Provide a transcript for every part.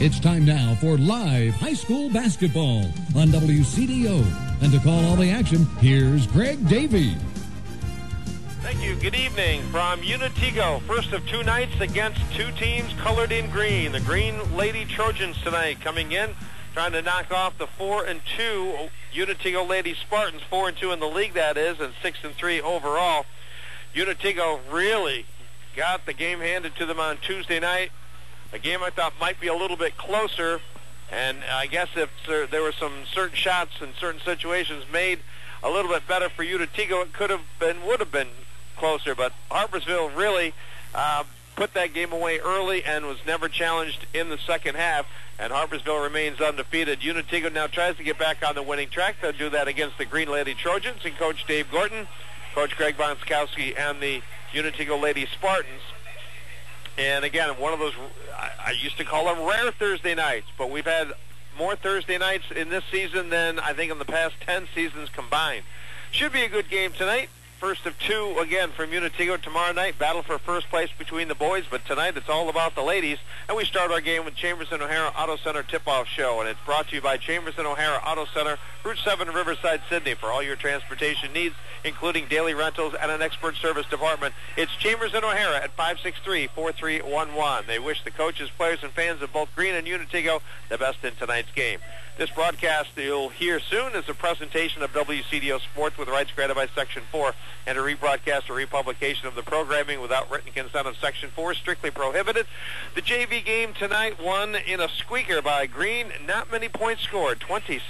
It's time now for live high school basketball on WCDO. And to call all the action, here's Greg Davey. Thank you. Good evening from Unitigo. First of two nights against two teams colored in green. The Green Lady Trojans tonight coming in, trying to knock off the 4-2 Unitigo Lady Spartans, 4-2 in the league that is, and 6-3 overall. Unitigo really got the game handed to them on Tuesday night. A game I thought might be a little bit closer, and I guess if there were some certain shots and certain situations made a little bit better for Unitigo, it could have been, would have been closer. But Harpersville really put that game away early and was never challenged in the second half, and Harpersville remains undefeated. Unitigo now tries to get back on the winning track. They'll do that against the Green Lady Trojans and Coach Dave Gorton, Coach Greg Bonskowski, and the Unitigo Lady Spartans. And again, one of those, I used to call them rare Thursday nights, but we've had more Thursday nights in this season than I think in the past 10 seasons combined. Should be a good game tonight. First of two, again, from Unitigo tomorrow night. Battle for first place between the boys, but tonight it's all about the ladies. And we start our game with Chambers and O'Hara Auto Center tip-off show. And it's brought to you by Chambers and O'Hara Auto Center, Route 7, Riverside, Sydney. For all your transportation needs, including daily rentals and an expert service department, it's Chambers and O'Hara at 563-4311. They wish the coaches, players, and fans of both Green and Unitigo the best in tonight's game. This broadcast you'll hear soon is a presentation of WCDO Sports with rights granted by Section 4, and a rebroadcast or republication of the programming without written consent of Section 4 is strictly prohibited. The JV game tonight won in a squeaker by Green. Not many points scored,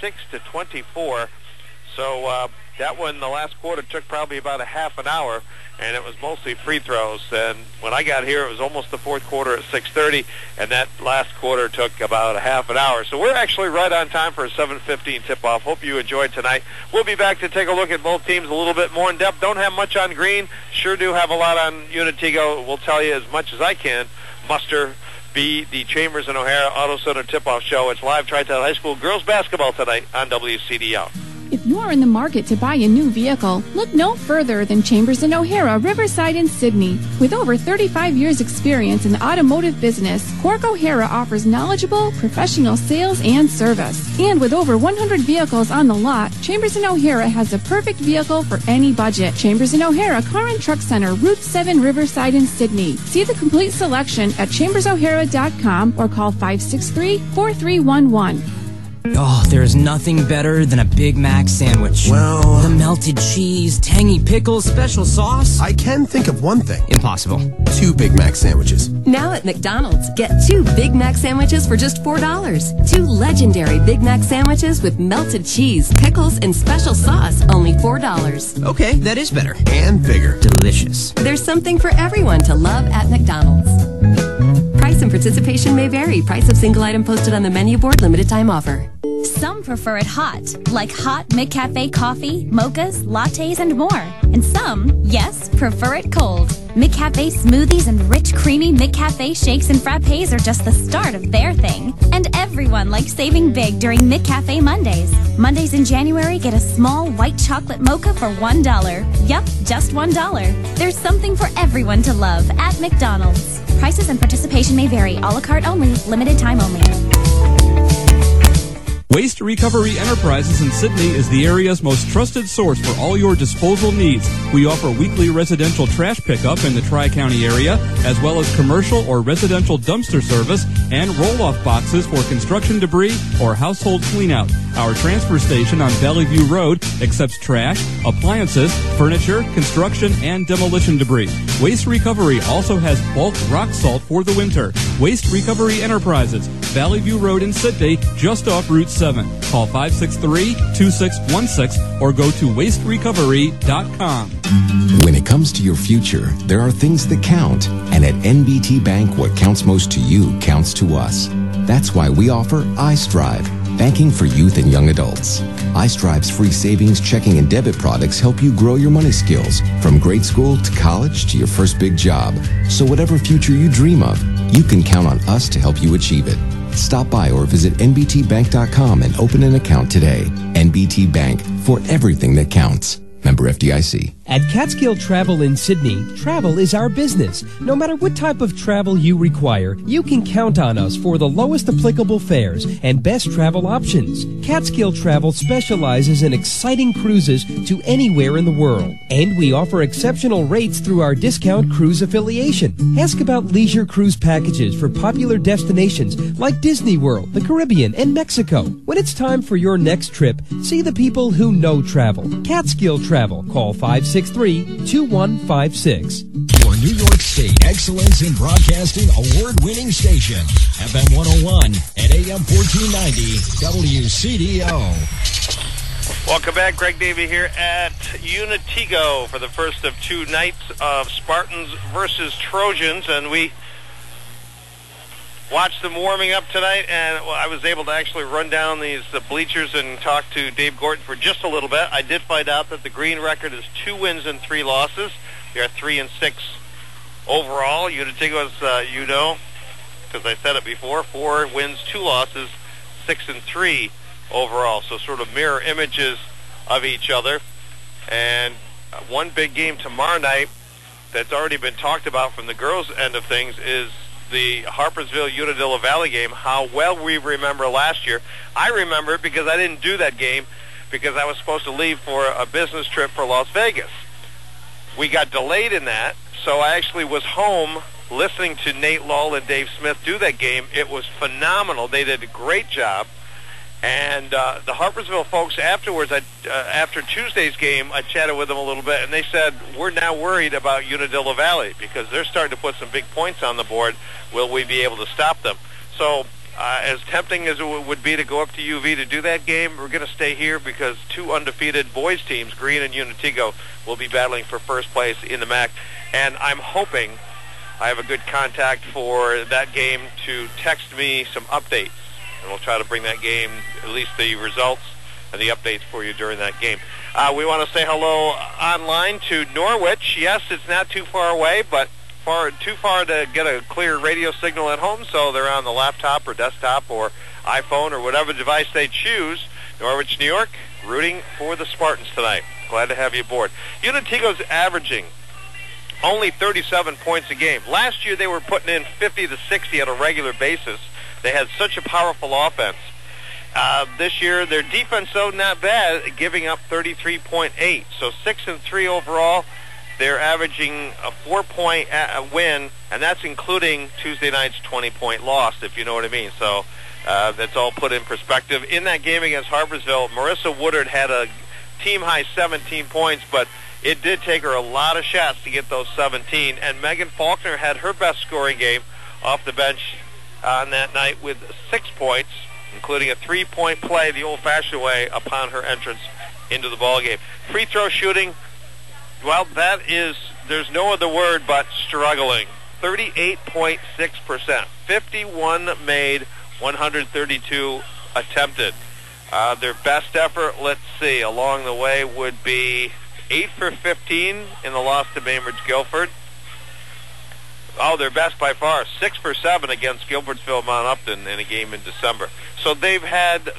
26-24. So that one, the last quarter, took probably about a half an hour, and it was mostly free throws. And when I got here, it was almost the fourth quarter at 6:30, and that last quarter took about a half an hour. So we're actually right on time for a 7:15 tip-off. Hope you enjoyed tonight. We'll be back to take a look at both teams a little bit more in depth. Don't have much on Green. Sure do have a lot on Unitigo. We'll tell you as much as I can. Muster be the Chambers and O'Hara Auto Center tip-off show. It's live Tri-Town High School girls basketball tonight on WCDO. If you are in the market to buy a new vehicle, look no further than Chambers & O'Hara, Riverside and Sydney. With over 35 years experience in the automotive business, Cork O'Hara offers knowledgeable, professional sales and service. And with over 100 vehicles on the lot, Chambers & O'Hara has the perfect vehicle for any budget. Chambers & O'Hara Car and Truck Center, Route 7, Riverside and Sydney. See the complete selection at chambersohara.com or call 563-4311. Oh, there's nothing better than a Big Mac sandwich. Well, the melted cheese, tangy pickles, special sauce. I can think of one thing. Impossible. 2 Big Mac sandwiches. Now at McDonald's, get 2 Big Mac sandwiches for just $4. 2 legendary Big Mac sandwiches with melted cheese, pickles, and special sauce, only $4. Okay, that is better. And bigger. Delicious. There's something for everyone to love at McDonald's. Price and participation may vary. Price of single item posted on the menu board. Limited time offer. Some prefer it hot, like hot McCafe coffee, mochas, lattes, and more. And some, yes, prefer it cold. McCafe smoothies and rich, creamy McCafe shakes and frappes are just the start of their thing. And everyone likes saving big during McCafe Mondays. Mondays in January, get a small white chocolate mocha for $1. Yup, just $1. There's something for everyone to love at McDonald's. Prices and participation may vary. A la carte only. Limited time only. Waste Recovery Enterprises in Sydney is the area's most trusted source for all your disposal needs. We offer weekly residential trash pickup in the Tri-County area, as well as commercial or residential dumpster service and roll-off boxes for construction debris or household cleanout. Our transfer station on Valley View Road accepts trash, appliances, furniture, construction, and demolition debris. Waste Recovery also has bulk rock salt for the winter. Waste Recovery Enterprises, Valley View Road in Sydney, just off Route 7. Call 563-2616 or go to wasterecovery.com. When it comes to your future, there are things that count. And at NBT Bank, what counts most to you counts to us. That's why we offer iStrive, banking for youth and young adults. iStrive's free savings, checking, and debit products help you grow your money skills from grade school to college to your first big job. So whatever future you dream of, you can count on us to help you achieve it. Stop by or visit nbtbank.com and open an account today. NBT Bank, for everything that counts. Member FDIC. At Catskill Travel in Sydney, travel is our business. No matter what type of travel you require, you can count on us for the lowest applicable fares and best travel options. Catskill Travel specializes in exciting cruises to anywhere in the world. And we offer exceptional rates through our discount cruise affiliation. Ask about leisure cruise packages for popular destinations like Disney World, the Caribbean, and Mexico. When it's time for your next trip, see the people who know travel. Catskill Travel. Call 563-2156. Your New York State Excellence in Broadcasting award-winning station, FM 101 and AM 1490 WCDO. Welcome back. Greg Davey here at Unitigo for the first of two nights of Spartans versus Trojans, and we watched them warming up tonight, and I was able to actually run down these bleachers and talk to Dave Gorton for just a little bit. I did find out that the Green record is 2 wins and 3 losses. They are 3-6 overall. Unitigo's, you know, because I said it before, 4 wins, 2 losses, 6-3 overall. So sort of mirror images of each other. And one big game tomorrow night that's already been talked about from the girls' end of things is the Harpersville-Unadilla Valley game. How well we remember last year. I remember it because I didn't do that game because I was supposed to leave for a business trip for Las Vegas. We got delayed in that, so I actually was home listening to Nate Lull and Dave Smith do that game. It was phenomenal. They did a great job. And the Harpersville folks afterwards, after Tuesday's game, I chatted with them a little bit, and they said, we're now worried about Unadilla Valley because they're starting to put some big points on the board. Will we be able to stop them? So as tempting as it would be to go up to UV to do that game, we're going to stay here because 2 undefeated boys teams, Green and Unitigo, will be battling for first place in the MAC. And I'm hoping I have a good contact for that game to text me some updates. And we'll try to bring that game, at least the results and the updates for you during that game. We want to say hello online to Norwich. Yes, it's not too far away, but too far to get a clear radio signal at home, so they're on the laptop or desktop or iPhone or whatever device they choose. Norwich, New York, rooting for the Spartans tonight. Glad to have you aboard. Unitigo's averaging only 37 points a game. Last year they were putting in 50 to 60 on a regular basis. They had such a powerful offense. This year, their defense, though, not bad, giving up 33.8. So 6-3 overall. They're averaging a 4-point win, and that's including Tuesday night's 20-point loss, if you know what I mean. So that's all put in perspective. In that game against Harpersville, Marissa Woodard had a team-high 17 points, but it did take her a lot of shots to get those 17. And Megan Faulkner had her best scoring game off the bench on that night with 6 points, including a 3-point play the old-fashioned way upon her entrance into the ballgame. Free throw shooting, well, that is, there's no other word but struggling. 38.6%. 51 made, 132 attempted. Their best effort, let's see, along the way would be 8 for 15 in the loss to Bainbridge Guilford. Oh, their best by far, 6 for 7 against Gilbertsville Mount Upton in a game in December. So they've had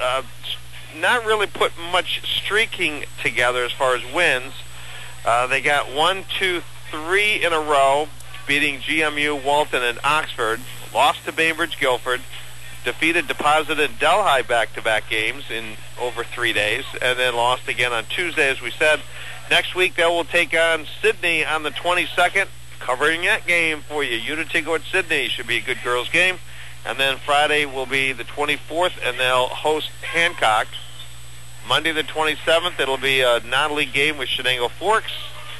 not really put much streaking together as far as wins. They got 1, 2, 3 in a row, beating GMU, Walton, and Oxford. Lost to Bainbridge Guilford. Defeated Deposit and Delhi back-to-back games in over 3 days, and then lost again on Tuesday, as we said. Next week, they will take on Sydney on the 22nd. Covering that game for you. Unitigo at Sydney should be a good girls game. And then Friday will be the 24th, and they'll host Hancock. Monday the 27th, it'll be a non-league game with Shenango Forks.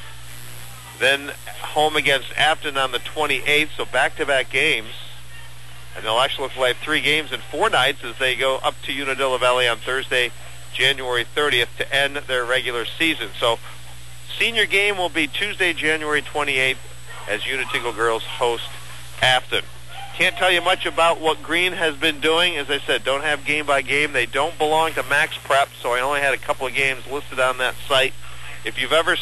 Then home against Afton on the 28th, so back-to-back games. And they'll actually play 3 games in 4 nights as they go up to Unadilla Valley on Thursday, January 30th, to end their regular season. So senior game will be Tuesday, January 28th, as Unitigo girls host Afton. Can't tell you much about what Green has been doing. As I said, don't have game by game. They don't belong to Max Prep, so I only had a couple of games listed on that site. If you've ever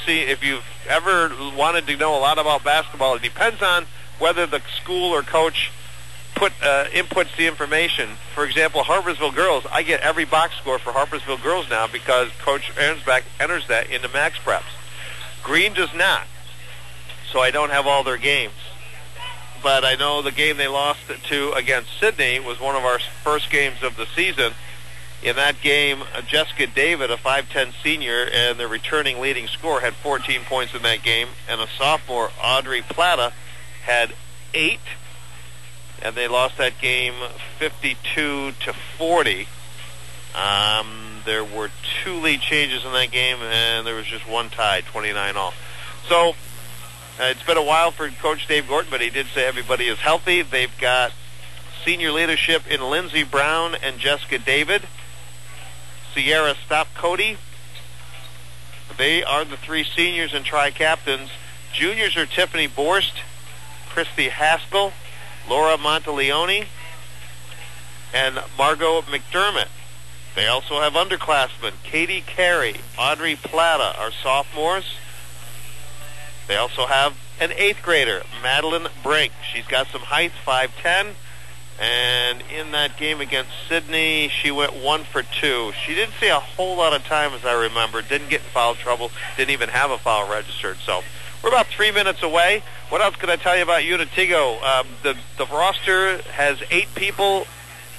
wanted to know a lot about basketball, it depends on whether the school or coach inputs the information. For example, Harpersville girls, I get every box score for Harpersville girls now because Coach Aaron's enters that into Max Preps. Green does not, so I don't have all their games. But I know the game they lost to against Sydney was one of our first games of the season. In that game, Jessica David, a 5'10 senior and the returning leading scorer, had 14 points in that game, and a sophomore, Audrey Plata, had 8, and they lost that game 52-40. There were 2 lead changes in that game, and there was just one tie, 29-all. So it's been a while for Coach Dave Gordon, but he did say everybody is healthy. They've got senior leadership in Lindsey Brown and Jessica David. Sierra Stop-Cody. They are the 3 seniors and tri-captains. Juniors are Tiffany Borst, Christy Haskell, Laura Monteleone, and Margot McDermott. They also have underclassmen, Katie Carey, Audrey Plata are sophomores. They also have an 8th grader, Madeline Brink. She's got some height, 5'10", and in that game against Sydney, she went 1 for 2. She didn't see a whole lot of time, as I remember. Didn't get in foul trouble. Didn't even have a foul registered. So we're about 3 minutes away. What else could I tell you about Unitigo? The roster has 8 people.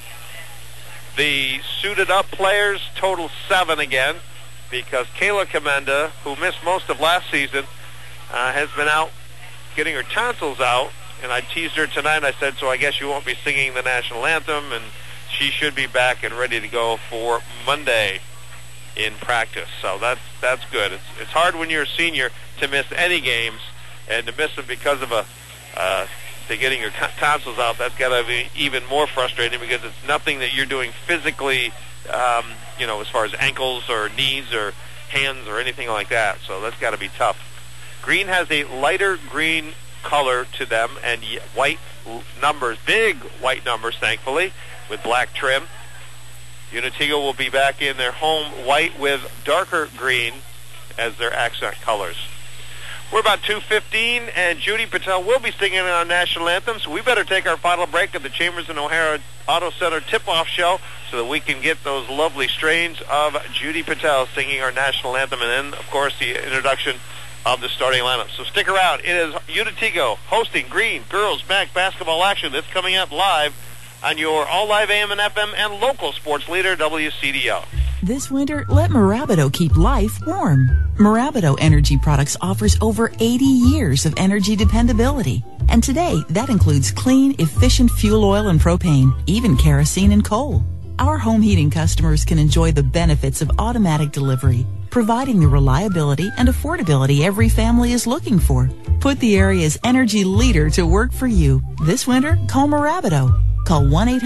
The suited up players total 7 again, because Kayla Commenda, who missed most of last season, has been out getting her tonsils out. And I teased her tonight. I said, so I guess you won't be singing the national anthem, and she should be back and ready to go for Monday in practice. So that's good. It's hard when you're a senior to miss any games, and to miss them because of getting your tonsils out. That's got to be even more frustrating, because it's nothing that you're doing physically, as far as ankles or knees or hands or anything like that. So that's got to be tough. Green has a lighter green color to them, and white numbers, big white numbers, thankfully, with black trim. Unitigo will be back in their home white with darker green as their accent colors. We're about 2:15, and Judy Patel will be singing our national anthem, so we better take our final break of the Chambers and O'Hara Auto Center tip-off show so that we can get those lovely strains of Judy Patel singing our national anthem, and then, of course, the introduction of the starting lineup. So stick around. It is Unitigo hosting Green Girls MAC basketball action that's coming up live on your All Live AM and FM and local sports leader, WCDO. This winter, let Marabido keep life warm. Marabido Energy Products offers over 80 years of energy dependability. And today, that includes clean, efficient fuel oil and propane, even kerosene and coal. Our home heating customers can enjoy the benefits of automatic delivery, providing the reliability and affordability every family is looking for. Put the area's energy leader to work for you. This winter, call Marabido. Call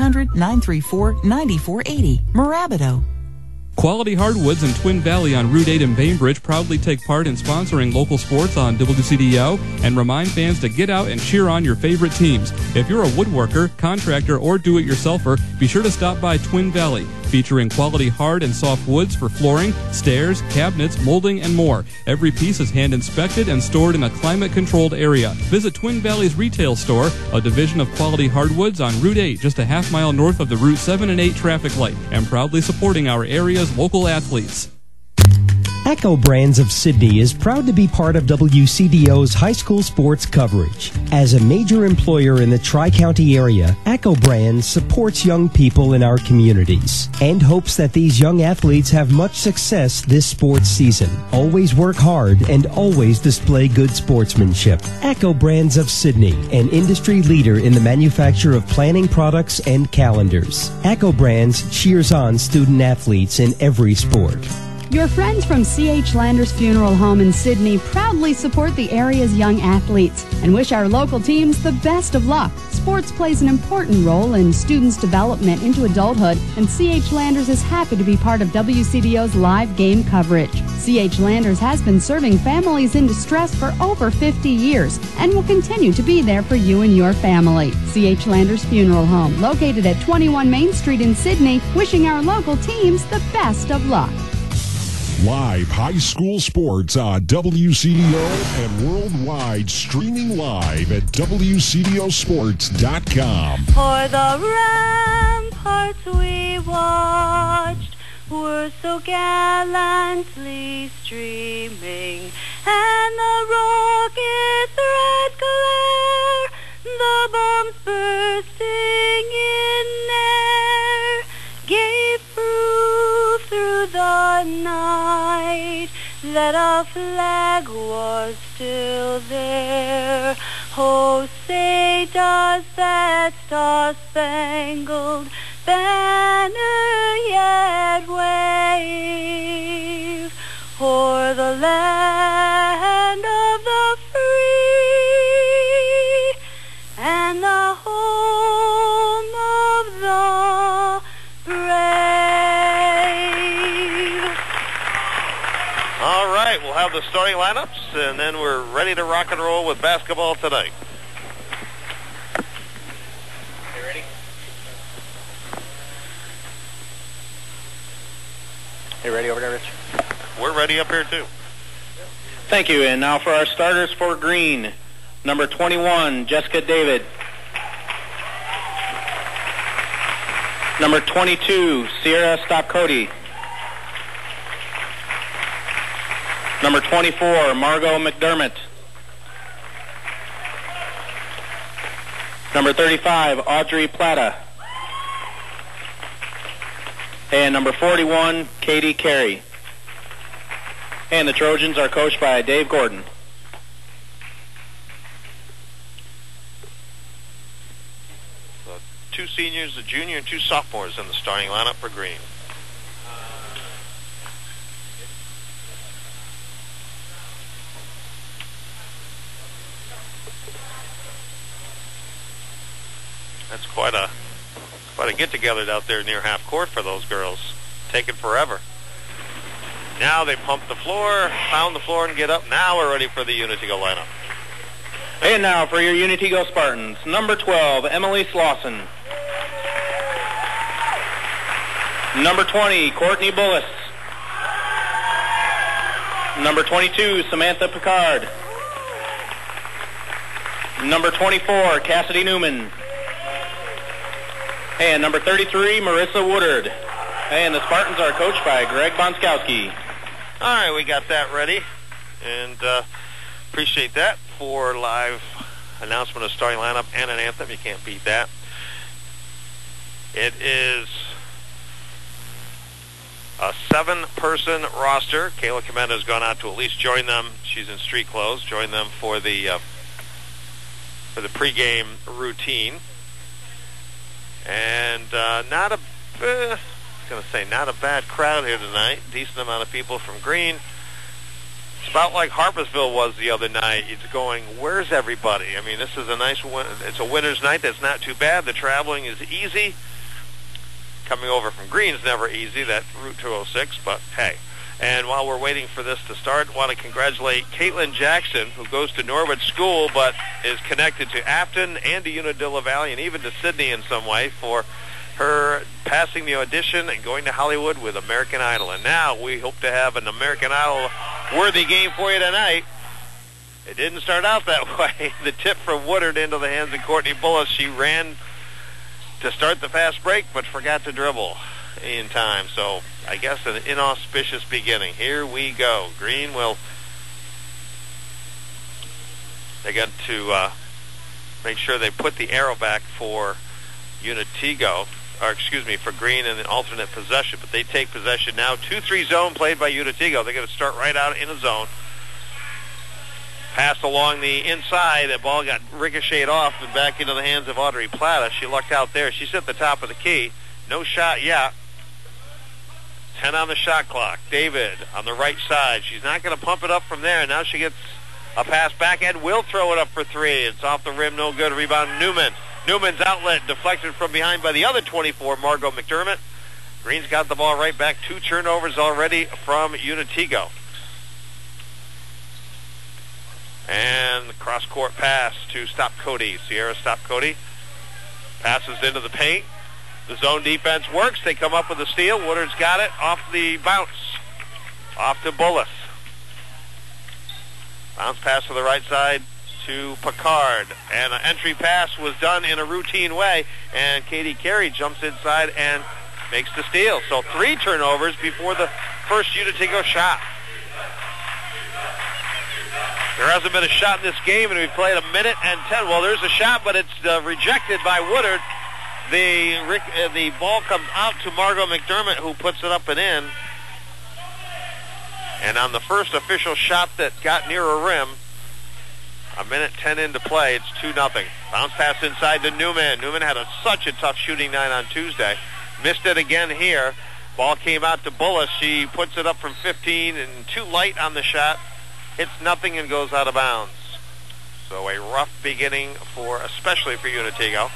1-800-934-9480. Marabido. Quality Hardwoods in Twin Valley on Route 8 in Bainbridge proudly take part in sponsoring local sports on WCDO and remind fans to get out and cheer on your favorite teams. If you're a woodworker, contractor, or do-it-yourselfer, be sure to stop by Twin Valley, featuring quality hard and soft woods for flooring, stairs, cabinets, molding, and more. Every piece is hand-inspected and stored in a climate-controlled area. Visit Twin Valley's retail store, a division of Quality Hardwoods on Route 8, just a half-mile north of the Route 7 and 8 traffic light, and proudly supporting our area's local athletes. Echo Brands of Sydney is proud to be part of WCDO's high school sports coverage. As a major employer in the Tri-County area, Echo Brands supports young people in our communities and hopes that these young athletes have much success this sports season. Always work hard and always display good sportsmanship. Echo Brands of Sydney, an industry leader in the manufacture of planning products and calendars. Echo Brands cheers on student athletes in every sport. Your friends from C.H. Landers Funeral Home in Sydney proudly support the area's young athletes and wish our local teams the best of luck. Sports plays an important role in students' development into adulthood, and C.H. Landers is happy to be part of WCDO's live game coverage. C.H. Landers has been serving families in distress for over 50 years and will continue to be there for you and your family. C.H. Landers Funeral Home, located at 21 Main Street in Sydney, wishing our local teams the best of luck. Live high school sports on WCDO and worldwide, streaming live at WCDOsports.com. For the ramparts we watched were so gallantly streaming, and the rocket's red glare, the bombs bursting in air, gave proof through the night that our flag was still there. Oh, say does that star-spangled banner yet wave o'er the land of the free and the home of the brave? All right, we'll have the starting lineups, and then we're ready to rock and roll with basketball tonight. You ready? You ready over there, Rich? We're ready up here, too. Thank you. And now for our starters for Green. Number 21, Jessica David. Number 22, Sierra Stopcody. Number 24, Margot McDermott. Number 35, Audrey Plata. And number 41, Katie Carey. And the Trojans are coached by Dave Gordon. So 2 seniors, a junior, and 2 sophomores in the starting lineup for Green. That's quite a get-together out there near half court for those girls. Taking forever. Now they pump the floor, pound the floor, and get up. Now we're ready for the Unitigo lineup. And now for your Unitigo Spartans. Number 12, Emily Slauson. Number 20, Courtney Bullis. Number 22, Samantha Picard. Number 24, Cassidy Newman. And number 33, Marissa Woodard. And the Spartans are coached by Greg Bonskowski. All right, we got that ready. And appreciate that for live announcement of starting lineup and an anthem. You can't beat that. It is a 7-person roster. Kayla Comenda has gone out to at least join them. She's in street clothes. Join them for the pregame routine. And not a bad crowd here tonight. Decent amount of people from Green. It's about like Harpersville was the other night. It's going, where's everybody? I mean, this is it's a winter's night. That's not too bad. The traveling is easy. Coming over from Green is never easy, that Route 206, but hey. And while we're waiting for this to start, I want to congratulate Caitlin Jackson, who goes to Norwood School, but is connected to Afton and to Unadilla Valley, and even to Sydney in some way, for her passing the audition and going to Hollywood with American Idol. And now we hope to have an American Idol-worthy game for you tonight. It didn't start out that way. The tip from Woodard into the hands of Courtney Bullis. She ran to start the fast break, but forgot to dribble in time. So I guess an inauspicious beginning. Here we go. Green will... They got to make sure they put the arrow back for Unitigo, for Green in the alternate possession. But they take possession now. 2-3 zone played by Unitigo. They're going to start right out in a zone. Pass along the inside. That ball got ricocheted off and back into the hands of Audrey Plata. She lucked out there. She's at the top of the key. No shot yet. 10 on the shot clock. David on the right side. She's not going to pump it up from there. Now she gets a pass back and will throw it up for 3. It's off the rim. No good. Rebound Newman. Newman's outlet deflected from behind by the other 24, Margot McDermott. Green's got the ball right back. 2 turnovers already from Unitigo. And the cross-court pass to Stopcody. Sierra Stopcody passes into the paint. The zone defense works. They come up with a steal. Woodard's got it off the bounce. Off to Bullis. Bounce pass to the right side to Picard. And an entry pass was done in a routine way. And Katie Carey jumps inside and makes the steal. So 3 turnovers before the first Unitigo shot. There hasn't been a shot in this game, and we've played 1 minute and 10. Well, there's a shot, but it's rejected by Woodard. The ball comes out to Margot McDermott, who puts it up and in. And on the first official shot that got near a rim, 1 minute 10 into play, it's 2-0. Bounce pass inside to Newman. Newman had such a tough shooting night on Tuesday. Missed it again here. Ball came out to Bullis. She puts it up from 15 and too light on the shot. Hits nothing and goes out of bounds. So a rough beginning especially for Unitigo.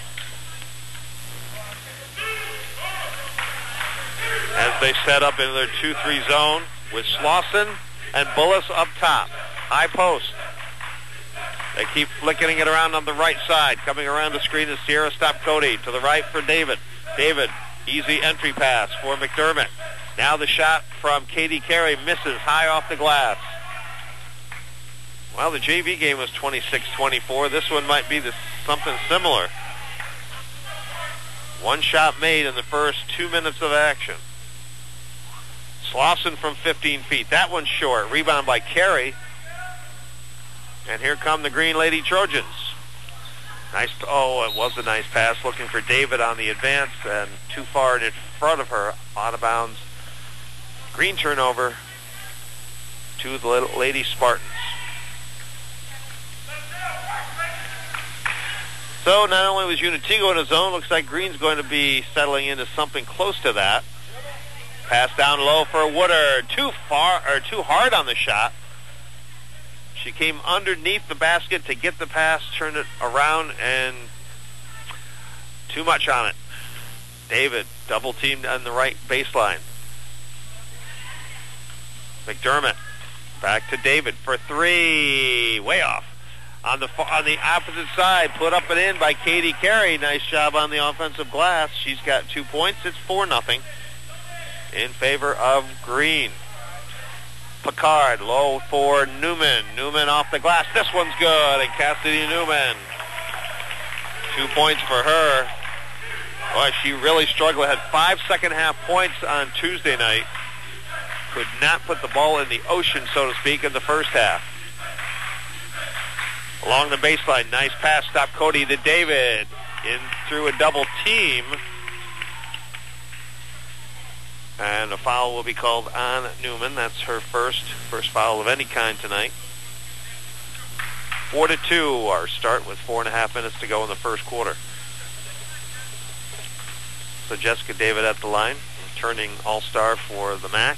As they set up in their 2-3 zone with Slauson and Bullis up top. High post. They keep flicking it around on the right side. Coming around the screen is Sierra Stopcody. To the right for David. David, easy entry pass for McDermott. Now the shot from Katie Carey misses high off the glass. Well, the JV game was 26-24. This one might be something similar. One shot made in the first 2 minutes of action. Slauson from 15 feet. That one's short. Rebound by Carey. And here come the Green Lady Trojans. It was a nice pass. Looking for David on the advance and too far in front of her. Out of bounds. Green turnover to the Lady Spartans. So not only was Unitigo in a zone, looks like Green's going to be settling into something close to that. Pass down low for Woodard. Too hard on the shot. She came underneath the basket to get the pass, turned it around, and too much on it. David double teamed on the right baseline. McDermott back to David for 3. Way off. On the opposite side, put up and in by Katie Carey. Nice job on the offensive glass. She's got 2 points. It's 4-0 in favor of Green. Picard low for Newman. Newman off the glass. This one's good. And Cassidy Newman. 2 points for her. Boy, she really struggled. Had 5 second-half points on Tuesday night. Could not put the ball in the ocean, so to speak, in the first half. Along the baseline, nice pass. Stopcody to David. In through a double team. And a foul will be called on Newman. That's her first foul of any kind tonight. 4-2, our start with 4.5 minutes to go in the first quarter. So Jessica David at the line, returning all-star for the MAC.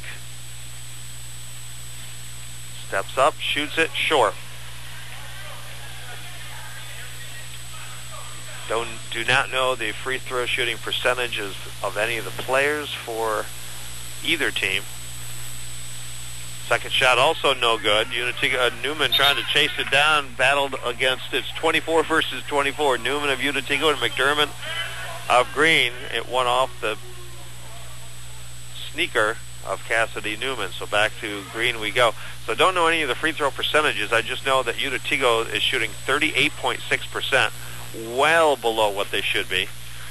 Steps up, shoots it, short. Do not know the free throw shooting percentages of any of the players for either team. Second shot also no good. Newman trying to chase it down, battled against it's 24 versus 24. Newman of Unitigo and McDermott of Green. It went off the sneaker of Cassidy Newman. So back to Green we go. So don't know any of the free throw percentages. I just know that Unitigo is shooting 38.6%. Well below what they should be.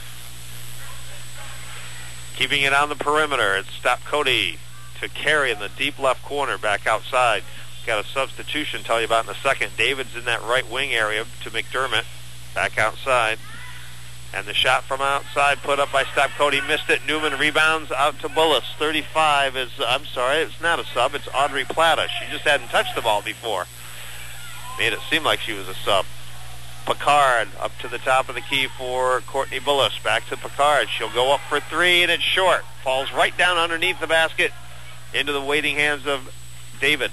Keeping it on the perimeter. It's Stopcody to Carey in the deep left corner back outside. Got a substitution, tell you about in a second. David's in that right wing area to McDermott. Back outside. And the shot from outside put up by Stopcody. Missed it. Newman rebounds out to Bullis. 35 is, it's not a sub. It's Audrey Plata. She just hadn't touched the ball before. Made it seem like she was a sub. Picard up to the top of the key for Courtney Bullis. Back to Picard. She'll go up for 3, and it's short. Falls right down underneath the basket into the waiting hands of David.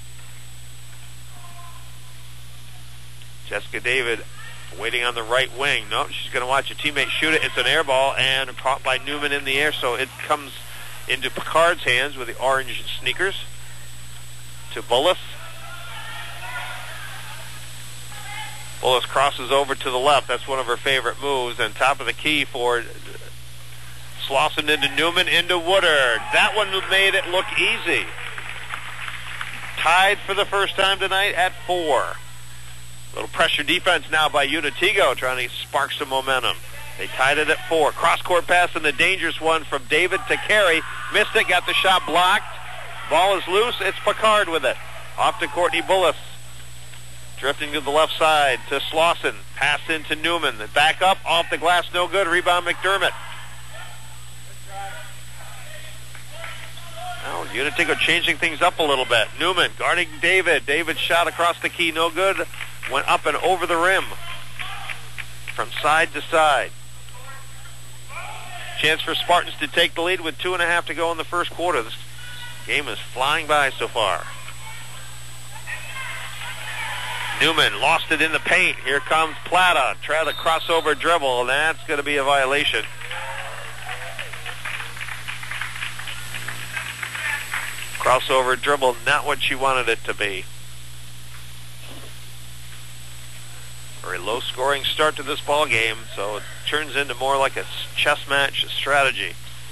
Jessica David waiting on the right wing. No, she's going to watch a teammate shoot it. It's an air ball, and caught by Newman in the air, so it comes into Picard's hands with the orange sneakers. To Bullis. Bullis crosses over to the left. That's one of her favorite moves. And top of the key for Slauson into Newman, into Woodard. That one made it look easy. Tied for the first time tonight at 4. Little pressure defense now by Unitigo, trying to spark some momentum. They tied it at 4. Cross-court pass and the dangerous one from David to Carey. Missed it, got the shot blocked. Ball is loose. It's Picard with it. Off to Courtney Bullis. Drifting to the left side to Slauson. Pass into Newman. Then back up, off the glass, no good. Rebound McDermott. Now Unitigo changing things up a little bit. Newman guarding David. David shot across the key, no good. Went up and over the rim. From side to side. Chance for Spartans to take the lead with 2.5 to go in the first quarter. This game is flying by so far. Newman lost it in the paint. Here comes Plata. Try the crossover dribble, and that's going to be a violation. Crossover dribble, not what she wanted it to be. Very low-scoring start to this ball game, so it turns into more like a chess match strategy.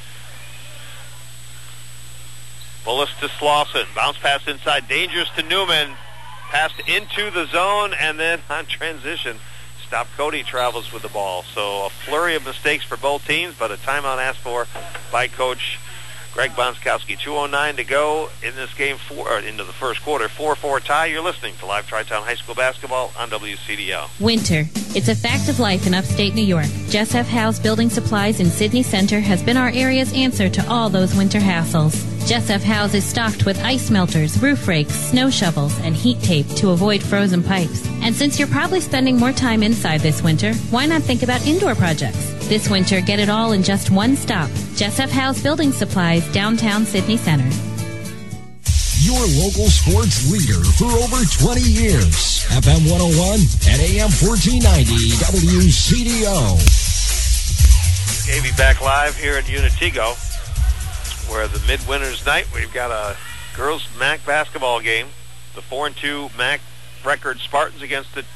Bullis to Slauson. Bounce pass inside. Dangerous to Newman. Passed into the zone, and then on transition, Stop Cody travels with the ball. So a flurry of mistakes for both teams, but a timeout asked for by Coach Greg Bonskowski. 2:09 to go in this game, into the first quarter. 4-4 tie. You're listening to Live Tri-Town High School Basketball on WCDO. Winter. It's a fact of life in upstate New York. Jess F. Howe's Building Supplies in Sydney Center has been our area's answer to all those winter hassles. Jess F. Howe's is stocked with ice melters, roof rakes, snow shovels, and heat tape to avoid frozen pipes. And since you're probably spending more time inside this winter, why not think about indoor projects? This winter, get it all in just one stop. Jess F. Howe's Building Supplies, downtown Sydney Center. Your local sports leader for over 20 years. FM 101 and AM 1490 WCDO. Davey back live here at Unitigo, where the midwinter's night we've got a girls MAC basketball game. The 4-2 MAC record Spartans against the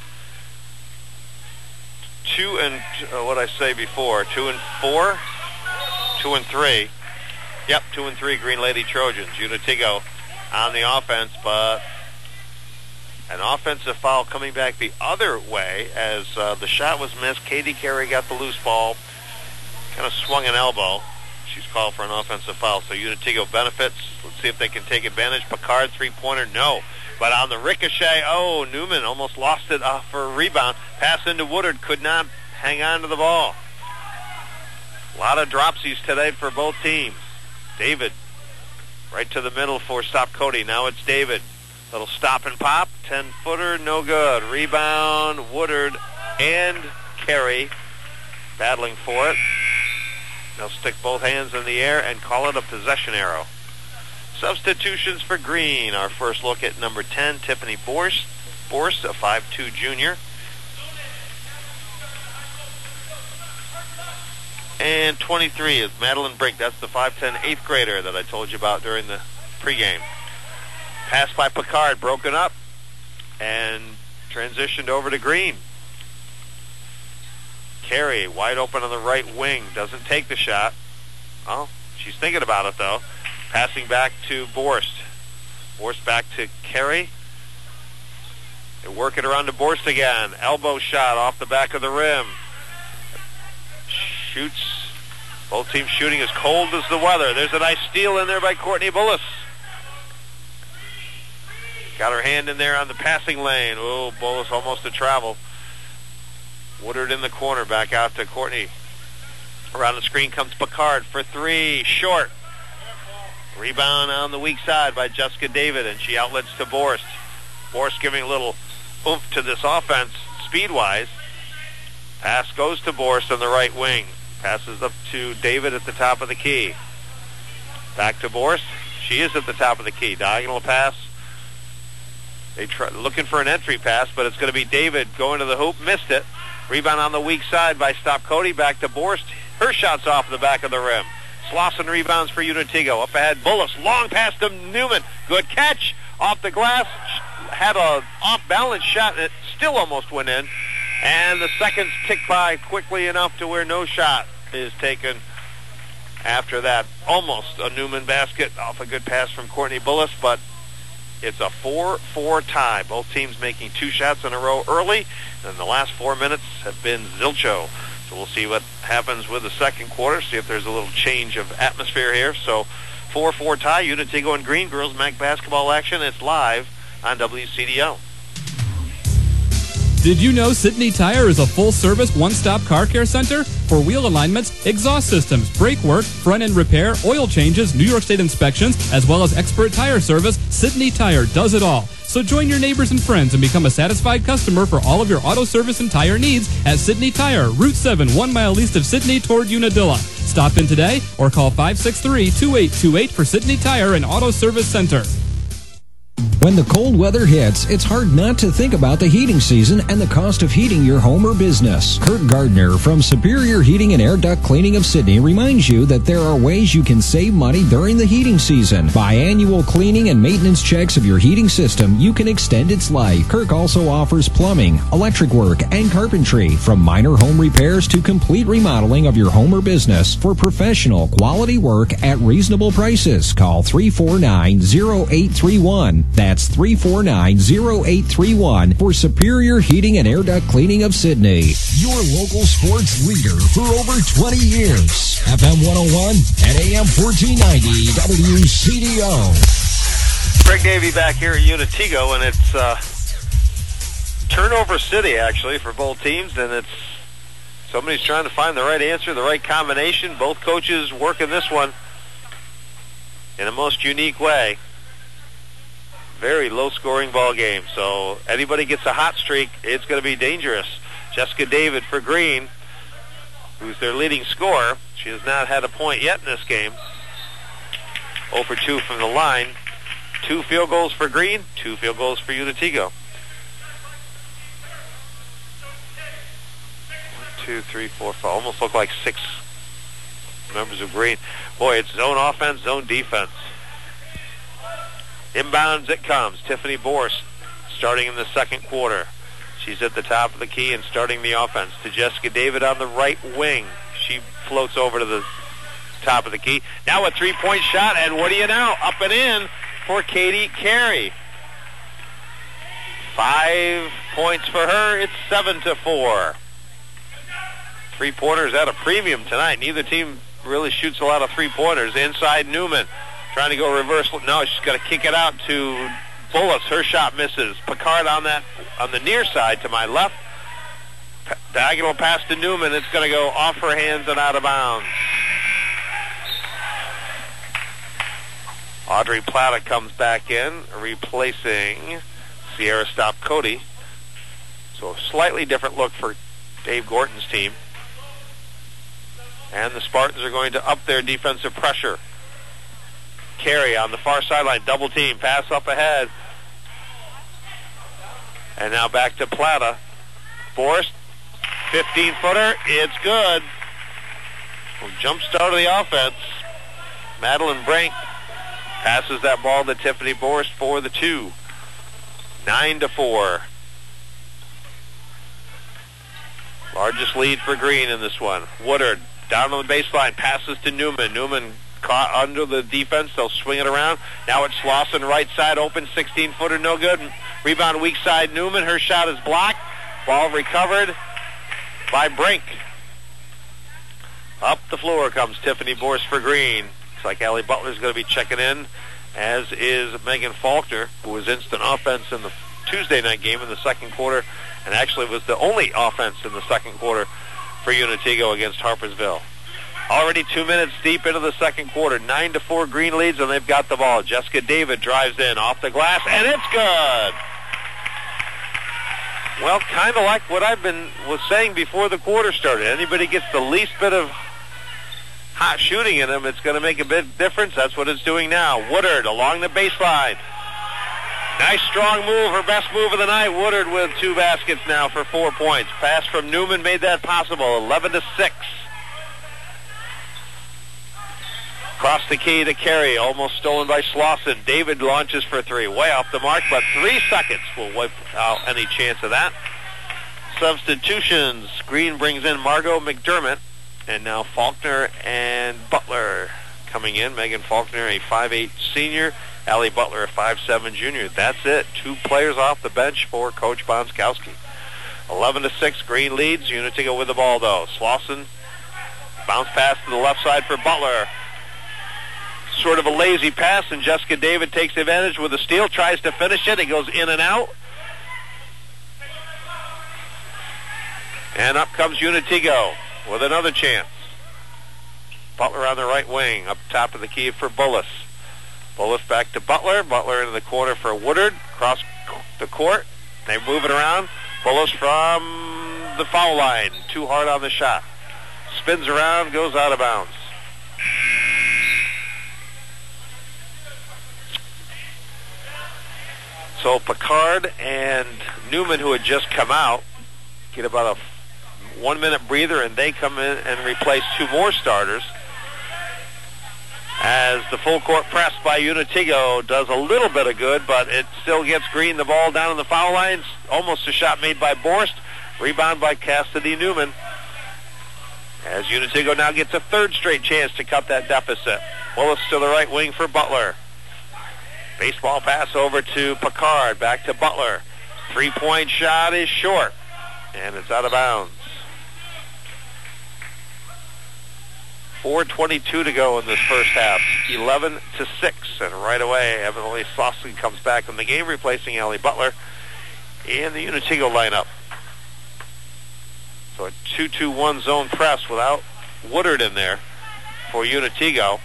2-3. Yep, 2-3 Green Lady Trojans. Unitigo on the offense, but an offensive foul coming back the other way as the shot was missed. Katie Carey got the loose ball, kind of swung an elbow. She's called for an offensive foul, so Unitigo benefits. Let's see if they can take advantage. Picard, three-pointer, no. But on the ricochet, Newman almost lost it for a rebound. Pass into Woodard, could not hang on to the ball. A lot of dropsies today for both teams. David, right to the middle for Stop Cody. Now it's David. Little stop and pop, 10-footer, no good. Rebound, Woodard and Carey battling for it. They'll stick both hands in the air and call it a possession arrow. Substitutions for Green. Our first look at number 10, Tiffany Borst, a 5'2 junior. And 23 is Madeline Brink. That's the 5'10 8th grader that I told you about during the pregame. Pass by Picard, broken up, and transitioned over to Green. Carey, wide open on the right wing, doesn't take the shot. Oh, she's thinking about it, though. Passing back to Borst. Borst back to Carey. They work it around to Borst again. Elbow shot off the back of the rim. Shoots. Both teams shooting as cold as the weather. There's a nice steal in there by Courtney Bullis. Got her hand in there on the passing lane. Oh, Bullis almost a travel. Woodard in the corner, back out to Courtney. Around the screen comes Picard for three, short. Rebound on the weak side by Jessica David, and she outlets to Borst. Borst giving a little oomph to this offense, speed-wise. Pass goes to Borst on the right wing. Passes up to David at the top of the key. Back to Borst. She is at the top of the key. Diagonal pass. They looking for an entry pass, but it's going to be David going to the hoop. Missed it. Rebound on the weak side by Stop Cody. Back to Borst. Her shot's off the back of the rim. Slauson rebounds for Unitigo. Up ahead, Bullis. Long pass to Newman. Good catch. Off the glass. Had a off-balance shot, and it still almost went in. And the seconds tick by quickly enough to where no shot is taken after that. Almost a Newman basket off a good pass from Courtney Bullis, but it's a 4-4 tie. Both teams making two shots in a row early, and the last 4 minutes have been zilcho. So we'll see what happens with the second quarter, see if there's a little change of atmosphere here. So 4-4 tie, Unitigo and Green, girls MAC basketball action. It's live on WCDO. Did you know Sidney Tire is a full-service, one-stop car care center for wheel alignments, exhaust systems, brake work, front-end repair, oil changes, New York State inspections, as well as expert tire service? Sidney Tire does it all. So join your neighbors and friends and become a satisfied customer for all of your auto service and tire needs at Sidney Tire, Route 7, 1 mile east of Sidney toward Unadilla. Stop in today or call 563-2828 for Sidney Tire and Auto Service Center. When the cold weather hits, it's hard not to think about the heating season and the cost of heating your home or business. Kurt Gardner from Superior Heating and Air Duct Cleaning of Sidney reminds you that there are ways you can save money during the heating season. By annual cleaning and maintenance checks of your heating system, you can extend its life. Kirk also offers plumbing, electric work, and carpentry, from minor home repairs to complete remodeling of your home or business for professional quality work at reasonable prices. Call 349-0831. That's 349-0831 for Superior Heating and Air Duct Cleaning of Sidney. Your local sports leader for over 20 years. FM 101 and AM 1490 WCDO. Greg Davey back here at Unitigo, and it's turnover city, actually, for both teams, and it's somebody's trying to find the right answer, the right combination. Both coaches working this one in a most unique way. Very low-scoring ball game, so anybody gets a hot streak, it's going to be dangerous. Jessica David for Green, who's their leading scorer. She has not had a point yet in this game. 0 for 2 from the line. 2 field goals for Green, 2 field goals for Unitigo. 1, 2, 3, 4, 5. Almost look like 6 members of Green. Boy, it's zone offense, zone defense. Inbounds it comes. Tiffany Borst starting in the second quarter. She's at the top of the key and starting the offense. To Jessica David on the right wing. She floats over to the top of the key. Now a three-point shot, and what do you know? Up and in for Katie Carey. 5 points for her. It's 7-4. Three-pointers at a premium tonight. Neither team really shoots a lot of three-pointers. Inside Newman. Trying to go reverse. No, she's got to kick it out to Bullis. Her shot misses. Picard on the near side to my left. Diagonal pass to Newman. It's going to go off her hands and out of bounds. Audrey Plata comes back in, replacing Sierra Stop-Cody. So a slightly different look for Dave Gorton's team. And the Spartans are going to up their defensive pressure. Carey on the far sideline, double team, pass up ahead. And now back to Plata. Forrest, 15-footer, it's good. Jump start of the offense. Madeline Brink passes that ball to Tiffany Borst for the 2. 9-4. Largest lead for Green in this one. Woodard down on the baseline, passes to Newman. Newman caught under the defense. They'll swing it around. Now it's Slauson, right side open, 16-footer, no good. Rebound weak side, Newman. Her shot is blocked. Ball recovered by Brink. Up the floor comes Tiffany Borst for Green. Looks like Allie Butler's going to be checking in, as is Megan Faulkner, who was instant offense in the Tuesday night game in the second quarter, and actually was the only offense in the second quarter for Unitigo against Harpersville. Already 2 minutes deep into the second quarter. 9-4 Green leads, and they've got the ball. Jessica David drives in off the glass, and it's good. Well, kind of like what was saying before the quarter started. Anybody gets the least bit of hot shooting in them, it's going to make a big difference. That's what it's doing now. Woodard along the baseline. Nice strong move, her best move of the night. Woodard with 2 baskets now for 4 points. Pass from Newman made that possible. 11-6. Across the key to Carey, almost stolen by Slauson. David launches for 3, way off the mark, but 3 seconds will wipe out any chance of that. Substitutions. Green brings in Margot McDermott, and now Faulkner and Butler coming in. Megan Faulkner, a 5'8 senior. Allie Butler, a 5'7 junior. That's it. 2 players off the bench for Coach Bonskowski. 11-6, Green leads. Unitigo with the ball, though. Slauson, bounce pass to the left side for Butler. Sort of a lazy pass, and Jessica David takes advantage with a steal, tries to finish it. It goes in and out. And up comes Unitigo with another chance. Butler on the right wing, up top of the key for Bullis. Bullis back to Butler. Butler into the corner for Woodard. Across the court. They move it around. Bullis from the foul line. Too hard on the shot. Spins around, goes out of bounds. So Picard and Newman, who had just come out, get about a 1 minute breather, and they come in and replace two more starters. As the full court press by Unitigo does a little bit of good, but it still gets Green the ball down in the foul lines. Almost a shot made by Borst. Rebound by Cassidy Newman. As Unitigo now gets a third straight chance to cut that deficit. Willis to the right wing for Butler. Baseball pass over to Picard. Back to Butler. Three-point shot is short, and it's out of bounds. 4:22 to go in this first half. 11-6, and right away, Emily Slosson comes back in the game, replacing Allie Butler in the Unitigo lineup. So a 2-2-1 zone press without Woodard in there for Unitigo.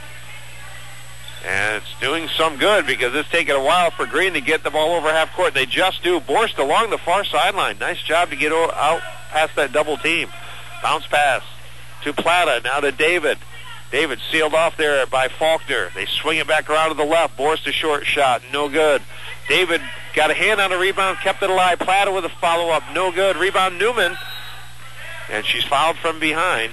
And it's doing some good because it's taken a while for Green to get the ball over half court. They just do. Borst along the far sideline. Nice job to get out past that double team. Bounce pass to Plata, now to David. David sealed off there by Faulkner. They swing it back around to the left. Borst a short shot, no good. David got a hand on a rebound, kept it alive. Plata with a follow-up, no good. Rebound Newman, and she's fouled from behind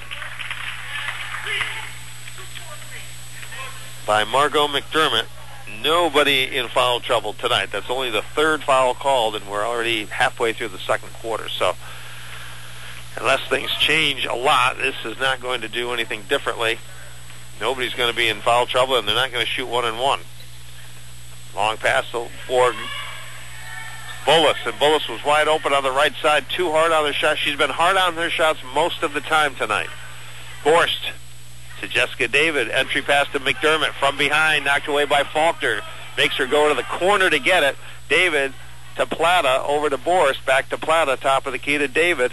by Margot McDermott. Nobody in foul trouble tonight. That's only the third foul called, and we're already halfway through the second quarter. So unless things change a lot, this is not going to do anything differently. Nobody's going to be in foul trouble, and they're not going to shoot 1-and-1. Long pass for Bullis, and Bullis was wide open on the right side. Too hard on her shot. She's been hard on her shots most of the time tonight. Borst to Jessica David. Entry pass to McDermott from behind, knocked away by Faulkner. Makes her go to the corner to get it. David to Plata, over to Borst, back to Plata, top of the key to David.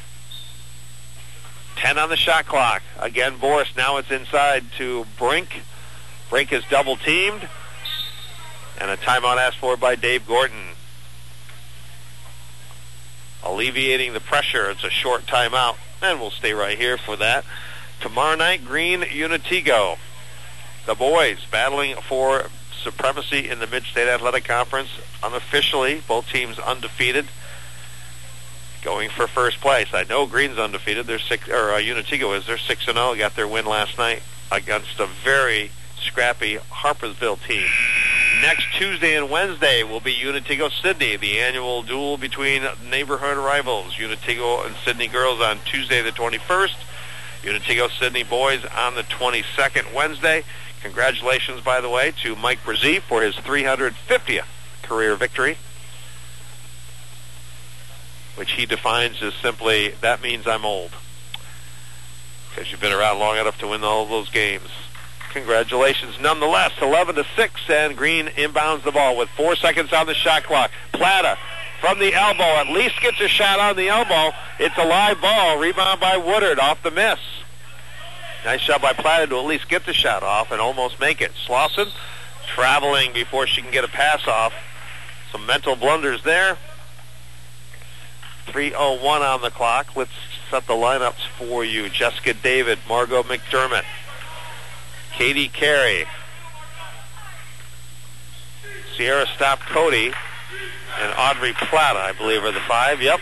10 on the shot clock. Again, Borst. Now it's inside to Brink. Brink is double teamed. And a timeout asked for by Dave Gordon. Alleviating the pressure. It's a short timeout. And we'll stay right here for that. Tomorrow night, Green Unitigo. The boys battling for supremacy in the Mid-State Athletic Conference. Unofficially, both teams undefeated, going for first place. I know Green's undefeated. They're Unitigo is. They're 6-0. Got their win last night against a very scrappy Harpersville team. Next Tuesday and Wednesday will be Unitigo Sydney, the annual duel between neighborhood rivals. Unitigo and Sydney girls on Tuesday the 21st. Unitigo Sydney boys on the 22nd Wednesday. Congratulations, by the way, to Mike Brzee for his 350th career victory, which he defines as simply, that means I'm old, because you've been around long enough to win all those games. Congratulations nonetheless. 11-6, and Green inbounds the ball with 4 seconds on the shot clock. Plata from the elbow, at least gets a shot on the elbow. It's a live ball. Rebound by Woodard off the miss. Nice shot by Plata to at least get the shot off and almost make it. Slauson traveling before she can get a pass off. Some mental blunders there. 3:01 on the clock. Let's set the lineups for you. Jessica David, Margot McDermott, Katie Carey, Sierra Stop Cody, and Audrey Plata, I believe, are the five. Yep.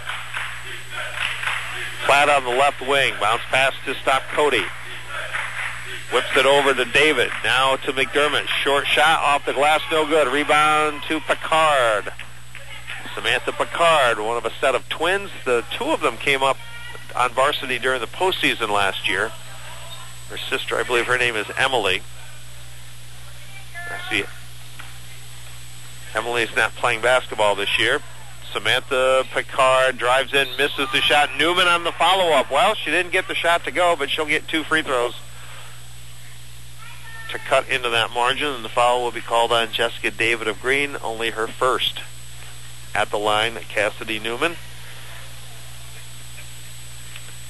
Plata on the left wing. Bounce pass to Stop Cody. Whips it over to David. Now to McDermott. Short shot off the glass, no good. Rebound to Picard. Samantha Picard, one of a set of twins. The two of them came up on varsity during the postseason last year. Her sister, I believe her name is Emily. I see it. Emily's not playing basketball this year. Samantha Picard drives in, misses the shot. Newman on the follow-up. Well, she didn't get the shot to go, but she'll get 2 free throws to cut into that margin, and the foul will be called on Jessica David of Green, only her first at the line, Cassidy Newman.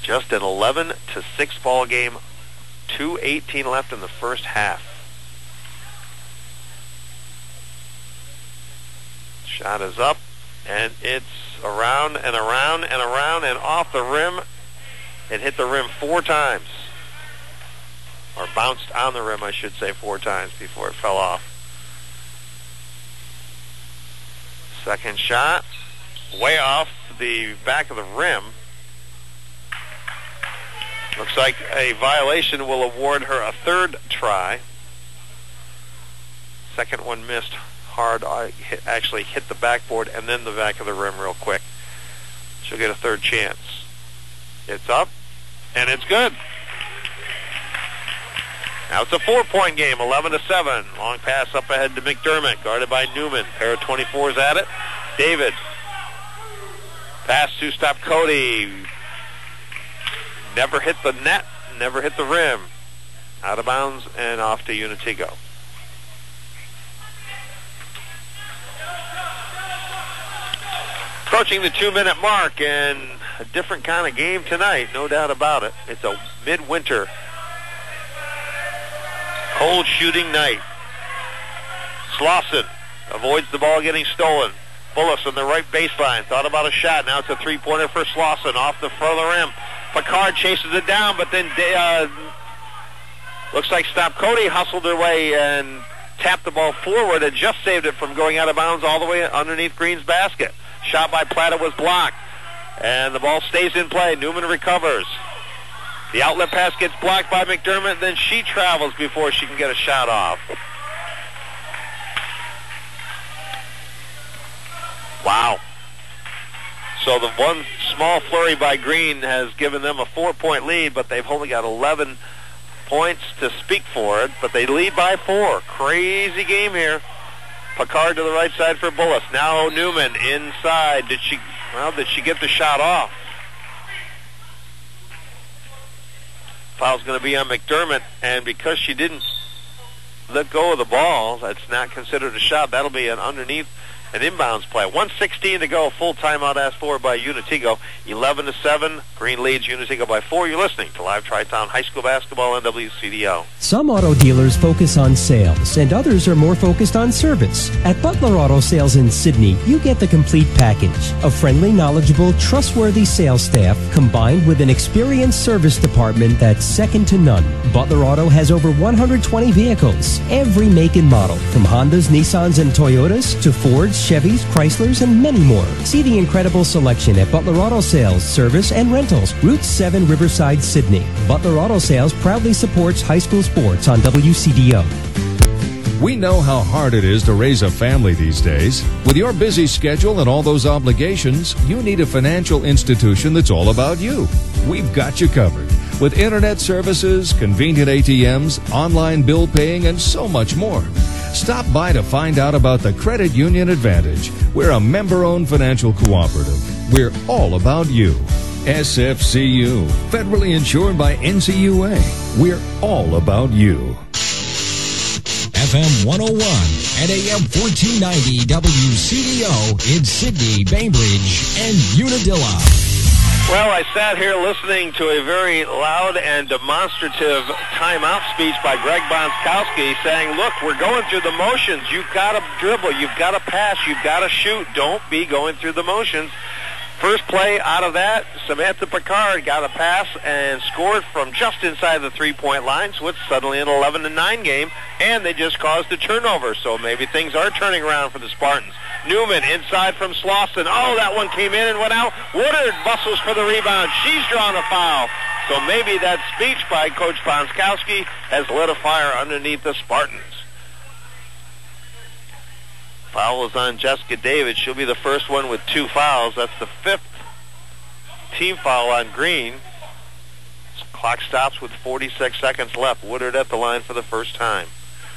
Just an 11-6 ball game. 2:18 left in the first half. Shot is up, and it's around and around and around and off the rim. It hit the rim 4 times. Or bounced on the rim, I should say, 4 times before it fell off. Second shot, way off the back of the rim. Looks like a violation will award her a third try. Second one missed hard. Actually hit the backboard and then the back of the rim real quick. She'll get a third chance. It's up, and it's good. Now it's a 4-point game, 11-7. Long pass up ahead to McDermott, guarded by Newman. Pair of 24s at it. David. Pass to stop Cody. Never hit the net, never hit the rim. Out of bounds and off to Unitigo. Approaching the 2-minute mark, and a different kind of game tonight, no doubt about it. It's a midwinter cold shooting night. Slauson avoids the ball getting stolen. Bullis on the right baseline. Thought about a shot. Now it's a 3-pointer for Slauson off the further rim. Picard chases it down, but then looks like Stop Cody hustled her way and tapped the ball forward and just saved it from going out of bounds all the way underneath Green's basket. Shot by Plata was blocked, and the ball stays in play. Newman recovers. The outlet pass gets blocked by McDermott, then she travels before she can get a shot off. Wow. So the one small flurry by Green has given them a 4-point lead, but they've only got 11 points to speak for it, but they lead by 4. Crazy game here. Picard to the right side for Bullis. Now Newman inside. Did she get the shot off? Foul's going to be on McDermott, and because she didn't let go of the ball, that's not considered a shot. That'll be an underneath an inbounds play. 1:16 to go. Full timeout asked for by Unitigo. 11-7. Green leads Unitigo by 4. You're listening to Live Tri-Town High School Basketball on WCDO. Some auto dealers focus on sales, and others are more focused on service. At Butler Auto Sales in Sydney, you get the complete package. A friendly, knowledgeable, trustworthy sales staff combined with an experienced service department that's second to none. Butler Auto has over 120 vehicles, every make and model, from Hondas, Nissans, and Toyotas to Fords, Chevys, Chryslers, and many more. See the incredible selection at Butler Auto Sales, Service, and Rentals, Route 7, Riverside, Sydney. Butler Auto Sales proudly supports high school sports on WCDO. We know how hard it is to raise a family these days. With your busy schedule and all those obligations, you need a financial institution that's all about you. We've got you covered. With internet services, convenient ATMs, online bill paying, and so much more. Stop by to find out about the Credit Union Advantage. We're a member-owned financial cooperative. We're all about you. SFCU, federally insured by NCUA. We're all about you. FM 101 and AM 1490 WCDO in Sydney, Bainbridge, and Unadilla. Well, I sat here listening to a very loud and demonstrative timeout speech by Greg Bonskowski saying, look, we're going through the motions. You've got to dribble. You've got to pass. You've got to shoot. Don't be going through the motions. First play out of that, Samantha Picard got a pass and scored from just inside the three-point line, so it's suddenly an 11-9 game, and they just caused a turnover, so maybe things are turning around for the Spartans. Newman inside from Slauson. Oh, that one came in and went out. Woodard bustles for the rebound. She's drawn a foul. So maybe that speech by Coach Bonskowski has lit a fire underneath the Spartans. Foul is on Jessica David. She'll be the first one with 2 fouls. That's the 5th team foul on Green. Clock stops with 46 seconds left. Woodard at the line for the first time.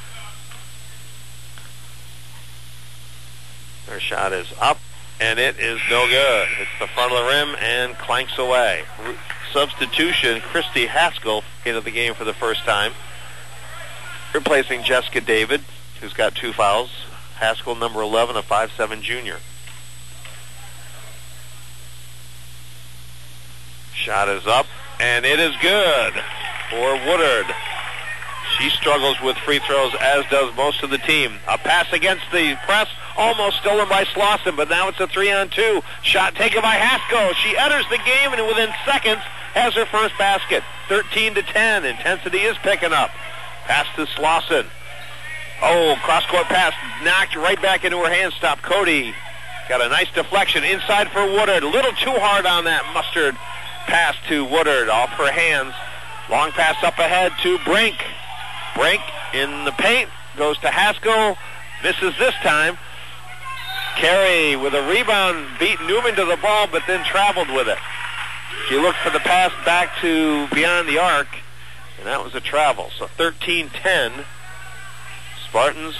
Their shot is up, and it is no good. It's the front of the rim and clanks away. Substitution, Christy Haskell into the game for the first time, replacing Jessica David, who's got 2 fouls. Haskell, number 11, a 5'7" junior. Shot is up, And it is good for Woodard. She struggles with free throws, as does most of the team. A pass against the press, almost stolen by Slauson, but now it's a 3-on-2. Shot taken by Haskell. She enters the game and within seconds has her first basket. 13-10. Intensity is picking up. Pass to Slauson. Oh, cross-court pass knocked right back into her hands. Stopped Cody. Got a nice deflection inside for Woodard. A little too hard on that Mustard pass to Woodard. Off her hands. Long pass up ahead to Brink. Brink in the paint. Goes to Haskell. Misses this time. Carey with a rebound beat Newman to the ball, but then traveled with it. She looked for the pass back to beyond the arc, and that was a travel. So 13-10. Spartans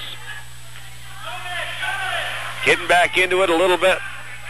getting back into it a little bit.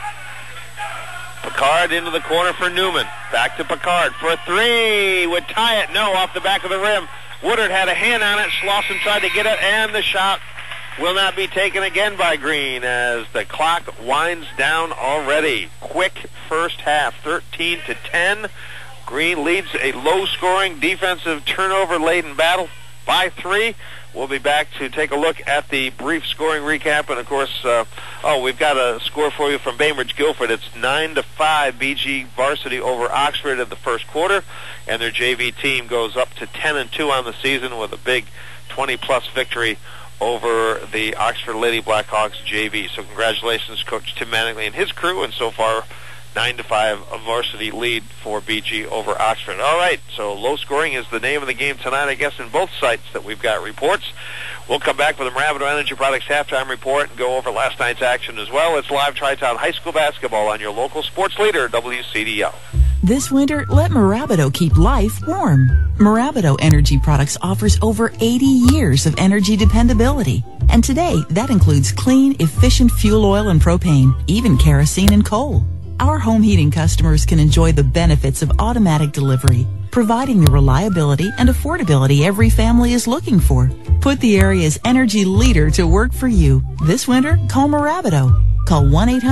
Picard into the corner for Newman. Back to Picard for a three. Would tie it. No, off the back of the rim. Woodard had a hand on it. Slauson tried to get it, and the shot will not be taken again by Green as the clock winds down already. Quick first half, 13-10. Green leads a low-scoring defensive turnover-laden battle by 3. We'll be back to take a look at the brief scoring recap. And, of course, we've got a score for you from Bainbridge Guilford. It's 9-5 BG varsity over Oxford in the first quarter. And their JV team goes up to 10-2 on the season with a big 20-plus victory over the Oxford Lady Blackhawks JV. So congratulations, Coach Tim Mattingly and his crew. And so far, 9-5 a varsity lead for BG over Oxford. All right, so low scoring is the name of the game tonight, I guess, in both sites that we've got reports. We'll come back with the Rapido Energy Products halftime report and go over last night's action as well. It's live Tri-Town High School basketball on your local sports leader, WCDO. This winter, let Marabido keep life warm. Marabido Energy Products offers over 80 years of energy dependability. And today, that includes clean, efficient fuel oil and propane, even kerosene and coal. Our home heating customers can enjoy the benefits of automatic delivery, providing the reliability and affordability every family is looking for. Put the area's energy leader to work for you. This winter, call Marabido. Call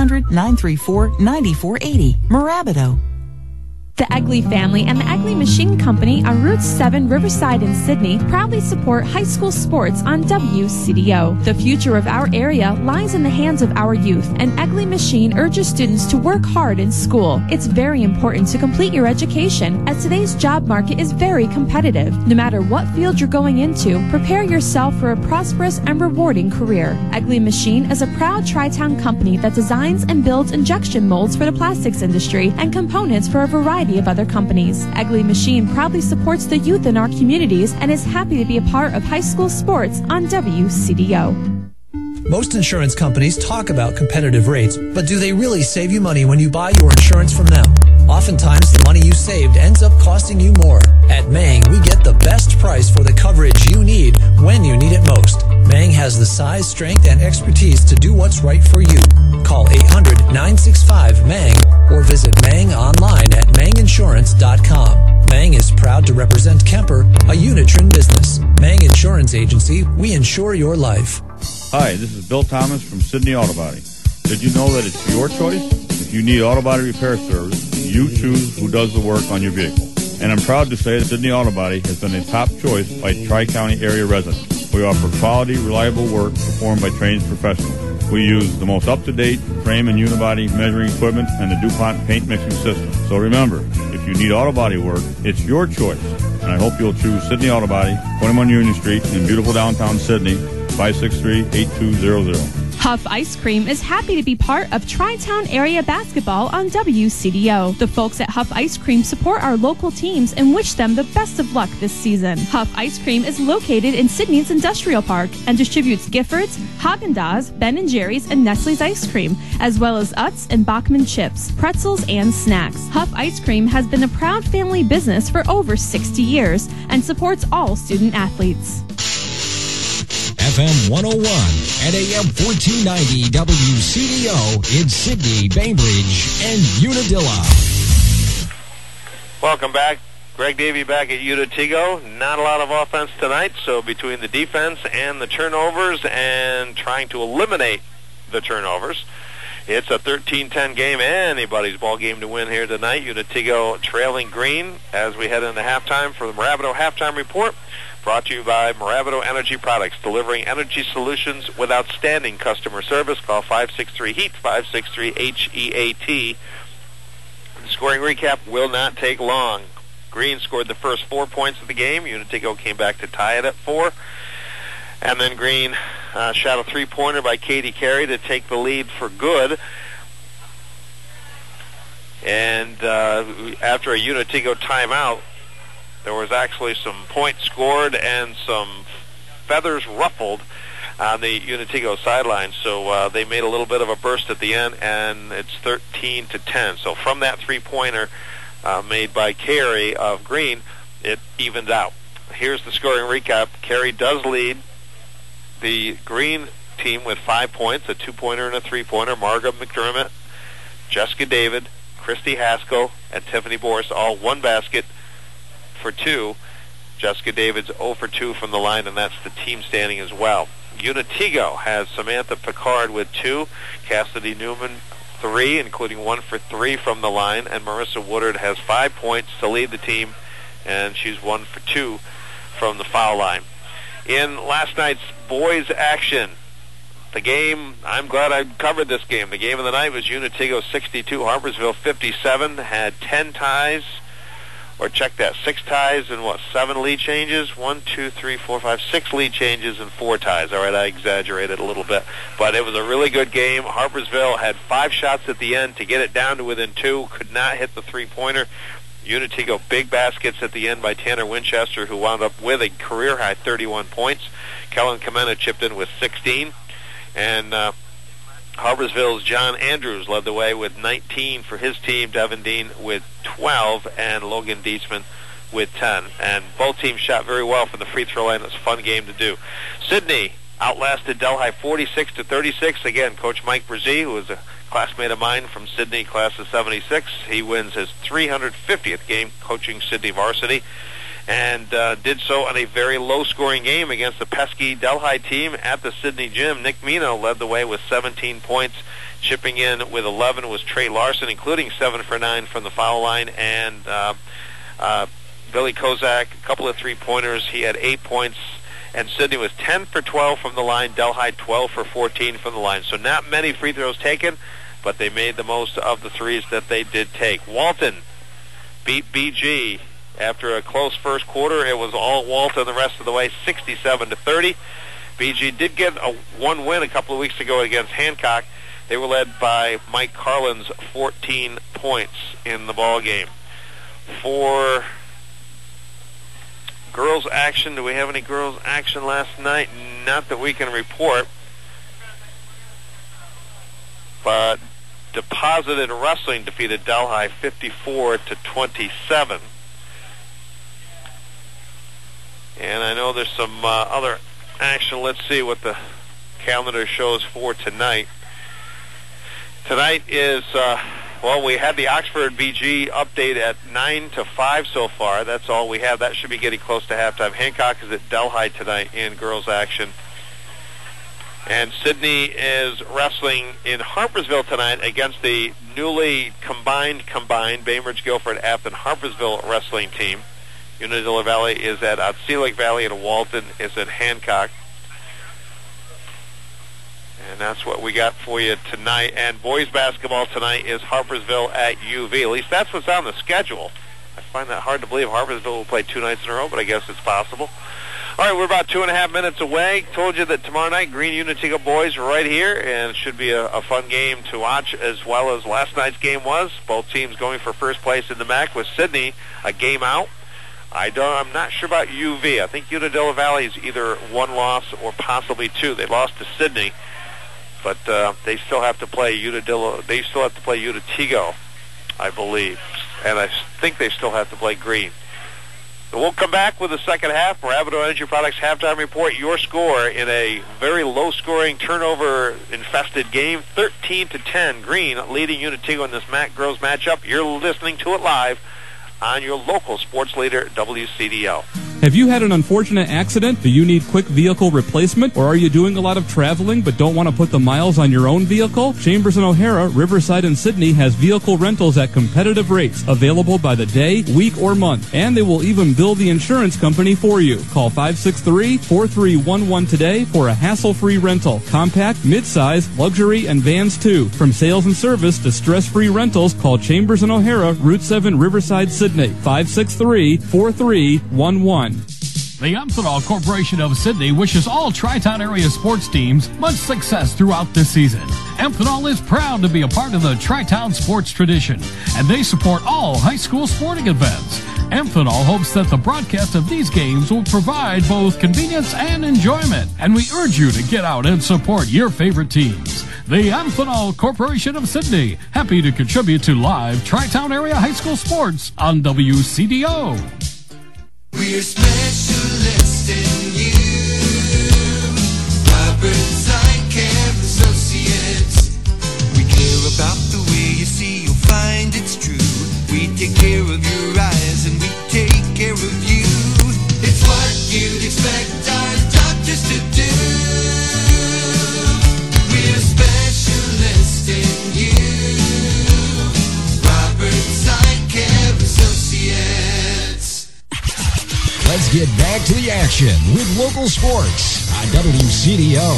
1-800-934-9480. Marabido. The Egley family and the Egley Machine Company on Route 7 Riverside in Sydney proudly support high school sports on WCDO. The future of our area lies in the hands of our youth, and Egley Machine urges students to work hard in school. It's very important to complete your education, as today's job market is very competitive. No matter what field you're going into, prepare yourself for a prosperous and rewarding career. Egley Machine is a proud Tri-Town company that designs and builds injection molds for the plastics industry and components for a variety of other companies. Egley Machine proudly supports the youth in our communities and is happy to be a part of high school sports on WCDO. Most insurance companies talk about competitive rates, but do they really save you money when you buy your insurance from them? Oftentimes, the money you saved ends up costing you more. At Mang, we get the best price for the coverage you need when you need it most. Mang has the size, strength, and expertise to do what's right for you. Call 800-965-MANG or visit Mang online at manginsurance.com. Mang is proud to represent Kemper, a Unitron business. Mang Insurance Agency, we insure your life. Hi, this is Bill Thomas from Sydney Auto Body. Did you know that it's your choice? If you need auto body repair service, you choose who does the work on your vehicle. And I'm proud to say that Sydney Auto Body has been a top choice by Tri-County area residents. We offer quality, reliable work performed by trained professionals. We use the most up-to-date frame and unibody measuring equipment and the DuPont paint mixing system. So remember, if you need auto body work, it's your choice. And I hope you'll choose Sydney Auto Body, 21 Union Street in beautiful downtown Sydney, 563-8200. Huff Ice Cream is happy to be part of Tri-Town area basketball on WCDO. The folks at Huff Ice Cream support our local teams and wish them the best of luck this season. Huff Ice Cream is located in Sydney's Industrial Park and distributes Giffords, Haagen-Dazs, Ben & Jerry's, and Nestle's ice cream, as well as Utz and Bachman chips, pretzels, and snacks. Huff Ice Cream has been a proud family business for over 60 years and supports all student athletes. FM 101 and AM 1490 WCDO in Sydney, Bainbridge, and Unadilla. Welcome back. Greg Davey back at Unatigo. Not a lot of offense tonight, so between the defense and the turnovers and trying to eliminate the turnovers, It's a 13-10 game, anybody's ball game to win here tonight. Unitigo trailing Green as we head into halftime for the Moravido Halftime Report, brought to you by Moravido Energy Products, delivering energy solutions with outstanding customer service. Call 563-HEAT, 563-HEAT. The scoring recap will not take long. Green scored the first 4 points of the game. Unitigo came back to tie it at 4. And then Green shot a three-pointer by Katie Carey to take the lead for good. And after a Unitigo timeout, there was actually some points scored and some feathers ruffled on the Unitigo sideline. So they made a little bit of a burst at the end, and it's 13-10. So from that three-pointer made by Carey of Green, it evened out. Here's the scoring recap. Carey does lead the Green team with 5 points, a two-pointer and a three-pointer. Marga McDermott, Jessica David, Christy Haskell, and Tiffany Boris, all one basket for 2. Jessica David's 0 for 2 from the line, and that's the team standing as well. Unitigo has Samantha Picard with 2, Cassidy Newman 3, including 1 for 3 from the line, and Marissa Woodard has 5 points to lead the team, and she's 1 for 2 from the foul line. In last night's boys action, the game, I'm glad I covered this game. The game of the night was Unitigo 62, Harpersville 57, had 10 ties, or check that, 6 ties and 7 lead changes? 1, 2, 3, 4, 5, 6 lead changes and 4 ties. All right, I exaggerated a little bit. But it was a really good game. Harpersville had 5 shots at the end to get it down to within 2, could not hit the three-pointer. Unitigo big baskets at the end by Tanner Winchester, who wound up with a career-high 31 points. Kellen Kamena chipped in with 16. And Harpersville's John Andrews led the way with 19 for his team, Devin Dean with 12, and Logan Dietzman with 10. And both teams shot very well from the free throw line. It was a fun game to do. Sydney outlasted Delhi 46-36. Again, Coach Mike Brzee, who was a classmate of mine from Sydney, class of 76. He wins his 350th game coaching Sydney varsity, and did so in a very low-scoring game against the pesky Delhi team at the Sydney gym. Nick Mino led the way with 17 points. Chipping in with 11 was Trey Larson, including 7 for 9 from the foul line, and Billy Kozak, a couple of three-pointers. He had 8 points. And Sydney was 10 for 12 from the line, Delhi 12 for 14 from the line. So not many free throws taken, but they made the most of the threes that they did take. Walton beat BG after a close first quarter. It was all Walton the rest of the way, 67-30. BG did get one win a couple of weeks ago against Hancock. They were led by Mike Carlin's 14 points in the ball game. For girls action, do we have any girls action last night? Not that we can report. But Deposited Wrestling defeated Delhi 54-27. And I know there's some other action. Let's see what the calendar shows for tonight. Tonight is, we had the Oxford BG update at 9 to 5 so far. That's all we have. That should be getting close to halftime. Hancock is at Delhi tonight in girls action. And Sydney is wrestling in Harpersville tonight against the newly combined Bainbridge, Guilford, Afton, Harpersville wrestling team. Unadilla Valley is at Sea Lake Valley, and Walton is at Hancock. And that's what we got for you tonight. And boys basketball tonight is Harpersville at UV. At least that's what's on the schedule. I find that hard to believe. Harpersville will play 2 nights in a row, but I guess it's possible. All right, we're about 2.5 minutes away. Told you that tomorrow night, Green Unitigo boys are right here, and it should be a fun game to watch, as well as last night's game was. Both teams going for first place in the MAC, with Sydney a game out. I'm not sure about UV. I think Unadilla Valley is either 1 loss or possibly 2. They lost to Sydney, but they still have to play Unadilla. They still have to play Unitigo, I believe, and I think they still have to play Green. So we'll come back with the second half. Moravido Energy Products halftime report. Your score in a very low-scoring, turnover-infested game, 13-10. Green leading Unitigo in this MAC girls matchup. You're listening to it live on your local sports leader, WCDL. Have you had an unfortunate accident? Do you need quick vehicle replacement? Or are you doing a lot of traveling but don't want to put the miles on your own vehicle? Chambers and O'Hara, Riverside, and Sydney has vehicle rentals at competitive rates, available by the day, week, or month. And they will even bill the insurance company for you. Call 563-4311 today for a hassle-free rental. Compact, mid-size, luxury, and vans too. From sales and service to stress-free rentals, call Chambers and O'Hara, Route 7, Riverside, Sydney. 563-4311. The Amphenol Corporation of Sydney wishes all Tri-Town area sports teams much success throughout this season. Amphenol is proud to be a part of the Tri-Town sports tradition, and they support all high school sporting events. Amphenol hopes that the broadcast of these games will provide both convenience and enjoyment, and we urge you to get out and support your favorite teams. The Amphenol Corporation of Sydney, happy to contribute to live Tri-Town area high school sports on WCDO. We're specialists in you. Roberts Eye Care Associates. We care about the way you see, you'll find it's true. We take care of your eyes and we take care of you. It's what you'd expect our doctors to do. We're specialists in you. Roberts Eye Care Associates. Let's get back to the action with local sports on WCDO.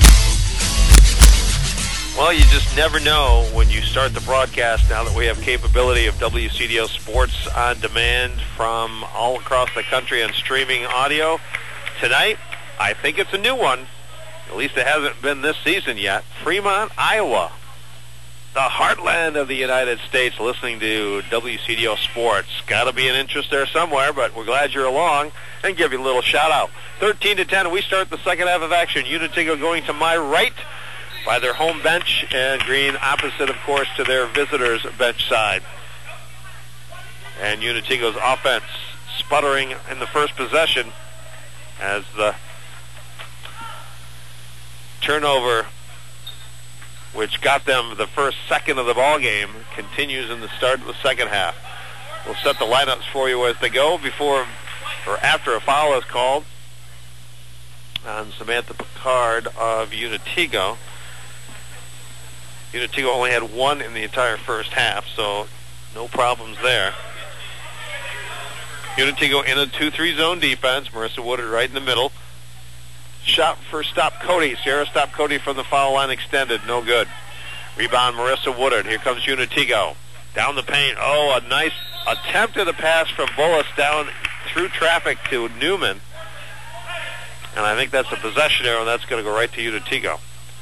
Well, you just never know when you start the broadcast now that we have capability of WCDO Sports on demand from all across the country on streaming audio. Tonight, I think it's a new one. At least it hasn't been this season yet. Fremont, Iowa. The heartland of the United States, listening to WCDO Sports. Got to be an interest there somewhere, but we're glad you're along and give you a little shout-out. 13-10, we start the second half of action. Unitigo going to my right by their home bench, and Green opposite, of course, to their visitors' bench side. And Unitigo's offense sputtering in the first possession as the turnover, which got them the first second of the ball game, continues in the start of the second half. We'll set the lineups for you as they go before or after a foul is called on Samantha Picard of Unitigo. Unitigo only had one in the entire first half, so no problems there. Unitigo in a 2-3 zone defense. Marissa Woodard right in the middle. Shot for Stop Cody. Sierra Stop Cody from the foul line extended. No good. Rebound Marissa Woodard. Here comes Unitigo. Down the paint. Oh, a nice attempt at a pass from Bullis down through traffic to Newman. And I think that's a possession arrow, and that's going to go right to Unitigo.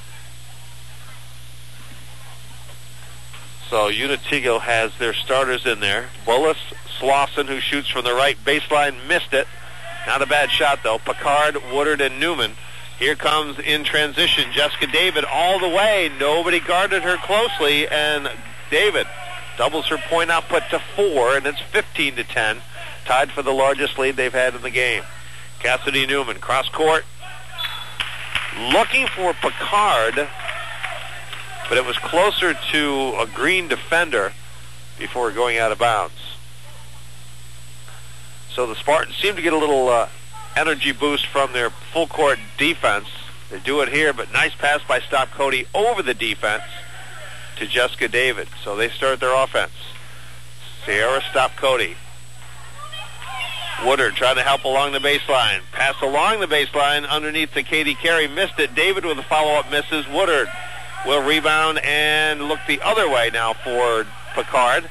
So Unitigo has their starters in there. Bullis, Slauson, who shoots from the right baseline, missed it. Not a bad shot, though. Picard, Woodard, and Newman. Here comes in transition Jessica David all the way. Nobody guarded her closely, and David doubles her point output to 4, and it's 15-10. Tied for the largest lead they've had in the game. Cassidy Newman, cross court. Looking for Picard, but it was closer to a Green defender before going out of bounds. So the Spartans seem to get a little energy boost from their full court defense. They do it here, but nice pass by Stop Cody over the defense to Jessica David. So they start their offense. Sierra Stop Cody. Woodard trying to help along the baseline. Pass along the baseline underneath to Katie Carey. Missed it. David with a follow-up misses. Woodard will rebound and look the other way now for Picard.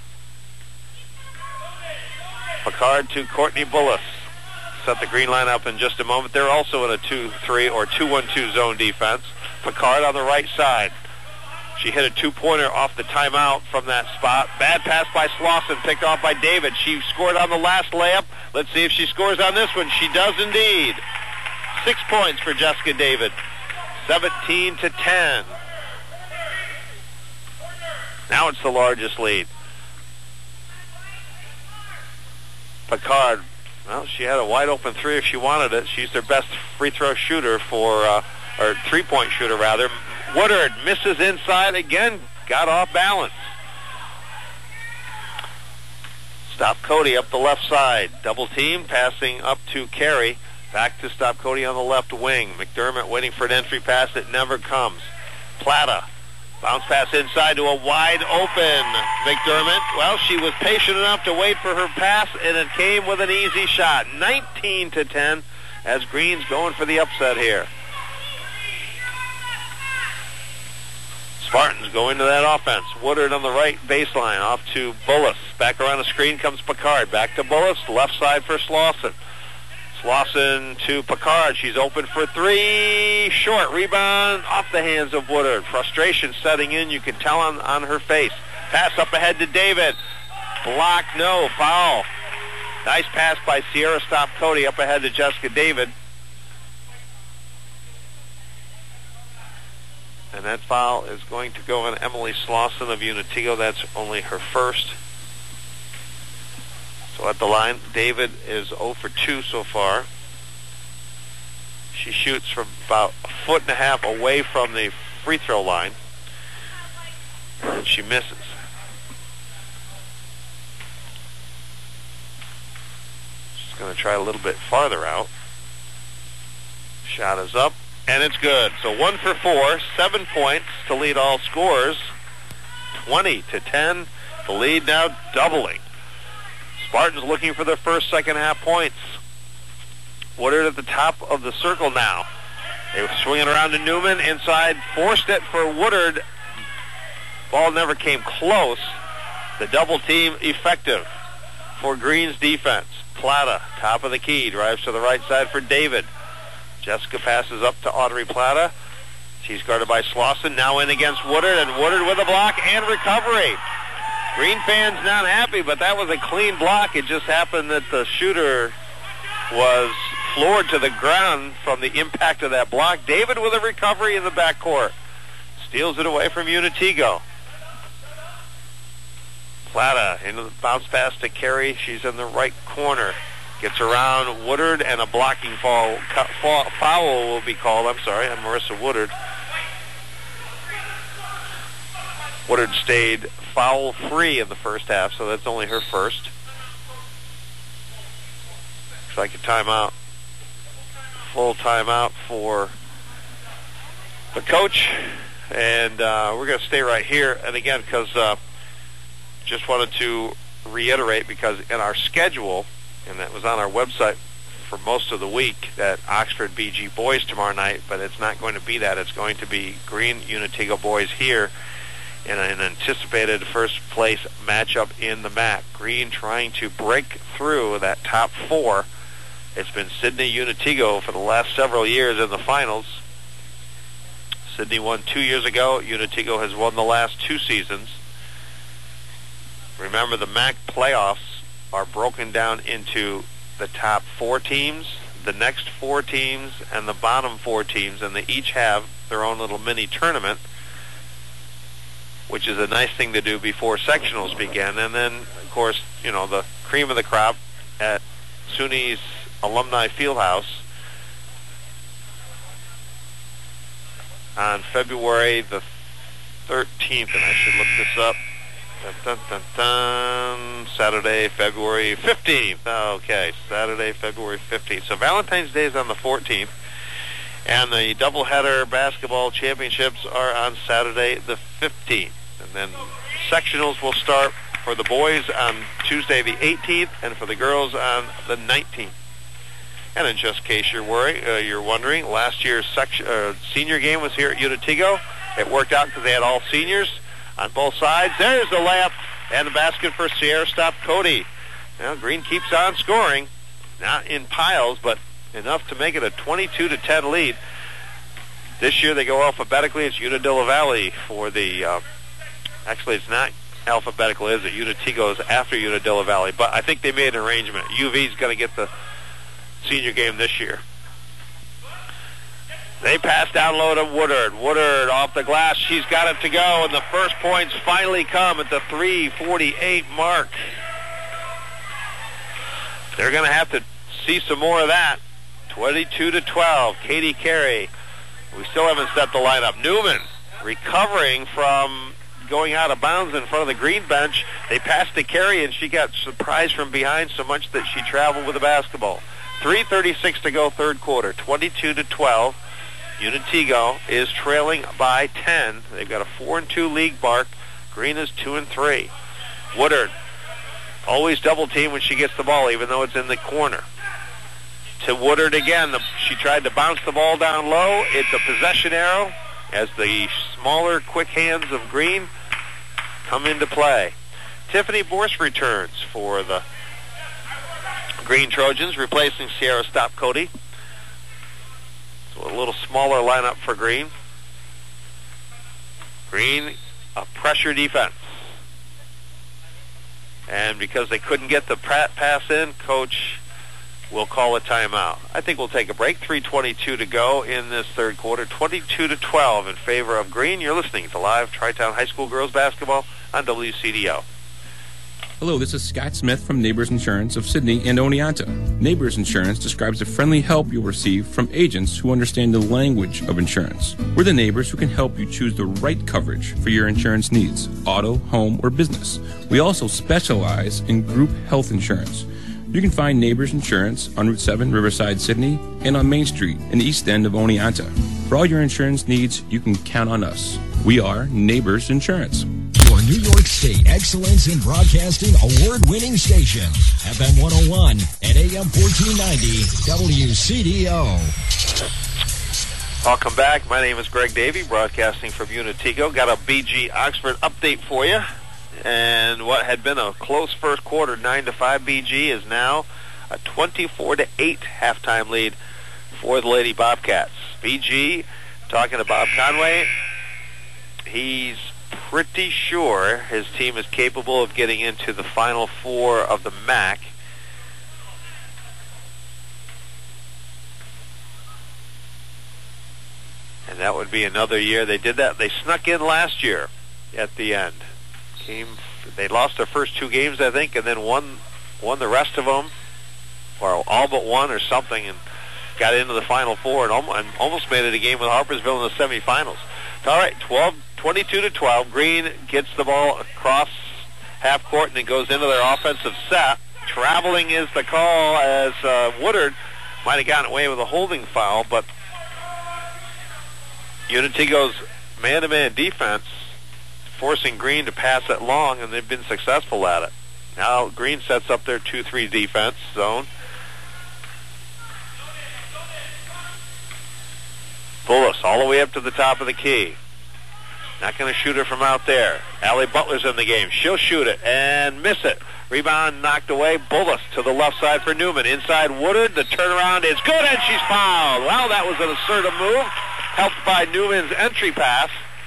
Picard to Courtney Bullis. Set the Green line up in just a moment. They're also in a 2-3 or 2-1-2 zone defense. Picard on the right side. She hit a two-pointer off the timeout from that spot. Bad pass by Slauson, picked off by David. She scored on the last layup. Let's see if she scores on this one. She does indeed. 6 points for Jessica David. 17-10. Now it's the largest lead. Picard, well, she had a wide open three if she wanted it. She's their best free throw shooter or three-point shooter rather. Woodard misses inside again, got off balance. Stop Cody up the left side. Double team, passing up to Carey. Back to Stop Cody on the left wing. McDermott waiting for an entry pass that never comes. Plata. Bounce pass inside to a wide open McDermott. Well, she was patient enough to wait for her pass, and it came with an easy shot. 19-10 as Green's going for the upset here. Spartans go into that offense. Woodard on the right baseline, off to Bullis. Back around the screen comes Picard. Back to Bullis, left side for Slauson. Slauson to Picard. She's open for three. Short rebound off the hands of Woodard. Frustration setting in. You can tell on her face. Pass up ahead to David. Block, no. Foul. Nice pass by Sierra Stop Cody up ahead to Jessica David. And that foul is going to go on Emily Slauson of Unitigo. That's only her first. So at the line, David is 0 for 2 so far. She shoots from about 1.5 feet away from the free throw line. And she misses. She's going to try a little bit farther out. Shot is up, and it's good. So 1 for 4, 7 points to lead all scorers. 20-10. The lead now doubling. Spartans looking for their first second half points. Woodard at the top of the circle now. They were swinging around to Newman. Inside, forced it for Woodard. Ball never came close. The double team effective for Green's defense. Plata, top of the key, drives to the right side for David. Jessica passes up to Audrey Plata. She's guarded by Slauson. Now in against Woodard, and Woodard with a block and recovery. Green fans not happy, but that was a clean block. It just happened that the shooter was floored to the ground from the impact of that block. David with a recovery in the backcourt. Steals it away from Unitigo. Plata into the bounce pass to Carey. She's in the right corner. Gets around Woodard, and a blocking foul will be called. I'm sorry, on Marissa Woodard. Woodard stayed foul-free in the first half, so that's only her first. Looks like a timeout. Full timeout for the coach. And we're going to stay right here. And again, because just wanted to reiterate, because in our schedule, and that was on our website for most of the week, that Oxford BG boys tomorrow night, but it's not going to be that. It's going to be Green Unitigo boys here in an anticipated first place matchup in the MAC. Green trying to break through that top 4. It's been Sydney Unitigo for the last several years in the finals. Sydney won 2 years ago. Unitigo has won the last 2 seasons. Remember, the MAC playoffs are broken down into the top 4 teams, the next 4 teams, and the bottom 4 teams, and they each have their own little mini tournament, which is a nice thing to do before sectionals begin. And then, of course, you know, the cream of the crop at SUNY's Alumni Fieldhouse on February the 13th, and I should look this up. Dun, dun, dun, dun. Saturday, February 15th. Okay, Saturday, February 15th. So Valentine's Day is on the 14th, and the doubleheader basketball championships are on Saturday the 15th. And then sectionals will start for the boys on Tuesday the 18th, and for the girls on the 19th. And in just case you're wondering, last year's senior game was here at Unitigo. It worked out because they had all seniors on both sides. There's the layup and the basket for Sierra Stop Cody. Now Green keeps on scoring, not in piles, but enough to make it a 22-10 lead. This year they go alphabetically. It's Unadilla Valley for the. Actually, it's not alphabetical, is it? Unitigo is after Unadilla Valley, but I think they made an arrangement. UV's going to get the senior game this year. They pass down low to Woodard. Woodard off the glass. She's got it to go, and the first points finally come at the 3:48 mark. They're going to have to see some more of that. 22-12. Katie Carey. We still haven't set the lineup. Newman recovering from going out of bounds in front of the green bench. They passed to Carey, and she got surprised from behind so much that she traveled with the basketball. 3:36 to go, third quarter, 22-12. Unitigo is trailing by 10. They've got a 4-2 league mark. Green is 2-3. Woodard, always double team when she gets the ball, even though it's in the corner. To Woodard again. She tried to bounce the ball down low. It's a possession arrow as the smaller, quick hands of Green come into play. Tiffany Borst returns for the Green Trojans, replacing Sierra Stop-Cody. So a little smaller lineup for Green. Green, a pressure defense. And because they couldn't get the pass in, Coach will call a timeout. I think we'll take a break. 3:22 to go in this third quarter. 22-12 in favor of Green. You're listening to live Tri-Town High School girls basketball on WCDO. Hello, this is Scott Smith from Neighbors Insurance of Sydney and Oneonta. Neighbors Insurance describes the friendly help you'll receive from agents who understand the language of insurance. We're the neighbors who can help you choose the right coverage for your insurance needs, auto, home, or business. We also specialize in group health insurance. You can find Neighbors Insurance on Route 7, Riverside, Sydney, and on Main Street in the east end of Oneonta. For all your insurance needs, you can count on us. We are Neighbors Insurance. Your New York State Excellence in Broadcasting award-winning station, FM 101 and AM 1490 WCDO. Welcome back. My name is Greg Davey, broadcasting from Unitigo. Got a BG Oxford update for you. And what had been a close first quarter, 9-5 BG, is now a 24-8 halftime lead for the Lady Bobcats. BG, talking to Bob Conway, he's pretty sure his team is capable of getting into the Final Four of the MAC. And that would be another year. They did that. They snuck in last year at the end. They lost their first two games, I think, and then won the rest of them, or all but one or something, and got into the Final Four and almost made it a game with Harpersville in the semifinals. All right, 22-12. Green gets the ball across half court and it goes into their offensive set. Traveling is the call, as Woodard might have gotten away with a holding foul, but Unitigo's man-to-man defense forcing Green to pass it long, and they've been successful at it. Now Green sets up their 2-3 defense zone. Bullis all the way up to the top of the key. Not going to shoot it from out there. Allie Butler's in the game. She'll shoot it and miss it. Rebound knocked away. Bullis to the left side for Newman. Inside Woodard. The turnaround is good, and she's fouled. Well, that was an assertive move, helped by Newman's entry pass.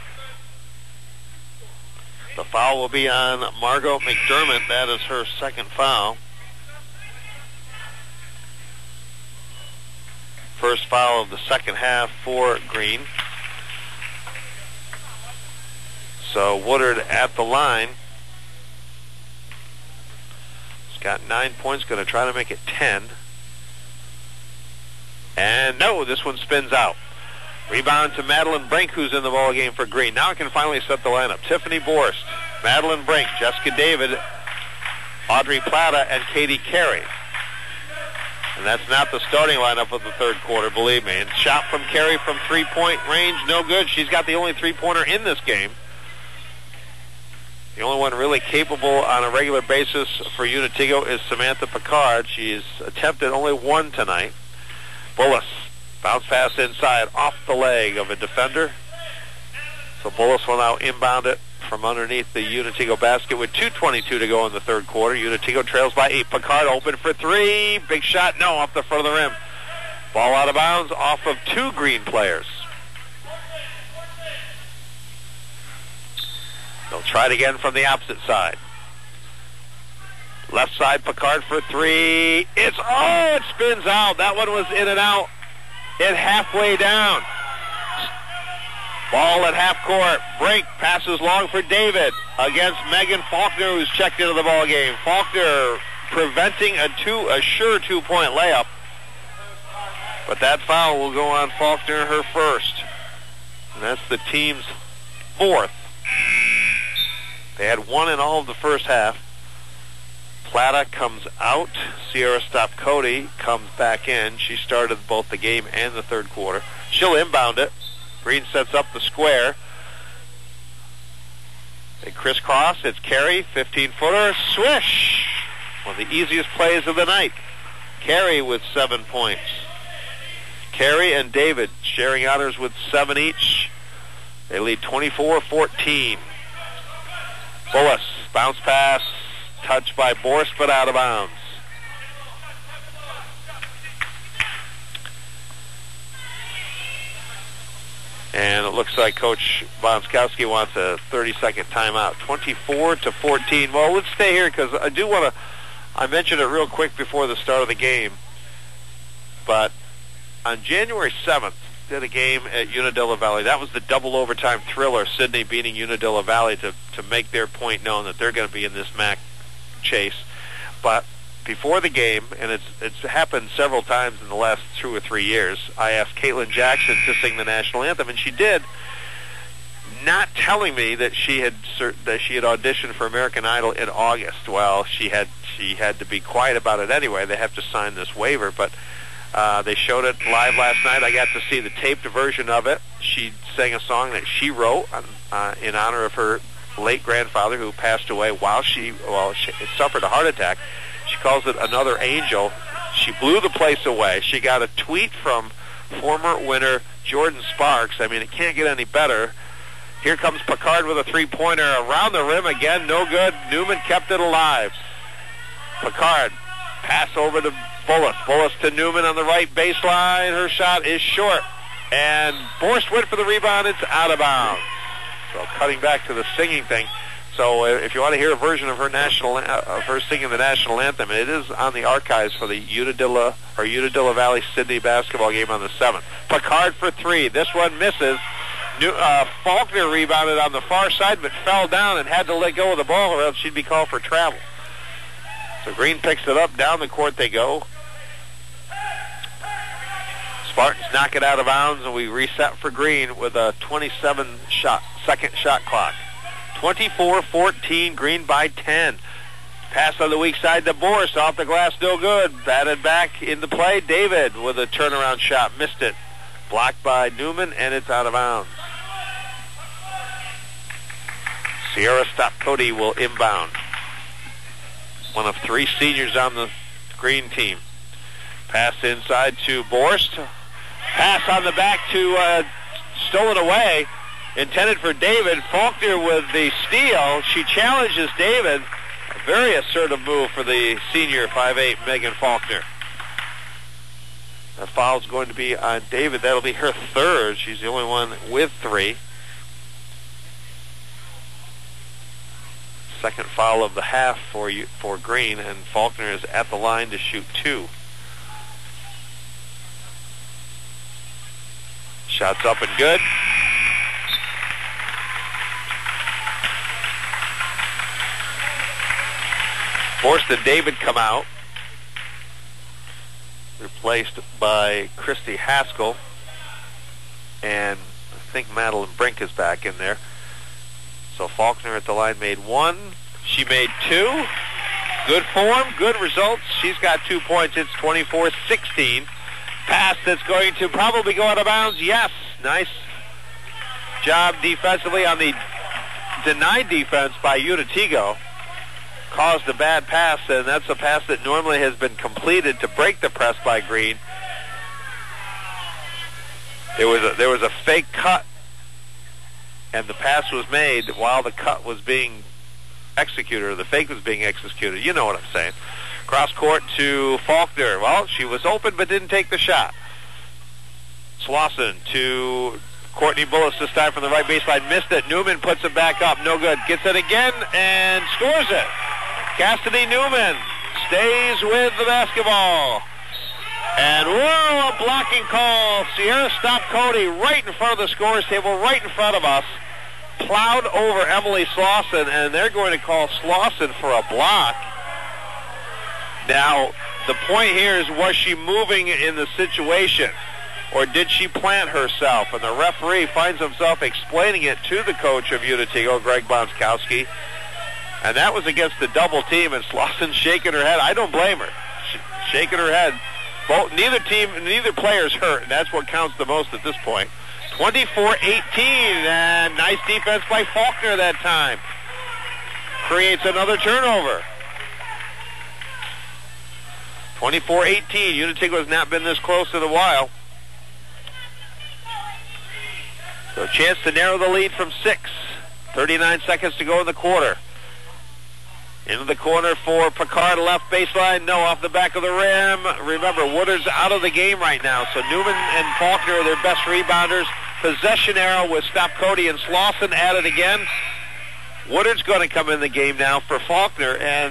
The foul will be on Margot McDermott. That is her second foul. First foul of the second half for Green. So Woodard at the line. He's got 9 points, going to try to make it 10. And no, this one spins out. Rebound to Madeline Brink, who's in the ball game for Green. Now it can finally set the lineup. Tiffany Borst, Madeline Brink, Jessica David, Audrey Plata, and Katie Carey. And that's not the starting lineup of the third quarter, believe me. And shot from Carey from three-point range, no good. She's got the only three-pointer in this game. The only one really capable on a regular basis for Unitigo is Samantha Picard. She's attempted only one tonight. Bullis, bounce pass inside, off the leg of a defender. So Bullis will now inbound it from underneath the Unitigo basket with 2:22 to go in the third quarter. Unitigo trails by 8. Picard open for 3. Big shot, no, off the front of the rim. Ball out of bounds off of 2 Green players. They'll try it again from the opposite side. Left side, Picard for 3. It spins out. That one was in and out. It halfway down. Ball at half court. Brink passes long for David against Megan Faulkner, who's checked into the ball game. Faulkner preventing a sure 2-point layup. But that foul will go on Faulkner, her first. And that's the team's 4th. They had one in all of the first half. Plata comes out. Sierra Stopcody comes back in. She started both the game and the third quarter. She'll inbound it. Green sets up the square. They crisscross. It's Carey, 15-footer. Swish! One of the easiest plays of the night. Carey with 7 points. Carey and David sharing honors with 7 each. They lead 24-14. Bullis, bounce pass, touched by Borst, but out of bounds. And it looks like Coach Bonskowski wants a 30-second timeout. 24-14. Well, let's stay here because I do want to, I mentioned it real quick before the start of the game, but on January 7th, did a game at Unadilla Valley. That was the double overtime thriller, Sidney beating Unadilla Valley to make their point known that they're going to be in this MAC chase. But before the game, and it's happened several times in the last 2 or 3 years, I asked Caitlin Jackson to sing the national anthem, and she did, not telling me that she had auditioned for American Idol in August. Well, she had to be quiet about it anyway. They have to sign this waiver, but they showed it live last night. I got to see the taped version of it. She sang a song that she wrote in honor of her late grandfather who passed away while she suffered a heart attack. She calls it Another Angel. She blew the place away. She got a tweet from former winner Jordan Sparks. I mean, it can't get any better. Here comes Picard with a three-pointer around the rim again. No good. Newman kept it alive. Picard, pass over to Bullis. Bullis to Newman on the right baseline. Her shot is short. And Borst went for the rebound. It's out of bounds. So cutting back to the singing thing. So if you want to hear a version of her singing the national anthem, it is on the archives for the Unadilla Valley Sidney basketball game on the 7th. Picard for 3. This one misses. Faulkner rebounded on the far side but fell down and had to let go of the ball or else she'd be called for travel. So Green picks it up. Down the court they go. Spartans knock it out of bounds, and we reset for Green with a 27-second shot clock. 24-14, Green by 10. Pass on the weak side to Borst, off the glass, no good. Batted back into play. David with a turnaround shot, missed it. Blocked by Newman, and it's out of bounds. Sierra Stopcody will inbound. One of 3 seniors on the Green team. Pass inside to Borst. Pass on the back to stolen away. Intended for David. Faulkner with the steal. She challenges David. A very assertive move for the senior 5'8" Megan Faulkner. That foul's going to be on David. That'll be her 3rd. She's the only one with 3. Second foul of the half for Green, and Faulkner is at the line to shoot 2. Shots up and good. Borst and David come out. Replaced by Christy Haskell. And I think Madeline Brink is back in there. So Faulkner at the line made 1. She made 2. Good form, good results. She's got 2 points. It's 24-16. Pass that's going to probably go out of bounds. Yes. Nice job defensively on the denied defense by Unatigo. Caused a bad pass, and that's a pass that normally has been completed to break the press by Green. There was a fake cut, and the pass was made while the cut was being executed, or the fake was being executed. You know what I'm saying. Cross court to Faulkner. Well, she was open but didn't take the shot. Slauson to Courtney Bullis this time from the right baseline. Missed it. Newman puts it back up. No good. Gets it again and scores it. Cassidy Newman stays with the basketball. And whoa, a blocking call. Sierra Stopcody right in front of the scorer's table, right in front of us. Plowed over Emily Slauson, and they're going to call Slauson for a block. Now, the point here is, was she moving in the situation, or did she plant herself? And the referee finds himself explaining it to the coach of Unatigo, Greg Bonskowski. And that was against the double team, and Slauson shaking her head. I don't blame her. Shaking her head. Neither player's hurt, and that's what counts the most at this point. 24-18, and nice defense by Faulkner that time. Creates another turnover. 24-18, Unitigo has not been this close in a while. So a chance to narrow the lead from 6. 39 seconds to go in the quarter. Into the corner for Picard, left baseline. No, off the back of the rim. Remember, Woodard's out of the game right now, so Newman and Faulkner are their best rebounders. Possession arrow with Stopcody and Slauson at it again. Woodard's going to come in the game now for Faulkner, and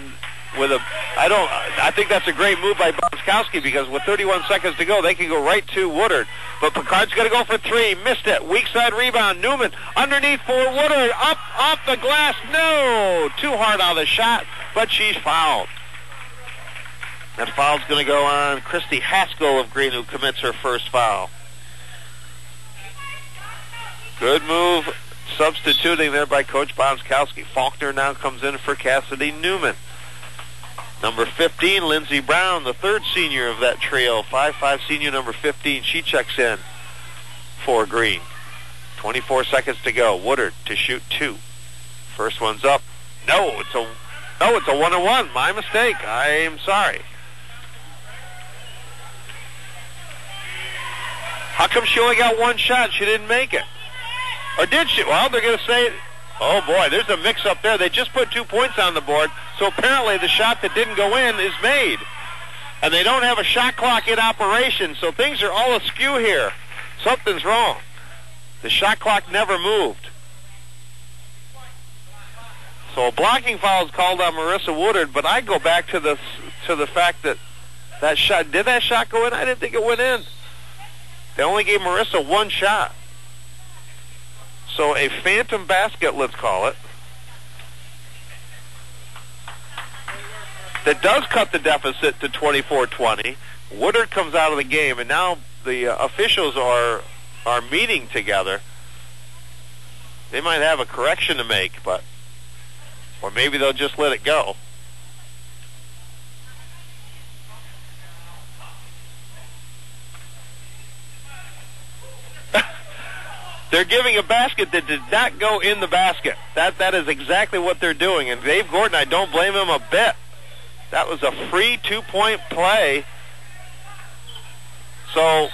I think that's a great move by Bonskowski, because with 31 seconds to go, they can go right to Woodard. But Picard's going to go for 3. Missed it. Weak side rebound. Newman underneath for Woodard. Up, off the glass. No. Too hard on the shot, but she's fouled. That foul's going to go on Christy Haskell of Green, who commits her first foul. Good move substituting there by Coach Bonskowski. Faulkner now comes in for Cassidy Newman. Number 15, Lindsey Brown, the third senior of that trio. 5'5" senior number 15. She checks in for Green. 24 seconds to go. Woodard to shoot 2. First one's up. No, it's a 1-on-1. My mistake. I'm sorry. How come she only got one shot? She didn't make it. Or did she? Well, they're going to say, oh boy, there's a mix-up there. They just put 2 points on the board, so apparently the shot that didn't go in is made. And they don't have a shot clock in operation, so things are all askew here. Something's wrong. The shot clock never moved. So a blocking foul is called on Marissa Woodard, but I go back to the fact that shot, did that shot go in? I didn't think it went in. They only gave Marissa one shot. So a phantom basket, let's call it, that does cut the deficit to 24-20. Woodard comes out of the game, and now the officials are meeting together. They might have a correction to make, or maybe they'll just let it go. They're giving a basket that did not go in the basket. That is exactly what they're doing. And Dave Gordon, I don't blame him a bit. That was a free 2-point play. So,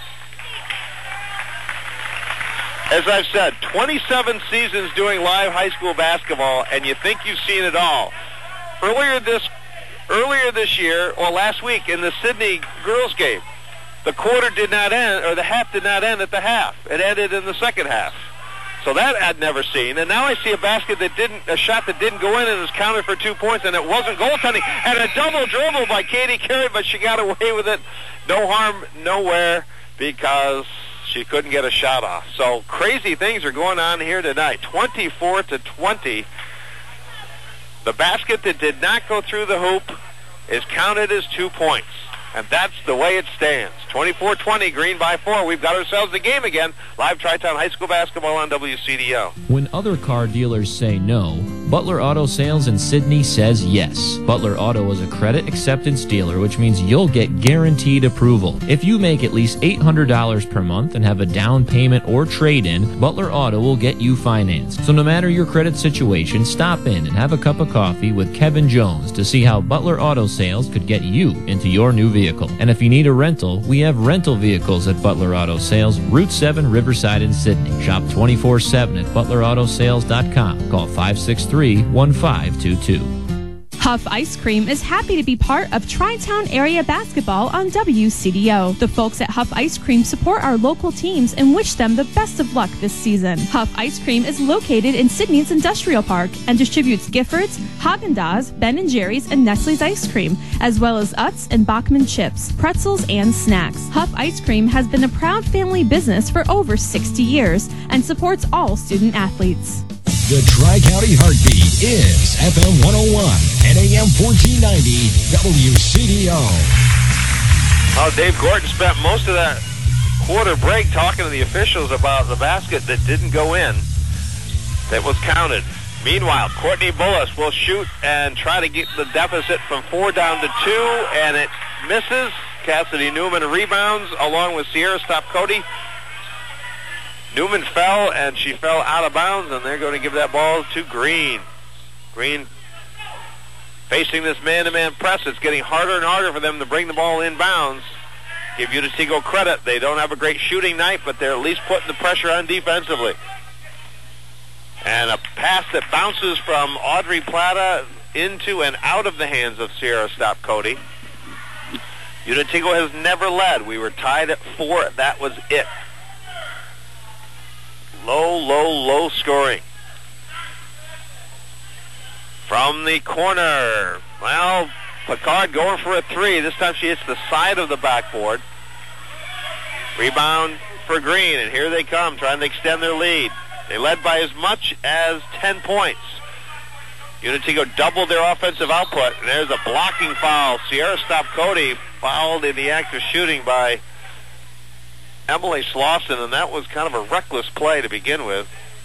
as I've said, 27 seasons doing live high school basketball, and you think you've seen it all. Earlier this year, or last week in the Sydney girls game, the quarter did not end, or the half did not end at the half. It ended in the second half. So that I'd never seen. And now I see a shot that didn't go in and is counted for 2 points, and it wasn't goaltending. And a double dribble by Katie Carey, but she got away with it. No harm, nowhere, because she couldn't get a shot off. So crazy things are going on here tonight. 24-20. The basket that did not go through the hoop is counted as 2 points. And that's the way it stands. 24-20, Green by 4. We've got ourselves a game again. Live Tri-Town High School basketball on WCDO. When other car dealers say no, Butler Auto Sales in Sydney says yes. Butler Auto is a credit acceptance dealer, which means you'll get guaranteed approval. If you make at least $800 per month and have a down payment or trade-in, Butler Auto will get you financed. So no matter your credit situation, stop in and have a cup of coffee with Kevin Jones to see how Butler Auto Sales could get you into your new vehicle. And if you need a rental, we have rental vehicles at Butler Auto Sales, Route 7, Riverside in Sydney. Shop 24/7 at ButlerAutoSales.com. Call 563-1522. Huff Ice Cream is happy to be part of Tri-Town area basketball on WCDO. The folks at Huff Ice Cream support our local teams and wish them the best of luck this season. Huff Ice Cream is located in Sydney's Industrial Park and distributes Giffords, Haagen-Dazs, Ben & Jerry's, and Nestle's ice cream, as well as Utz and Bachman chips, pretzels, and snacks. Huff Ice Cream has been a proud family business for over 60 years and supports all student athletes. The Tri-County Heartbeat is FM 101 and AM 1490 WCDO. Oh, Dave Gordon spent most of that quarter break talking to the officials about the basket that didn't go in, that was counted. Meanwhile, Courtney Bullis will shoot and try to get the deficit from 4 down to 2, and it misses. Cassidy Newman rebounds along with Sierra Stopcody. Newman fell, and she fell out of bounds, and they're going to give that ball to Green. Green facing this man-to-man press. It's getting harder and harder for them to bring the ball inbounds. Give Unitigo credit. They don't have a great shooting night, but they're at least putting the pressure on defensively. And a pass that bounces from Audrey Plata into and out of the hands of Sierra Stopcody. Unitigo has never led. We were tied at 4. That was it. Low scoring. From the corner. Well, Picard going for a 3. This time she hits the side of the backboard. Rebound for Green, and here they come trying to extend their lead. They led by as much as 10 points. Unitigo doubled their offensive output, and there's a blocking foul. Sierra Stopcody fouled in the act of shooting by Emily Slauson, and that was kind of a reckless play to begin with.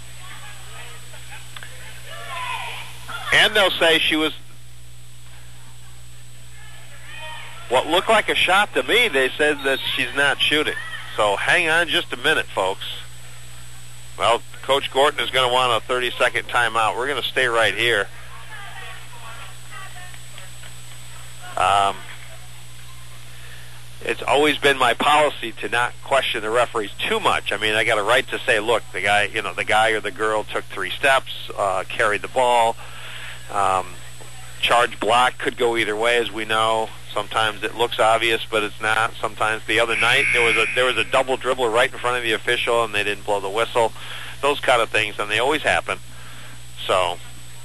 And they'll say she was what looked like a shot to me. They said that she's not shooting. So hang on just a minute, folks. Well, Coach Gorton is going to want a 30-second timeout. We're going to stay right here. It's always been my policy to not question the referees too much. I mean, I got a right to say, look, the guy or the girl took 3 steps, carried the ball. Charge block could go either way, as we know. Sometimes it looks obvious, but it's not. Sometimes the other night there was a double dribbler right in front of the official, and they didn't blow the whistle. Those kind of things, and they always happen. So,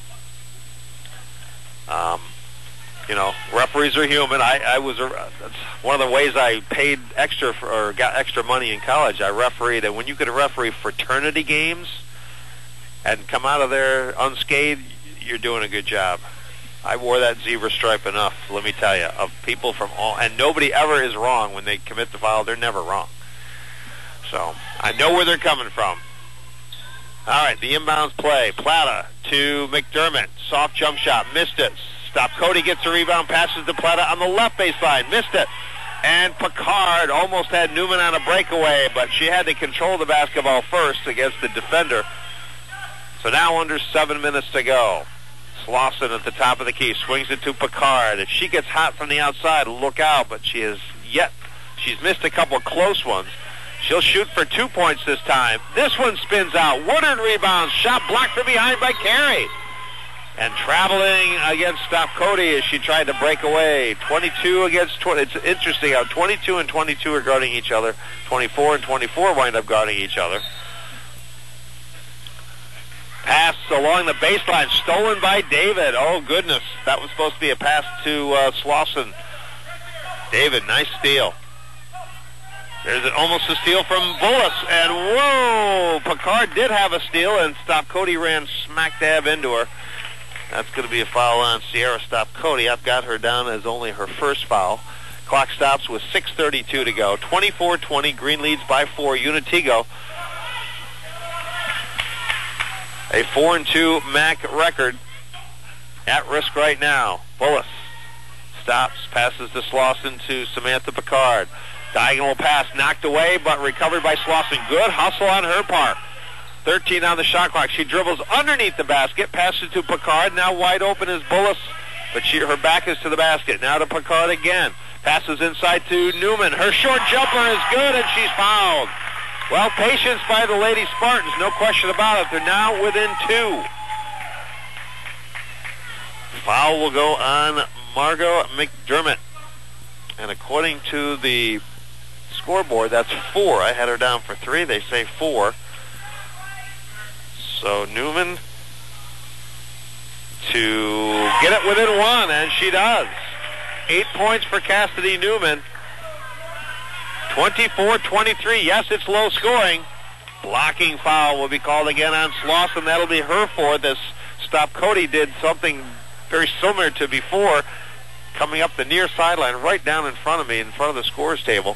referees are human. That's one of the ways I paid extra or got extra money in college. I refereed, and when you could referee fraternity games and come out of there unscathed, you're doing a good job. I wore that zebra stripe enough, let me tell you, of people from all, and nobody ever is wrong when they commit the foul. They're never wrong. So I know where they're coming from. All right, the inbounds play. Plata to McDermott. Soft jump shot. Missed it. Stopcody gets the rebound. Passes to Plata on the left baseline. Missed it. And Picard almost had Newman on a breakaway, but she had to control the basketball first against the defender. So now under 7 minutes to go. Slauson at the top of the key. Swings it to Picard. If she gets hot from the outside, look out. But she's missed a couple of close ones. She'll shoot for 2 points this time. This one spins out. Woodard rebounds. Shot blocked from behind by Carey. And traveling against Stopcody as she tried to break away. 22 against 20. It's interesting how 22 and 22 are guarding each other. 24 and 24 wind up guarding each other. Pass along the baseline. Stolen by David. Oh, goodness. That was supposed to be a pass to Slauson. David, nice steal. There's almost a steal from Bullis. And, whoa, Picard did have a steal, and Stopcody ran smack dab into her. That's going to be a foul on Sierra Stopcody. I've got her down as only her first foul. Clock stops with 6:32 to go. 24-20. Green leads by 4. Unitigo. A 4-2 MAC record at risk right now. Bullis stops, passes to Slauson to Samantha Picard. Diagonal pass knocked away, but recovered by Slauson. Good hustle on her part. 13 on the shot clock. She dribbles underneath the basket, passes to Picard. Now wide open is Bullis, but her back is to the basket. Now to Picard again. Passes inside to Newman. Her short jumper is good, and she's fouled. Well, patience by the Lady Spartans, no question about it. They're now within 2. Foul will go on Margot McDermott. And according to the scoreboard, that's 4. I had her down for 3. They say 4. So Newman to get it within 1, and she does. 8 points for Cassidy Newman. 24-23. Yes, it's low scoring. Blocking foul will be called again on Slauson. That'll be her 4th, as Stopcody did something very similar to before, coming up the near sideline right down in front of me, in front of the scores table.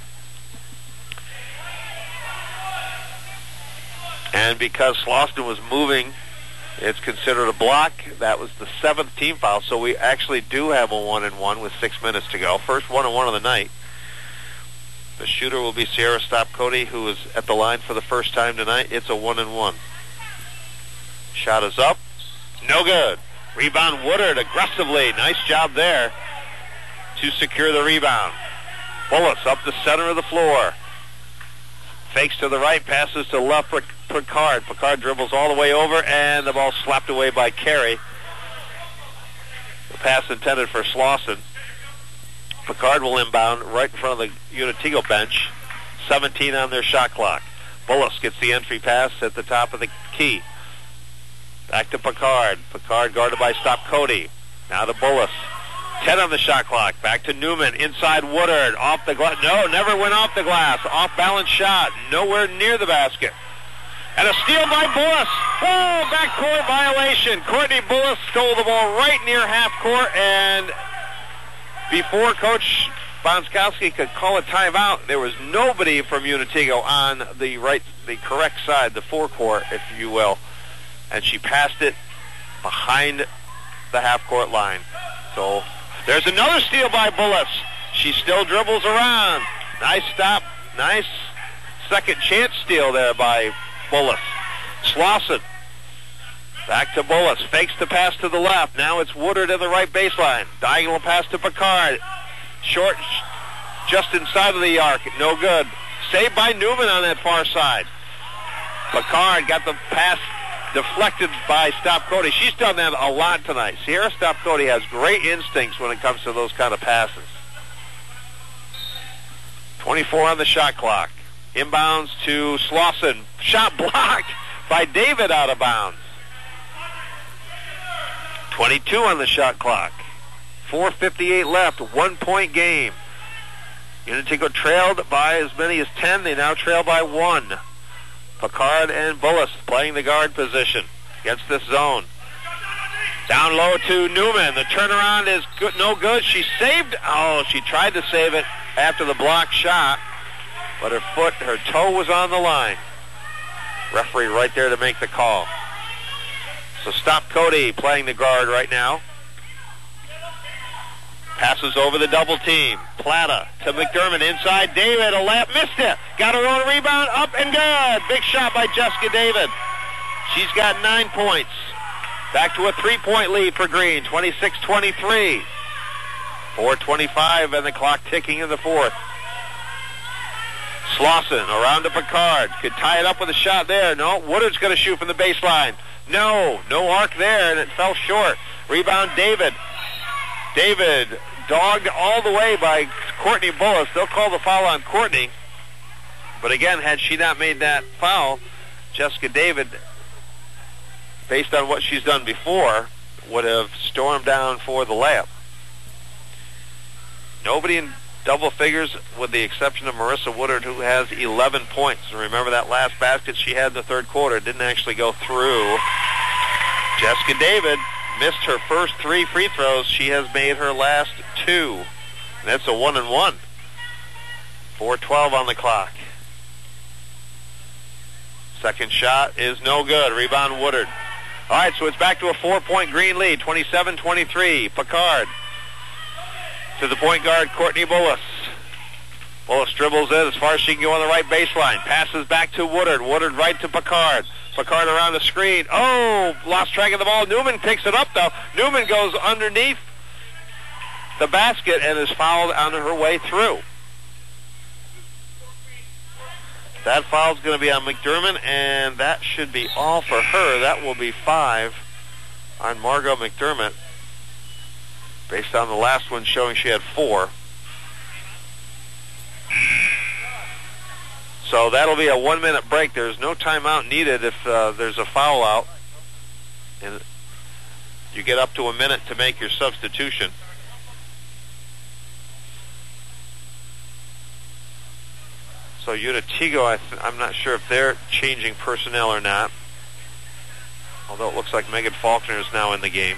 And because Slauson was moving It's considered a block. That was the 7th team foul, so we actually do have a 1-and-1 with 6 minutes to go. First 1-and-1 of the night. The shooter will be Sierra Stopcote, who is at the line for the first time tonight. It's a 1-and-1. Shot is up. No good. Rebound Woodard aggressively. Nice job there to secure the rebound. Bullis up the center of the floor. Fakes to the right, passes to left for Picard. Picard dribbles all the way over, and the ball slapped away by Carey. The pass intended for Slauson. Picard will inbound right in front of the Unitigo bench. 17 on their shot clock. Bullis gets the entry pass at the top of the key. Back to Picard. Picard guarded by Stopcote. Now to Bullis. 10 on the shot clock. Back to Newman. Inside Woodard. Off the glass. No, never went off the glass. Off-balance shot. Nowhere near the basket. And a steal by Bullis. Oh, backcourt violation. Courtney Bullis stole the ball right near half court, and before Coach Bonskowski could call a timeout, there was nobody from Unitigo on the correct side, the forecourt, if you will. And she passed it behind the half-court line. So there's another steal by Bullis. She still dribbles around. Nice stop. Nice second chance steal there by Bullis. Slauson. Back to Bullis. Fakes the pass to the left. Now it's Woodard at the right baseline. Diagonal pass to Picard. Short just inside of the arc. No good. Saved by Newman on that far side. Picard got the pass deflected by Stopcote. She's done that a lot tonight. Sierra Stopcote has great instincts when it comes to those kind of passes. 24 on the shot clock. Inbounds to Slauson. Shot blocked by David out of bounds. 22 on the shot clock. 4:58 left. 1-point game. Unitigo trailed by as many as 10. They now trail by 1. Picard and Bullis playing the guard position against this zone. Down low to Newman. The turnaround is good, no good. She saved. Oh, she tried to save it after the block shot, but her toe was on the line. Referee right there to make the call. So Stopcote playing the guard right now. Passes over the double team. Plata to McDermott inside. David, a layup, missed it. Got her own rebound, up and good. Big shot by Jessica David. She's got 9 points. Back to a 3-point lead for Green, 26-23. 4:25 and the clock ticking in the fourth. Slauson around to Picard. Could tie it up with a shot there. No, Woodard's going to shoot from the baseline. No arc there, and it fell short. Rebound David. David dogged all the way by Courtney Bullis. They'll call the foul on Courtney. But again, had she not made that foul, Jessica David, based on what she's done before, would have stormed down for the layup. Nobody in double figures with the exception of Marissa Woodard, who has 11 points. And remember that last basket she had in the third quarter didn't actually go through. Jessica David missed her first 3 free throws. She has made her last 2. And that's a 1-and-1. 4:12 on the clock. Second shot is no good. Rebound Woodard. All right, so it's back to a 4-point Green lead, 27-23. Picard to the point guard, Courtney Bullis. Bullis dribbles in as far as she can go on the right baseline. Passes back to Woodard. Woodard right to Picard. Picard around the screen. Oh, lost track of the ball. Newman picks it up, though. Newman goes underneath the basket and is fouled on her way through. That foul's going to be on McDermott, and that should be all for her. That will be 5 on Margot McDermott, based on the last one showing she had 4. So that'll be a 1-minute break. There's no timeout needed if there's a foul out. And you get up to a minute to make your substitution. So Unitigo, I'm not sure if they're changing personnel or not. Although it looks like Megan Faulkner is now in the game.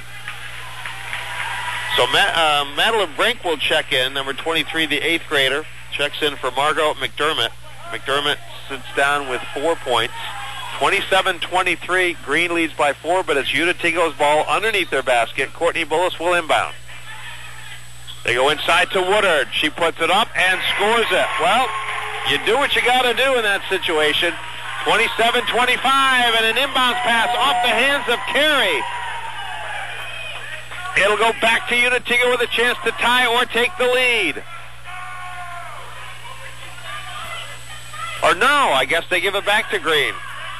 So Madeline Brink will check in, number 23, the 8th grader. Checks in for Margot McDermott. McDermott sits down with 4 points. 27-23. Green leads by 4, but it's Unatigo's ball underneath their basket. Courtney Bullis will inbound. They go inside to Woodard. She puts it up and scores it. Well, you do what you got to do in that situation. 27-25, and an inbounds pass off the hands of Carey. It'll go back to Unatigo with a chance to tie or take the lead. Or no, I guess they give it back to Green.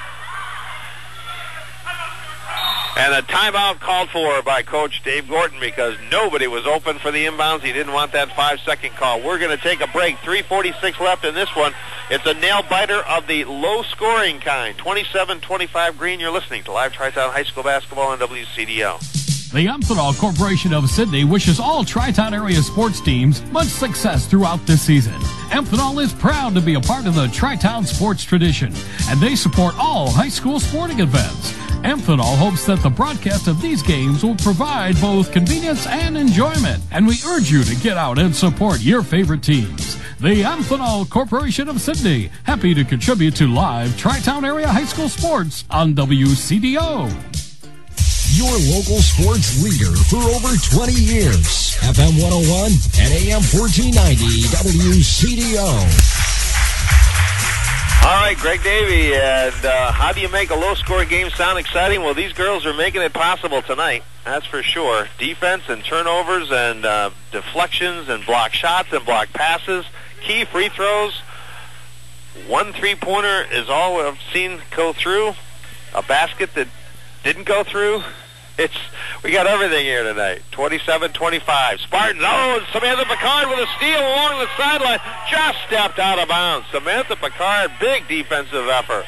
And a timeout called for by Coach Dave Gorton because nobody was open for the inbounds. He didn't want that 5-second call. We're going to take a break. 3:46 left in this one. It's a nail-biter of the low-scoring kind. 27-25 Green. You're listening to Live Tri-Town High School Basketball on WCDO. The Amphenol Corporation of Sydney wishes all Tri-Town area sports teams much success throughout this season. Amphenol is proud to be a part of the Tri-Town sports tradition, and they support all high school sporting events. Amphenol hopes that the broadcast of these games will provide both convenience and enjoyment, and we urge you to get out and support your favorite teams. The Amphenol Corporation of Sydney, happy to contribute to live Tri-Town area high school sports on WCDO. Your local sports leader for over 20 years. FM 101 and AM 1490 WCDO. All right, Greg Davey, and how do you make a low-scoring game sound exciting? Well, these girls are making it possible tonight, that's for sure. Defense and turnovers and deflections and block shots and block passes, key free throws. 1 3-pointer is all I've seen go through. A basket that didn't go through. We got everything here tonight. 27-25. Spartans. Oh, Samantha Picard with a steal along the sideline. Just stepped out of bounds. Samantha Picard, big defensive effort.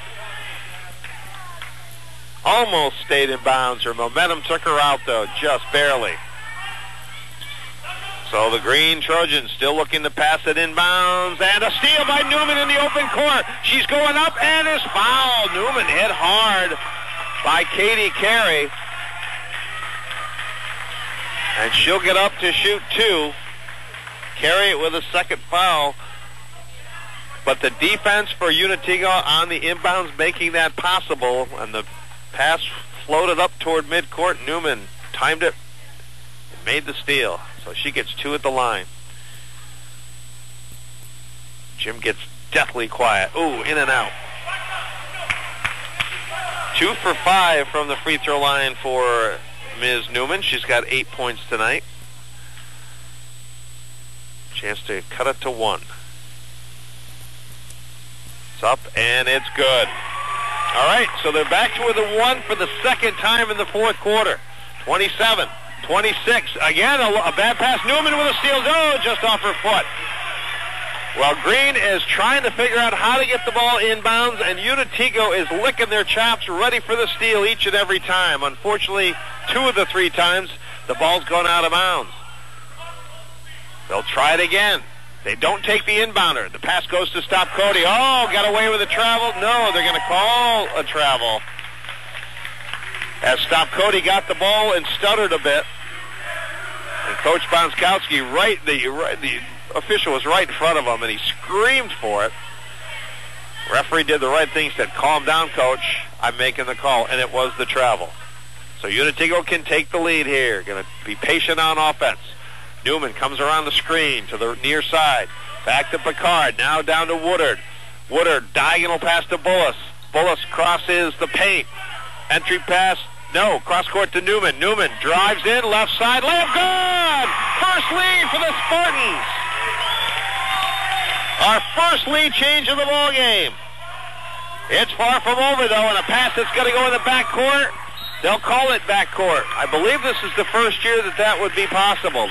Almost stayed in bounds. Her momentum took her out, though, just barely. So the Green Trojans still looking to pass it inbounds. And a steal by Newman in the open court. She's going up and is fouled. Newman hit hard by Katie Carey. And she'll get up to shoot 2. Carey with a second foul. But the defense for Unatigo on the inbounds making that possible. And the pass floated up toward midcourt. Newman timed it and made the steal. So she gets 2 at the line. Jim gets deathly quiet. Ooh, in and out. 2 for 5 from the free throw line for Ms. Newman. She's got 8 points tonight. Chance to cut it to 1. It's up, and it's good. All right, so they're back to the 1 for the second time in the fourth quarter. 27-26. Again, a bad pass. Newman with a steal. Oh, just off her foot. Well, Green is trying to figure out how to get the ball inbounds, and Unatigo is licking their chops, ready for the steal each and every time. Unfortunately, 2 of the 3 times, the ball's gone out of bounds. They'll try it again. They don't take the inbounder. The pass goes to Stop Cody. Oh, got away with a travel. No, they're going to call a travel. As Stop Cody got the ball and stuttered a bit. And Coach Bonskowski, the official was right in front of him, and he screamed for it. Referee did the right thing, said, calm down, Coach. I'm making the call, and it was the travel. So Unatigo can take the lead here. Going to be patient on offense. Newman comes around the screen to the near side. Back to Picard. Now down to Woodard. Woodard, diagonal pass to Bullis. Bullis crosses the paint. Entry pass. No, cross court to Newman. Newman drives in, left side. Layup good! First lead for the Spartans. Our first lead change of the ball game. It's far from over, though, and a pass that's going to go in the backcourt. They'll call it backcourt. I believe this is the first year that would be possible.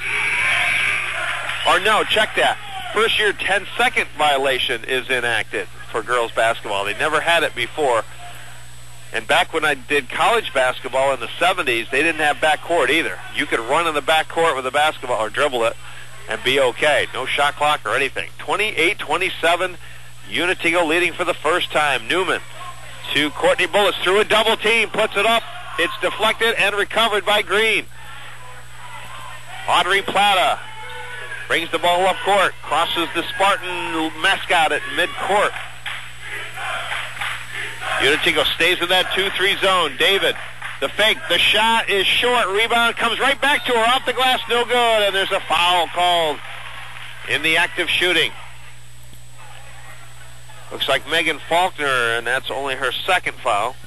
Or no, check that. First year 10-second violation is enacted for girls basketball. They never had it before. And back when I did college basketball in the 70s, they didn't have backcourt either. You could run in the backcourt with a basketball or dribble it and be okay. No shot clock or anything. 28-27, Unatigo leading for the first time. Newman to Courtney Bullis through a double team, puts it up. It's deflected and recovered by Green. Audrey Plata brings the ball up court, crosses the Spartan mascot at midcourt. Unitigo stays in that 2-3 zone. David, the fake, the shot is short. Rebound comes right back to her, off the glass, no good. And there's a foul called in the act of shooting. Looks like Megan Faulkner, and that's only her second foul.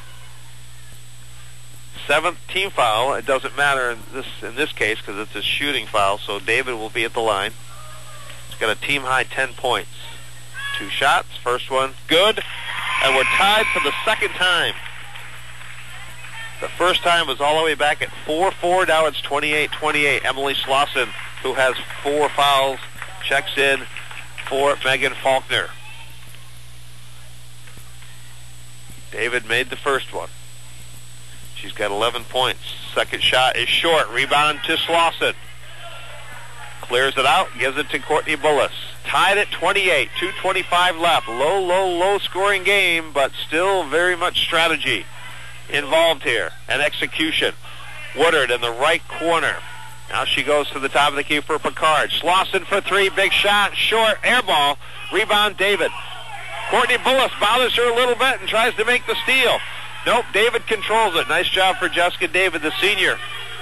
7th team foul. It doesn't matter in this case because it's a shooting foul, so David will be at the line. He's got a team-high 10 points. 2 shots. First one, good. And we're tied for the second time. The first time was all the way back at 4-4. Now it's 28-28. Emily Slauson, who has 4 fouls, checks in for Megan Faulkner. David made the first one. She's got 11 points. Second shot is short. Rebound to Slauson. Clears it out, gives it to Courtney Bullis. Tied at 28, 2:25 left. Low scoring game, but still very much strategy involved here and execution. Woodard in the right corner. Now she goes to the top of the key for Picard. Slauson for 3, big shot, short, air ball. Rebound, David. Courtney Bullis bothers her a little bit and tries to make the steal. Nope, David controls it. Nice job for Jessica David, the senior.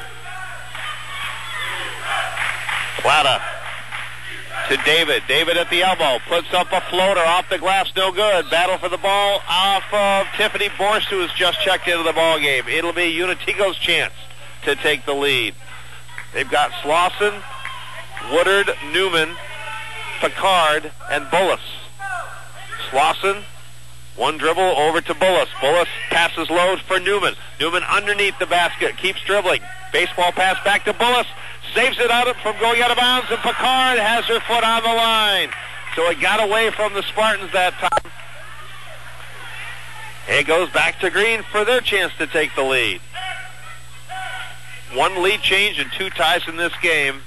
Plata to David. David at the elbow. Puts up a floater off the glass. No good. Battle for the ball off of Tiffany Borst, who has just checked into the ball game. It'll be Unitigo's chance to take the lead. They've got Slauson, Woodard, Newman, Picard, and Bullis. Slauson, one dribble over to Bullis. Bullis passes low for Newman. Newman underneath the basket. Keeps dribbling. Baseball pass back to Bullis. Saves it out from going out of bounds, and Picard has her foot on the line. So it got away from the Spartans that time. It goes back to Green for their chance to take the lead. 1 lead change and 2 ties in this game.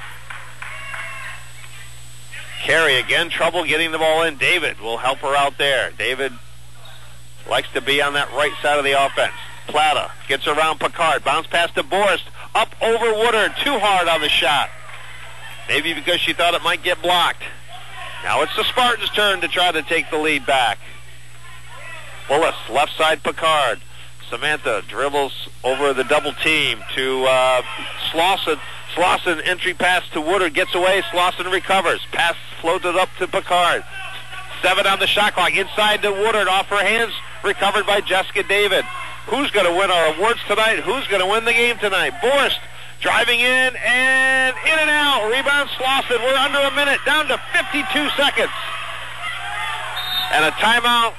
Carey again, trouble getting the ball in. David will help her out there. David likes to be on that right side of the offense. Plata gets around Picard. Bounce pass to Borst. Up over Woodard. Too hard on the shot. Maybe because she thought it might get blocked. Now it's the Spartans' turn to try to take the lead back. Bullis, left side Picard. Samantha dribbles over the double team to Slauson. Slauson, entry pass to Woodard, gets away. Slauson recovers. Pass floated up to Picard. 7 on the shot clock. Inside to Woodard, off her hands. Recovered by Jessica David. Who's going to win our awards tonight? Who's going to win the game tonight? Borst driving in and out. Rebound Slauson. We're under a minute, down to 52 seconds. And a timeout.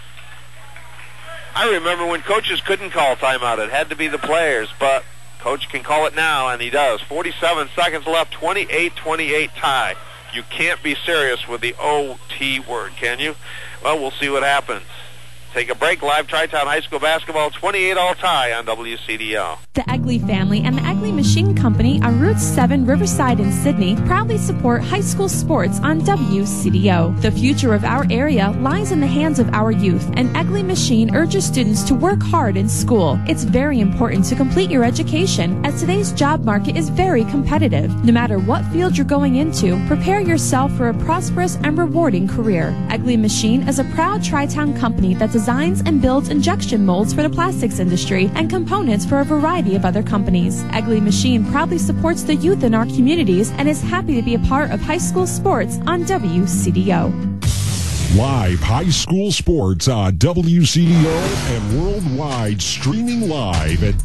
I remember when coaches couldn't call timeout. It had to be the players, but coach can call it now, and he does. 47 seconds left, 28-28 tie. You can't be serious with the OT word, can you? Well, we'll see what happens. Take a break. Live Tri-Town High School basketball, 28-all tie on WCDO. The Egley family and the Egley Machine Company on Route 7, Riverside in Sydney proudly support high school sports on WCDO. The future of our area lies in the hands of our youth, and Egley Machine urges students to work hard in school. It's very important to complete your education, as today's job market is very competitive. No matter what field you're going into, prepare yourself for a prosperous and rewarding career. Egley Machine is a proud Tri-Town company that designs and builds injection molds for the plastics industry and components for a variety of other companies. Egley Machine proudly supports the youth in our communities and is happy to be a part of high school sports on WCDO. Live high school sports on WCDO and worldwide, streaming live at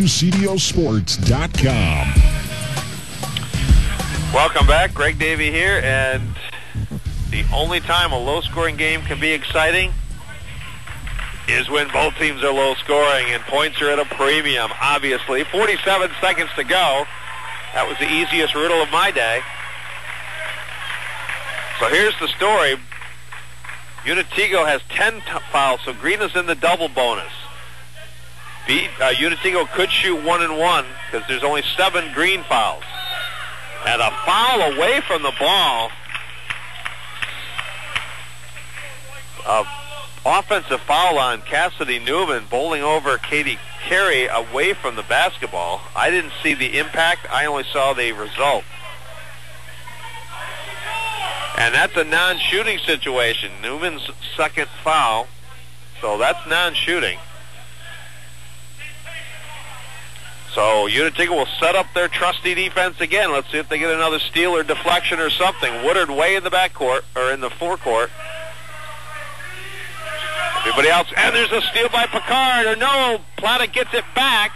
WCDOsports.com. Welcome back. Greg Davey here, and the only time a low-scoring game can be exciting is when both teams are low scoring and points are at a premium, obviously. 47 seconds to go. That was the easiest riddle of my day. So here's the story. Unitigo has 10 fouls, so Green is in the double bonus. Unitigo could shoot 1 and 1 because there's only 7 Green fouls. And a foul away from the ball. Offensive foul on Cassidy Newman, bowling over Katie Carey away from the basketball. I didn't see the impact. I only saw the result. And that's a non-shooting situation. Newman's second foul. So that's non-shooting. So Unitiga will set up their trusty defense again. Let's see if they get another steal or deflection or something. Woodard way in the backcourt, or in the forecourt. Everybody else, and there's a steal by Picard, or no, Plata gets it back.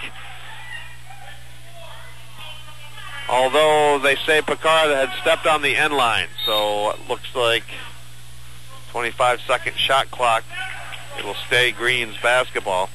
Although they say Picard had stepped on the end line, so it looks like 25-second shot clock. It will stay Green's basketball.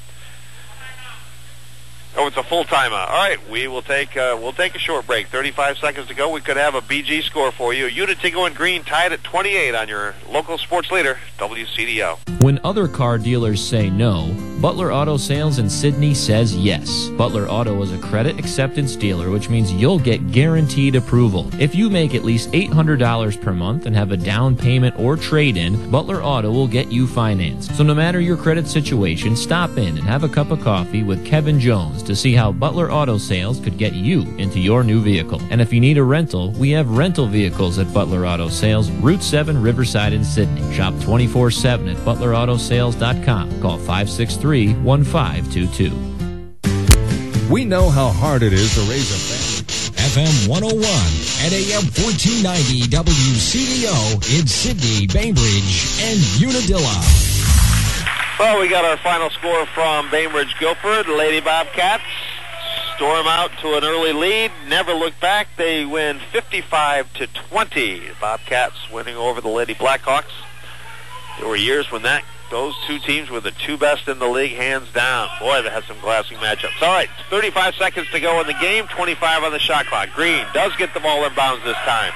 Oh, it's a full timeout. All right, we'll take a short break. 35 seconds to go. We could have a BG score for you. Unitigo and Green tied at 28 on your local sports leader, WCDO. When other car dealers say no, Butler Auto Sales in Sydney says yes. Butler Auto is a credit acceptance dealer, which means you'll get guaranteed approval. If you make at least $800 per month and have a down payment or trade-in, Butler Auto will get you financed. So no matter your credit situation, stop in and have a cup of coffee with Kevin Jones to see how Butler Auto Sales could get you into your new vehicle. And if you need a rental, we have rental vehicles at Butler Auto Sales, Route 7, Riverside in Sydney. Shop 24/7 at ButlerAutoSales.com. Call 563-1522. We know how hard it is to raise a family. FM 101 and AM 1490 WCDO in Sydney, Bainbridge, and Unadilla. Well, we got our final score from Bainbridge Guilford. The Lady Bobcats storm out to an early lead, never look back. They win 55-20. Bobcats winning over the Lady Blackhawks. There were years when those two teams were the two best in the league, hands down. Boy, they had some classic matchups. All right, 35 seconds to go in the game, 25 on the shot clock. Green does get the ball in bounds this time.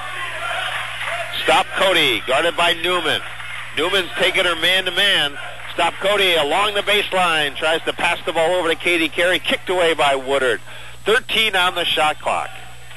Stop Cody, guarded by Newman. Newman's taking her man-to-man. Stop Cody along the baseline, tries to pass the ball over to Katie Carey, kicked away by Woodard. 13 on the shot clock.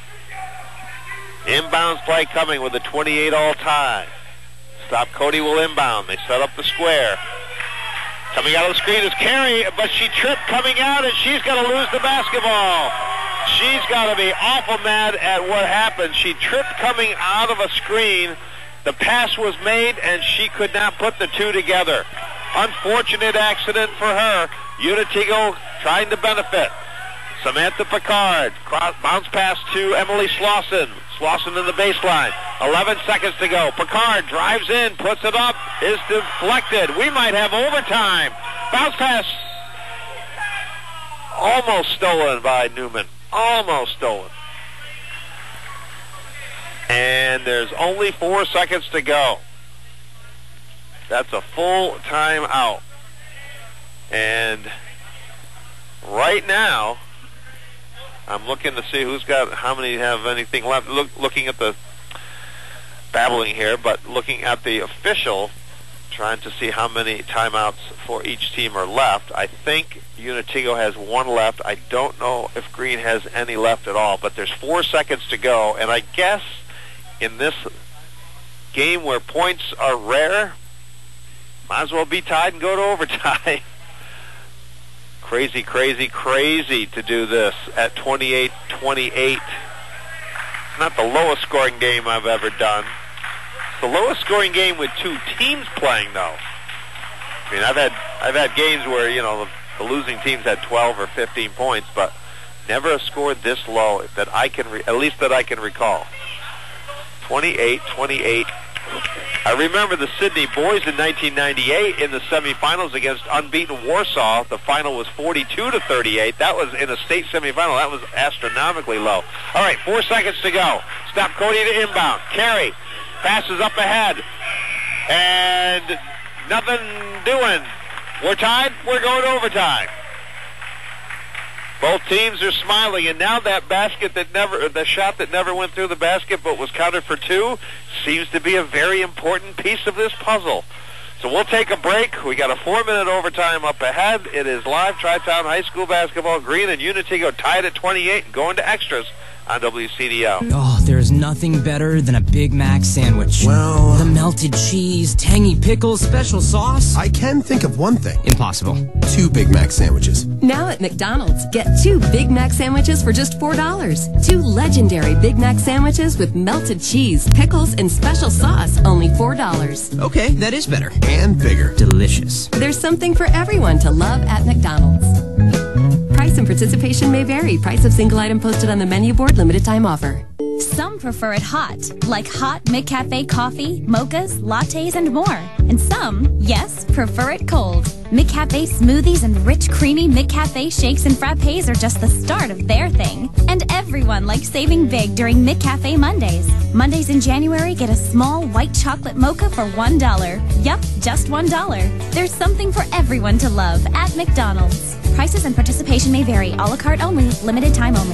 Inbounds play coming with a 28 all tie. Stop Cody will inbound. They set up the square. Coming out of the screen is Carey, but she tripped coming out, and she's going to lose the basketball. She's got to be awful mad at what happened. She tripped coming out of a screen. The pass was made, and she could not put the two together. Unfortunate accident for her. Unitigo trying to benefit. Samantha Picard, bounce pass to Emily Slauson. Slauson in the baseline. 11 seconds to go. Picard drives in, puts it up, is deflected. We might have overtime. Bounce pass. Almost stolen by Newman. Almost stolen. And there's only 4 seconds to go. That's a full timeout. And right now, I'm looking to see how many have anything left. Looking at the babbling here, but looking at the official, trying to see how many timeouts for each team are left. I think Unitigo has 1 left. I don't know if Green has any left at all, but there's 4 seconds to go. And I guess in this game where points are rare, might as well be tied and go to overtime. Crazy, crazy, crazy to do this at 28-28. Not the lowest scoring game I've ever done. It's the lowest scoring game with 2 teams playing, though. I mean, I've had games where, the losing teams had 12 or 15 points, but never scored this low that I can, at least that I can recall. 28-28. I remember the Sydney boys in 1998 in the semifinals against unbeaten Warsaw. The final was 42-38. That was in a state semifinal. That was astronomically low. All right, 4 seconds to go. Stop Cody to inbound. Carey passes up ahead. And nothing doing. We're tied. We're going to overtime. Both teams are smiling, and now that the shot that never went through the basket but was counted for 2 seems to be a very important piece of this puzzle. So we'll take a break. We got a 4-minute overtime up ahead. It is live Tri-Town High School basketball. Green and Unitigo tied at 28 and going to extras on WCDO. Oh, there's nothing better than a Big Mac sandwich. Well... the melted cheese, tangy pickles, special sauce. I can think of one thing. Impossible. 2 Big Mac sandwiches. Now at McDonald's, get 2 Big Mac sandwiches for just $4. 2 legendary Big Mac sandwiches with melted cheese, pickles, and special sauce, only $4. Okay, that is better. And bigger. Delicious. There's something for everyone to love at McDonald's. Price and participation may vary. Price of single item posted on the menu board. Limited time offer. Some prefer it hot, like hot McCafe coffee, mochas, lattes, and more. And some, yes, prefer it cold. McCafe smoothies and rich, creamy McCafe shakes and frappes are just the start of their thing. And everyone likes saving big during McCafe Mondays. Mondays in January, get a small white chocolate mocha for $1. Yup, just $1. There's something for everyone to love at McDonald's. Prices and participation may vary. A la carte only. Limited time only.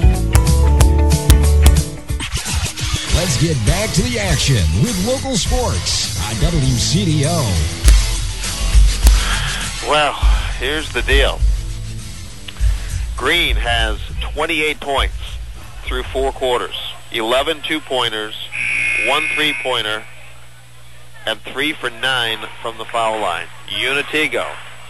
Let's get back to the action with local sports on WCDO. Well, here's the deal. Green has 28 points through 4 quarters. 11 two-pointers, 1 3-pointer, and 3 for 9 from the foul line. Unitigo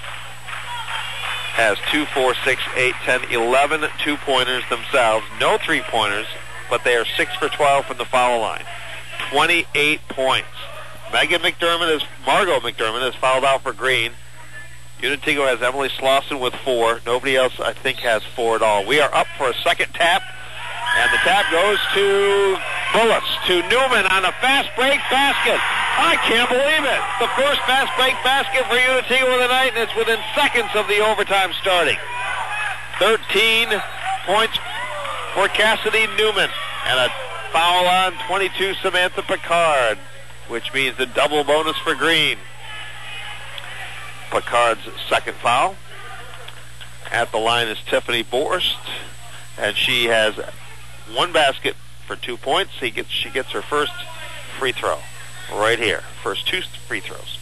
has 2, 4, 6, 8, 10, 11 two-pointers themselves. No 3-pointers, but they are 6 for 12 from the foul line. 28 points. Margot McDermott has fouled out for Green. Unitigo has Emily Slauson with 4. Nobody else, I think, has 4 at all. We are up for a second tap, and the tap goes to Bullis, to Newman on a fast break basket. I can't believe it. The first fast break basket for Unitigo of the night, and it's within seconds of the overtime starting. 13 points for Cassidy Newman, and a foul on 22 Samantha Picard, which means a double bonus for Green. Picard's second foul. At the line is Tiffany Borst, and she has 1 basket for 2 points. She gets her first free throw right here. First 2 free throws.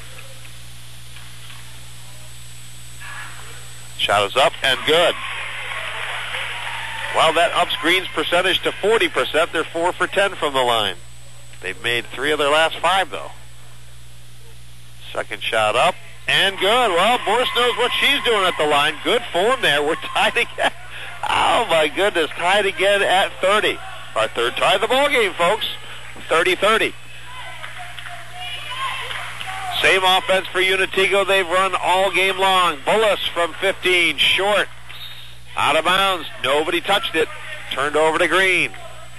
Shot is up and good. Well, that ups Green's percentage to 40%. They're 4 for 10 from the line. They've made 3 of their last 5, though. Second shot up and good. Well, Borst knows what she's doing at the line. Good form there. We're tied again. Oh, my goodness. Tied again at 30. Our third tie of the ball game, folks. 30-30. Same offense for Unitigo they've run all game long. Bullis from 15, short. Out of bounds. Nobody touched it. Turned over to Green.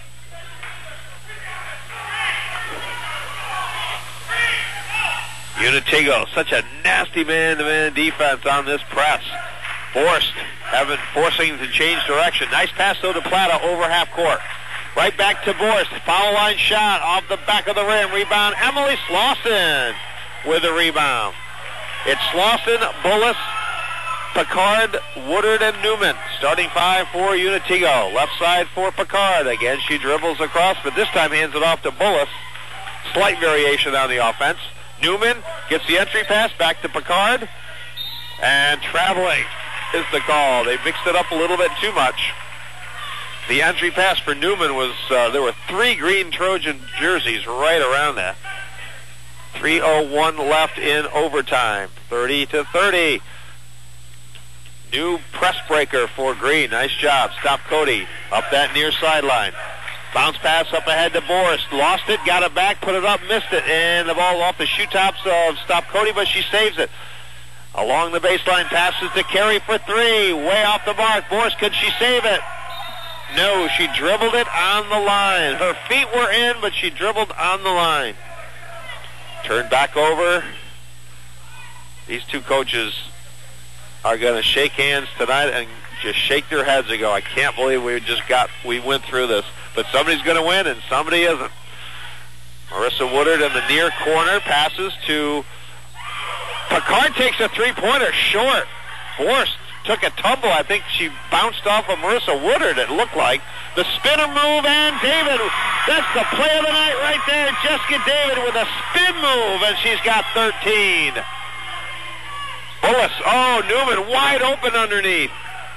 Unitigo, such a nasty man-to-man defense on this press. Borst forcing to change direction. Nice pass, though, to Plata over half court. Right back to Borst. Foul line shot off the back of the rim. Rebound, Emily Slauson with a rebound. It's Slauson, Bullis, Picard, Woodard, and Newman. Starting 5 for Unitigo. Left side for Picard. Again, she dribbles across, but this time hands it off to Bullis. Slight variation on the offense. Newman gets the entry pass back to Picard. And traveling is the call. They mixed it up a little bit too much. The entry pass for Newman was, there were 3 green Trojan jerseys right around that. 3:01 left in overtime. 30-30. New press breaker for Green. Nice job. Stop Cody up that near sideline. Bounce pass up ahead to Borst. Lost it, got it back, put it up, missed it. And the ball off the shoe tops of Stop Cody, but she saves it. Along the baseline, passes to Carey for 3. Way off the mark. Borst, could she save it? No, she dribbled it on the line. Her feet were in, but she dribbled on the line. Turned back over. These two coaches are going to shake hands tonight and just shake their heads and go, I can't believe we went through this. But somebody's going to win and somebody isn't. Marissa Woodard in the near corner passes to Picard, takes a 3-pointer short. Borst took a tumble. I think she bounced off of Marissa Woodard, it looked like. The spinner move, and David, that's the play of the night right there. Jessica David with a spin move, and she's got 13. Bullis, Newman wide open underneath.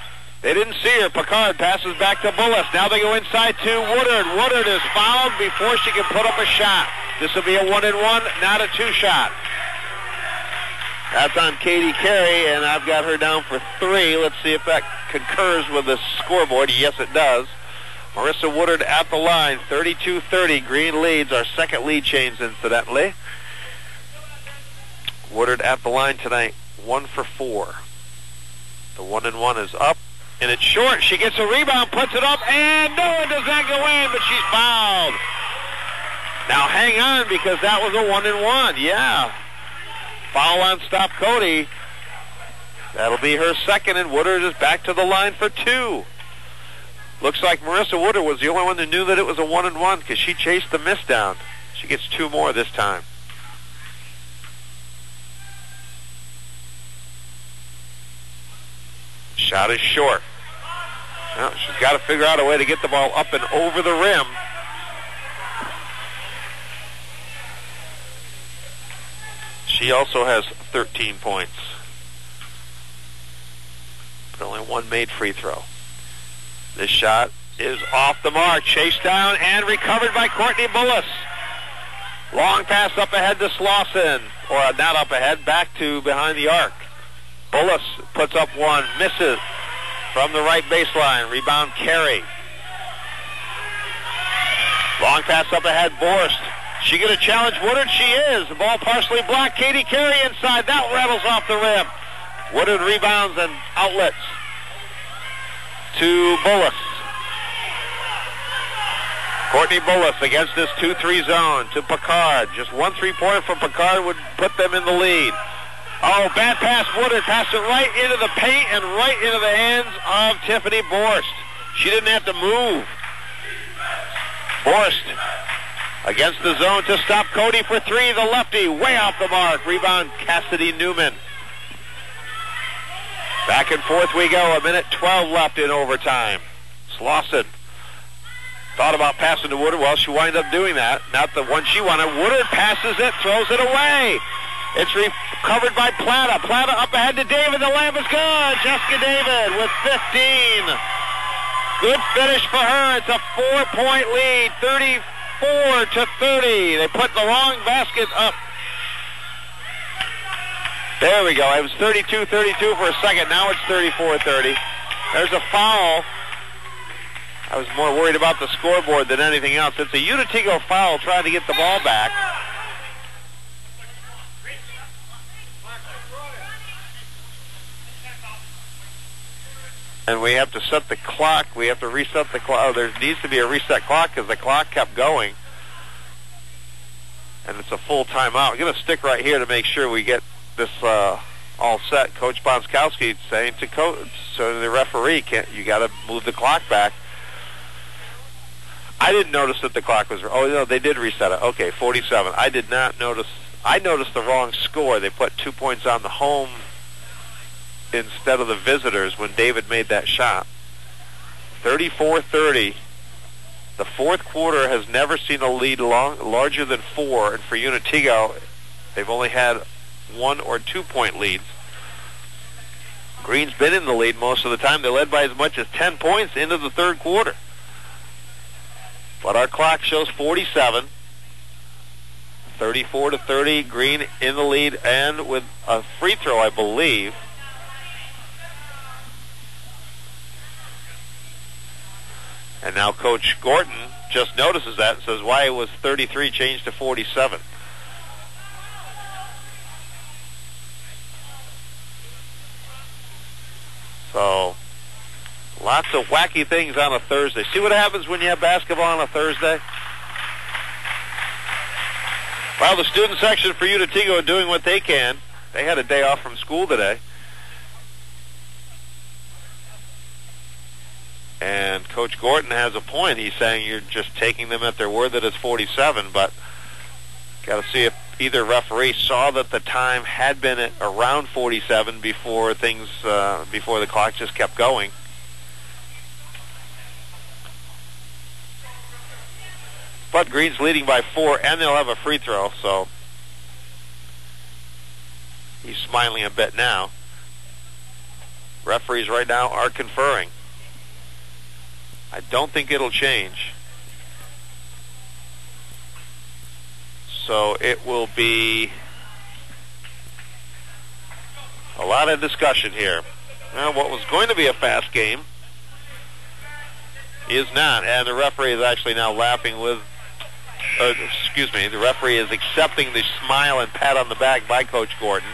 They didn't see her. Picard passes back to Bullis. Now they go inside to Woodard. Woodard is fouled before she can put up a shot. This will be a 1-and-1, not a 2-shot. That's on Katie Carey, and I've got her down for 3. Let's see if that concurs with the scoreboard. Yes, it does. Marissa Woodard at the line, 32-30. Green leads, our second lead change, incidentally. Woodard at the line tonight, 1 for 4. The 1-and-1 is up, and it's short. She gets a rebound, puts it up, and no, it does not go in, but she's fouled. Now hang on, because that was a 1-and-1. Yeah. Foul on Stop Cody. That'll be her second, and Woodard is back to the line for 2. Looks like Marissa Woodard was the only one that knew that it was a 1-and-1 because she chased the miss down. She gets 2 more this time. Shot is short. Well, she's got to figure out a way to get the ball up and over the rim. She also has 13 points. But only 1 made free throw. This shot is off the mark. Chased down and recovered by Courtney Bullis. Long pass up ahead to Slauson. Or not up ahead, back to behind the arc. Bullis puts up 1, misses from the right baseline. Rebound Carey. Long pass up ahead, Borst. She going to challenge Woodard? She is. The ball partially blocked. Katie Carey inside. That rattles off the rim. Woodard rebounds and outlets to Bullis. Courtney Bullis against this 2-3 zone to Picard. Just 1 3-pointer from Picard would put them in the lead. Oh, bad pass. Woodard passed it right into the paint and right into the hands of Tiffany Borst. She didn't have to move. Borst against the zone to Stop Cody for 3. The lefty way off the mark. Rebound Cassidy Newman. Back and forth we go. 1:12 left in overtime. Slauson thought about passing to Woodard. Well, she wound up doing that. Not the one she wanted. Woodard passes it, throws it away. It's recovered by Plata. Plata up ahead to David. The layup is good. Jessica David with 15. Good finish for her. It's a 4-point lead. 34-30. They put the wrong basket up. There we go. It was 32-32 for a second. Now it's 34-30. There's a foul. I was more worried about the scoreboard than anything else. It's a Unitigo foul trying to get the ball back. And we have to set the clock. We have to reset the clock. Oh, there needs to be a reset clock because the clock kept going. And it's a full timeout. We're going to stick right here to make sure we get this all set. Coach Bonskowski saying to the referee, you got to move the clock back. I didn't notice that the clock was... Oh, no, they did reset it. Okay, 47. I did not notice... I noticed the wrong score. They put 2 points on the home instead of the visitors when David made that shot. 34-30. The fourth quarter has never seen a lead larger than 4, and for Unitigo, they've only had 1 or 2 point leads. Green's been in the lead most of the time. They led by as much as 10 points into the third quarter. But our clock shows 47. 34-30. Green in the lead and with a free throw, I believe. And now Coach Gorton just notices that and says, why was 33 changed to 47? So, lots of wacky things on a Thursday. See what happens when you have basketball on a Thursday? Well, the student section for Unitigo are doing what they can. They had a day off from school today. And Coach Gorton has a point. He's saying you're just taking them at their word that it's 47, but got to see if either referee saw that the time had been at around 47 before before the clock just kept going. But Green's leading by 4, and they'll have a free throw, so he's smiling a bit now. Referees right now are conferring. I don't think it'll change. So it will be a lot of discussion here. Well, what was going to be a fast game is not, and the referee is actually now laughing with, the referee is accepting the smile and pat on the back by Coach Gordon.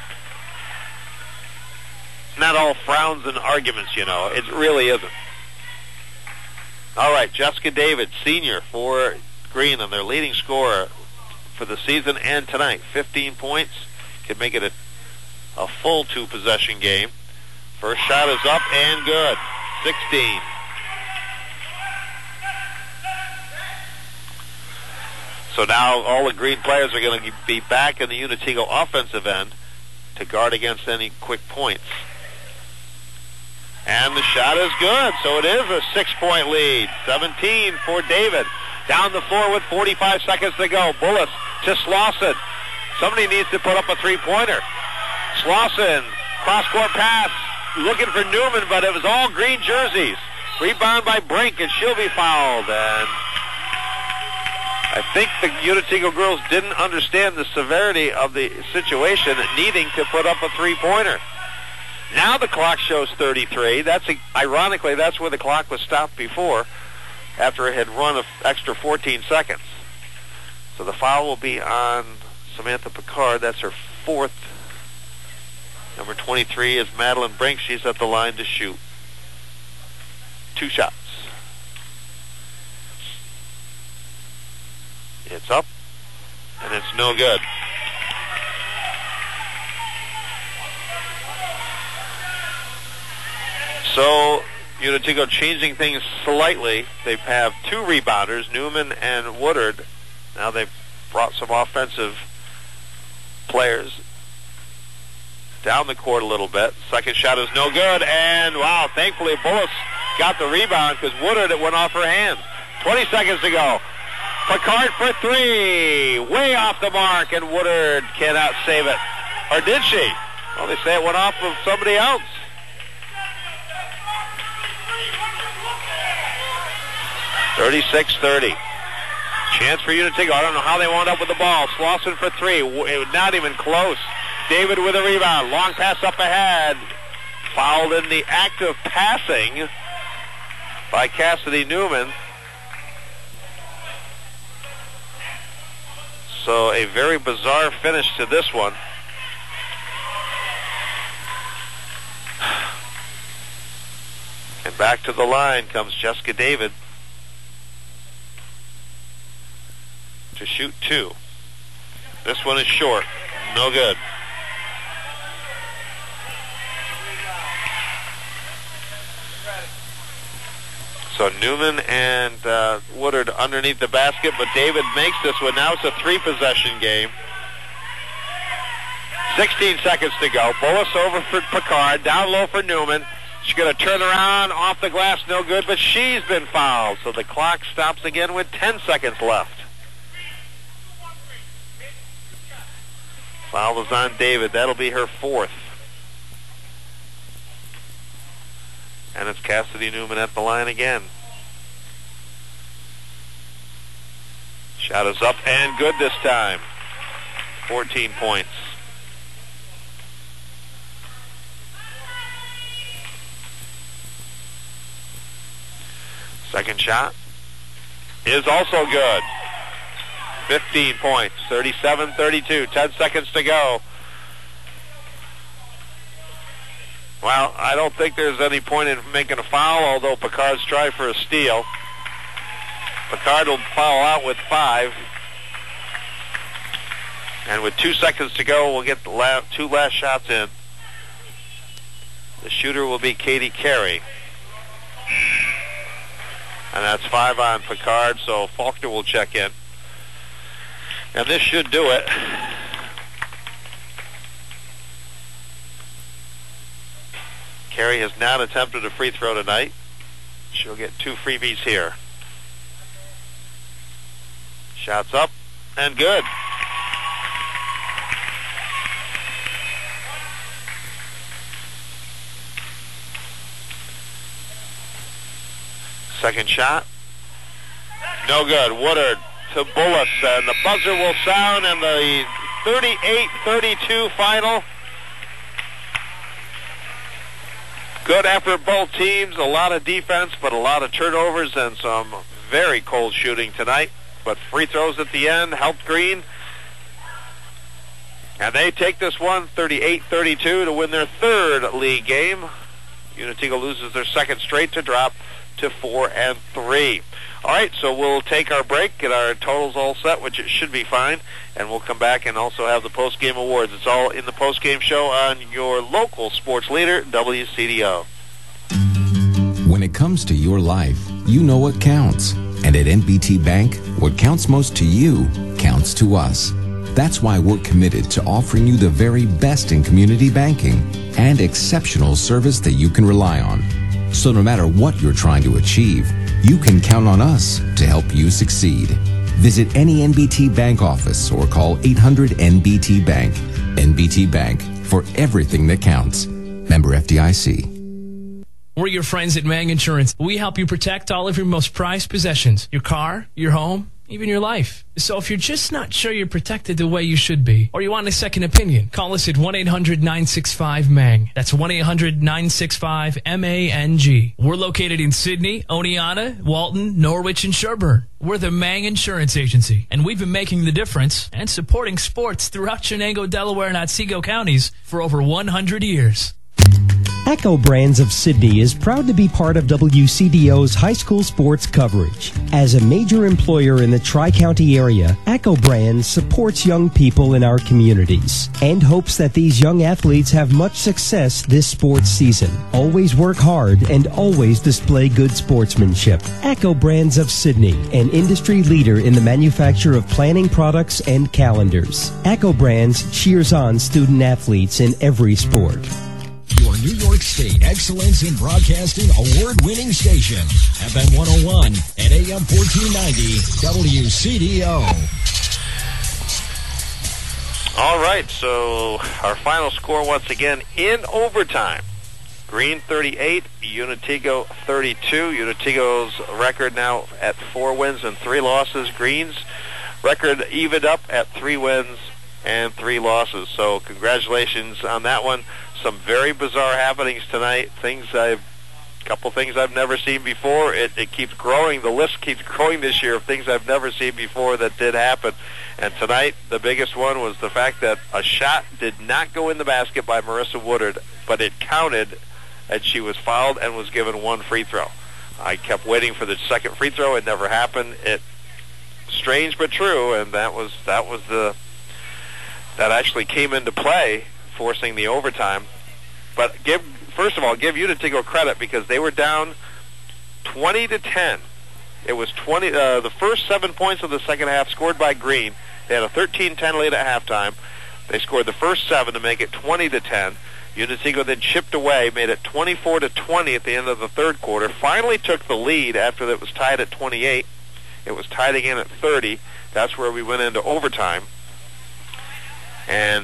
It's not all frowns and arguments, you know. It really isn't. All right, Jessica David, senior for Green, and their leading scorer for the season and tonight. 15 points. Could make it a full two-possession game. First shot is up and good. 16. So now all the Green players are going to be back in the Unitigo offensive end to guard against any quick points. And the shot is good, so it is a 6-point lead. 17 for David. Down the floor with 45 seconds to go. Bullis to Slauson. Somebody needs to put up a three-pointer. Slauson, cross-court pass, looking for Newman, but it was all Green jerseys. Rebound by Brink, and she'll be fouled. And I think the Unitigo girls didn't understand the severity of the situation, needing to put up a three-pointer. Now the clock shows 33. Ironically, that's where the clock was stopped before, after it had run an extra 14 seconds. So the foul will be on Samantha Picard. That's her fourth. Number 23 is Madeline Brink. She's at the line to shoot. 2 shots. It's up, and it's no good. So Unitigo changing things slightly. They have 2 rebounders, Newman and Woodard. Now they've brought some offensive players down the court a little bit. Second shot is no good, and wow, thankfully Bullis got the rebound because Woodard, it went off her hands. 20 seconds to go. Picard for 3, way off the mark, and Woodard cannot save it. Or did she? Well, they say it went off of somebody else. (36-30). Chance for Unitigo. I don't know how they wound up with the ball. Slauson for 3. It was not even close. David with a rebound. Long pass up ahead. Fouled in the act of passing by Cassidy Newman. So a very bizarre finish to this one. And back to the line comes Jessica David to shoot 2. This one is short. No good. So Newman and Woodard underneath the basket, but David makes this one. Now it's a 3-possession game. 16 seconds to go. Bullis over for Picard. Down low for Newman. She's going to turn around, off the glass, no good, but she's been fouled. So the clock stops again with 10 seconds left. Foul is on David. That'll be her 4th. And it's Cassidy Newman at the line again. Shot is up and good this time. 14 points. Second shot is also good. 15 points. 37-32. 10 seconds to go. Well, I don't think there's any point in making a foul, although Picard's trying for a steal. Picard will foul out with 5. And with 2 seconds to go, we'll get the 2 last shots in. The shooter will be Katie Carey. And that's 5 on Picard, so Faulkner will check in. And this should do it. Carey has not attempted a free throw tonight. She'll get 2 freebies here. Shots up and good. Second shot. No good. Woodard to Bullis, and the buzzer will sound, and the 38-32 final. Good effort, both teams. A lot of defense, but a lot of turnovers and some very cold shooting tonight. But free throws at the end helped Green. And they take this one, 38-32, to win their third league game. Unitigo loses their second straight to drop to 4-3. All right, so we'll take our break, get our totals all set, which it should be fine, and we'll come back and also have the post-game awards. It's all in the post-game show on your local sports leader, WCDO. When it comes to your life, you know what counts. And at NBT Bank, what counts most to you counts to us. That's why we're committed to offering you the very best in community banking and exceptional service that you can rely on. So no matter what you're trying to achieve, you can count on us to help you succeed. Visit any NBT Bank office or call 800-NBT Bank. NBT Bank, for everything that counts. Member FDIC. We're your friends at Mang Insurance. We help you protect all of your most prized possessions, your car, your home, even your life. So if you're just not sure you're protected the way you should be, or you want a second opinion, call us at 1-800-965-MANG. That's 1-800-965-MANG. We're located in Sydney, Oneonta, Walton, Norwich, and Sherburne. We're the Mang Insurance Agency, and we've been making the difference and supporting sports throughout Chenango, Delaware, and Otsego counties for over 100 years. Echo Brands of Sydney is proud to be part of WCDO's high school sports coverage. As a major employer in the Tri-County area, Echo Brands supports young people in our communities and hopes that these young athletes have much success this sports season. Always work hard and always display good sportsmanship. Echo Brands of Sydney, an industry leader in the manufacture of planning products and calendars. Echo Brands cheers on student athletes in every sport. Your New York State Excellence in Broadcasting award-winning station, FM 101 and AM 1490 WCDO. All right, so our final score once again in overtime. Green 38, Unitigo 32. Unitigo's record now at 4 wins and 3 losses. Green's record evened up at 3 wins and 3 losses. So congratulations on that one. Some very bizarre happenings tonight. Couple things I've never seen before. It keeps growing. The list keeps growing this year of things I've never seen before that did happen. And tonight, the biggest one was the fact that a shot did not go in the basket by Marissa Woodard, but it counted, and she was fouled and was given 1 free throw. I kept waiting for the second free throw. It never happened. Strange but true, and that actually came into play, forcing the overtime. But first of all, give Unitigo credit because they were down 20-10. It was the first 7 points of the second half scored by Green. They had a 13-10 lead at halftime. They scored the first 7 to make it 20-10. Unitigo then chipped away, made it 24-20 at the end of the third quarter. Finally took the lead after it was tied at 28. It was tied again at 30. That's where we went into overtime. And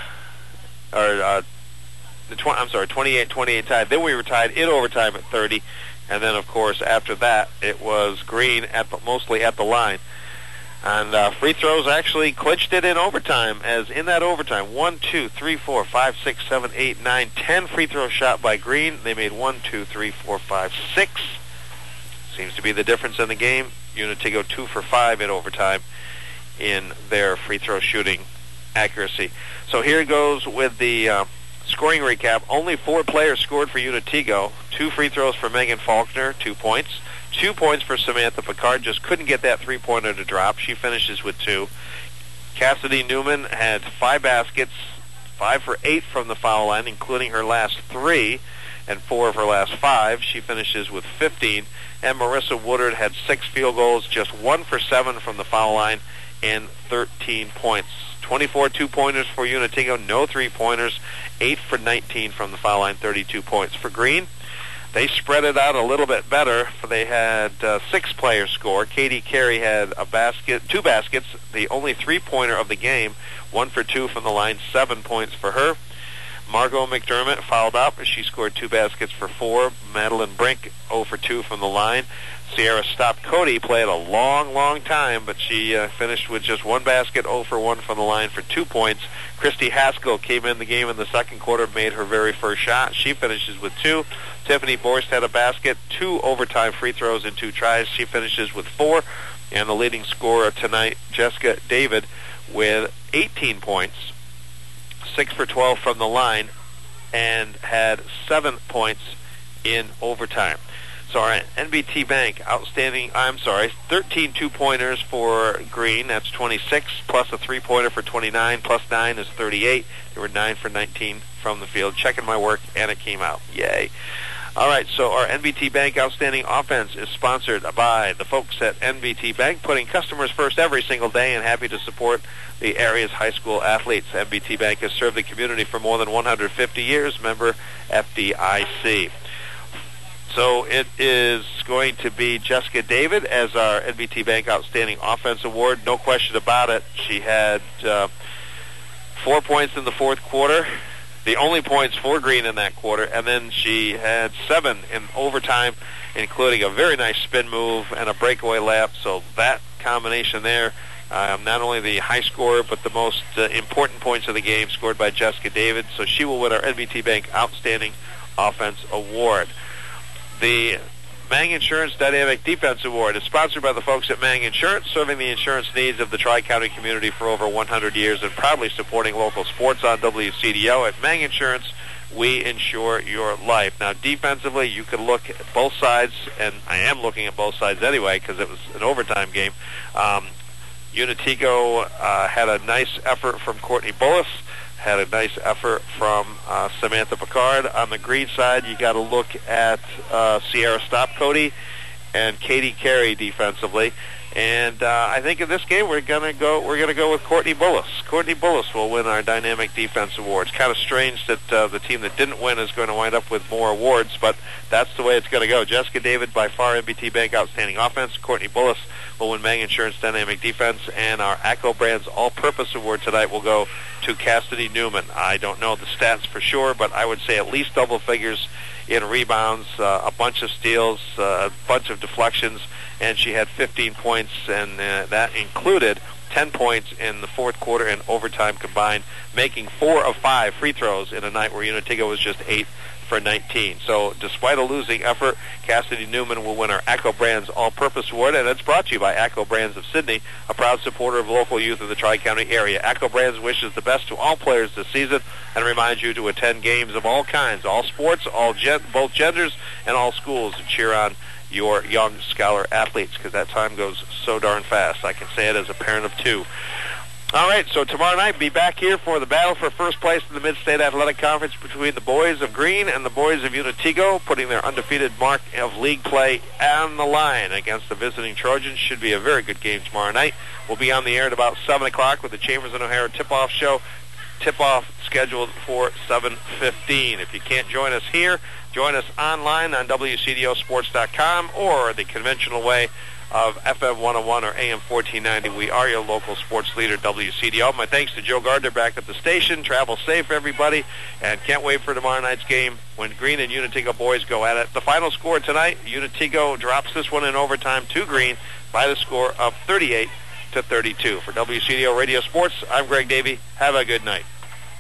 28-28 tied. Then we were tied in overtime at 30, and then of course after that it was Green mostly at the line. And free throws actually clinched it in overtime. As in that overtime, 1, 2, 3, 4, 5, 6, 7, 8, 9, 10 free throws shot by Green. They made 1, 2, 3, 4, 5, 6. Seems to be the difference in the game. Unitigo 2 for 5 in overtime in their free throw shooting accuracy. So here goes with the scoring recap. Only 4 players scored for Unitigo. 2 free throws for Megan Faulkner, 2 points. 2 points for Samantha Picard. Just couldn't get that 3-pointer to drop. She finishes with 2. Cassidy Newman had 5 baskets, 5 for 8 from the foul line, including her last 3, and 4 of her last 5. She finishes with 15. And Marissa Woodard had 6 field goals, just 1 for 7 from the foul line, and 13 points. 24 2-pointers for Unitigo, no 3-pointers, 8 for 19 from the foul line, 32 points. For Green, they spread it out a little bit better. They had 6 players score. Katie Carey had 2 baskets, the only 3-pointer of the game, 1 for 2 from the line, 7 points for her. Margot McDermott fouled up. She scored 2 baskets for 4. Madeline Brink 0 for 2 from the line. Sierra Stopped Cody played a long time, but she finished with just 1 basket, 0 for 1 from the line for 2 points. Christy Haskell came in the game in the second quarter, made her very first shot. She finishes with 2. Tiffany Borst had a basket, 2 overtime free throws, and 2 tries. She finishes with 4. And the leading scorer tonight, Jessica David, with 18 points, 6 for 12 from the line, and had 7 points in overtime. So our NBT Bank 13 two-pointers for Green. That's 26, plus a three-pointer for 29, plus 9 is 38. They were 9 for 19 from the field. Checking my work, and it came out. Yay. All right, so our NBT Bank Outstanding Offense is sponsored by the folks at NBT Bank, putting customers first every single day, and happy to support the area's high school athletes. NBT Bank has served the community for more than 150 years, member FDIC. So it is going to be Jessica David as our NBT Bank Outstanding Offense Award. No question about it. She had 4 points in the fourth quarter, the only points for Green in that quarter, and then she had 7 in overtime, including a very nice spin move and a breakaway layup. So that combination there, not only the high scorer, but the most important points of the game scored by Jessica David. So she will win our NBT Bank Outstanding Offense Award. The Mang Insurance Dynamic Defense Award is sponsored by the folks at Mang Insurance, serving the insurance needs of the Tri-County community for over 100 years and proudly supporting local sports on WCDO. At Mang Insurance, we insure your life. Now, defensively, you can look at both sides, and I am looking at both sides anyway because it was an overtime game. Unitico had a nice effort from Courtney Bullis, had a nice effort from Samantha Picard. On the Green side, you got to look at Sierra Stopped Cody and Katie Carey defensively. And I think in this game we're gonna go with Courtney Bullis. Courtney Bullis will win our Dynamic Defense Award. It's kind of strange that the team that didn't win is going to wind up with more awards, but that's the way it's going to go. Jessica David, by far NBT Bank Outstanding Offense. Courtney Bullis will win Mang Insurance Dynamic Defense, and our ACO Brands All-Purpose Award tonight will go to Cassidy Newman. I don't know the stats for sure, but I would say at least double figures in rebounds, a bunch of steals, a bunch of deflections, and she had 15 points, and that included 10 points in the fourth quarter and overtime combined, making 4 of 5 free throws in a night where Unitico was just 8 for 19. So despite a losing effort, Cassidy Newman will win our ACO Brands All-Purpose Award, and it's brought to you by ACO Brands of Sydney, a proud supporter of local youth in the Tri-County area. ACO Brands wishes the best to all players this season and reminds you to attend games of all kinds, all sports, both genders, and all schools, and cheer on your young scholar athletes, because that time goes so darn fast. I can say it as a parent of 2. All right, so tomorrow night, be back here for the battle for first place in the Mid-State Athletic Conference between the boys of Green and the boys of Unitico, putting their undefeated mark of league play on the line against the visiting Trojans. Should be a very good game tomorrow night. We'll be on the air at about 7 o'clock with the Chambers and O'Hara tip-off show. Tip-off scheduled for 7:15. If you can't join us here, join us online on WCDOsports.com or the conventional way of FM 101 or AM 1490. We are your local sports leader, WCDO. My thanks to Joe Gardner back at the station. Travel safe, everybody, and can't wait for tomorrow night's game when Green and Unitico boys go at it. The final score tonight, Unitico drops this one in overtime to Green by the score of 38-32. For WCDO Radio Sports, I'm Greg Davey. Have a good night.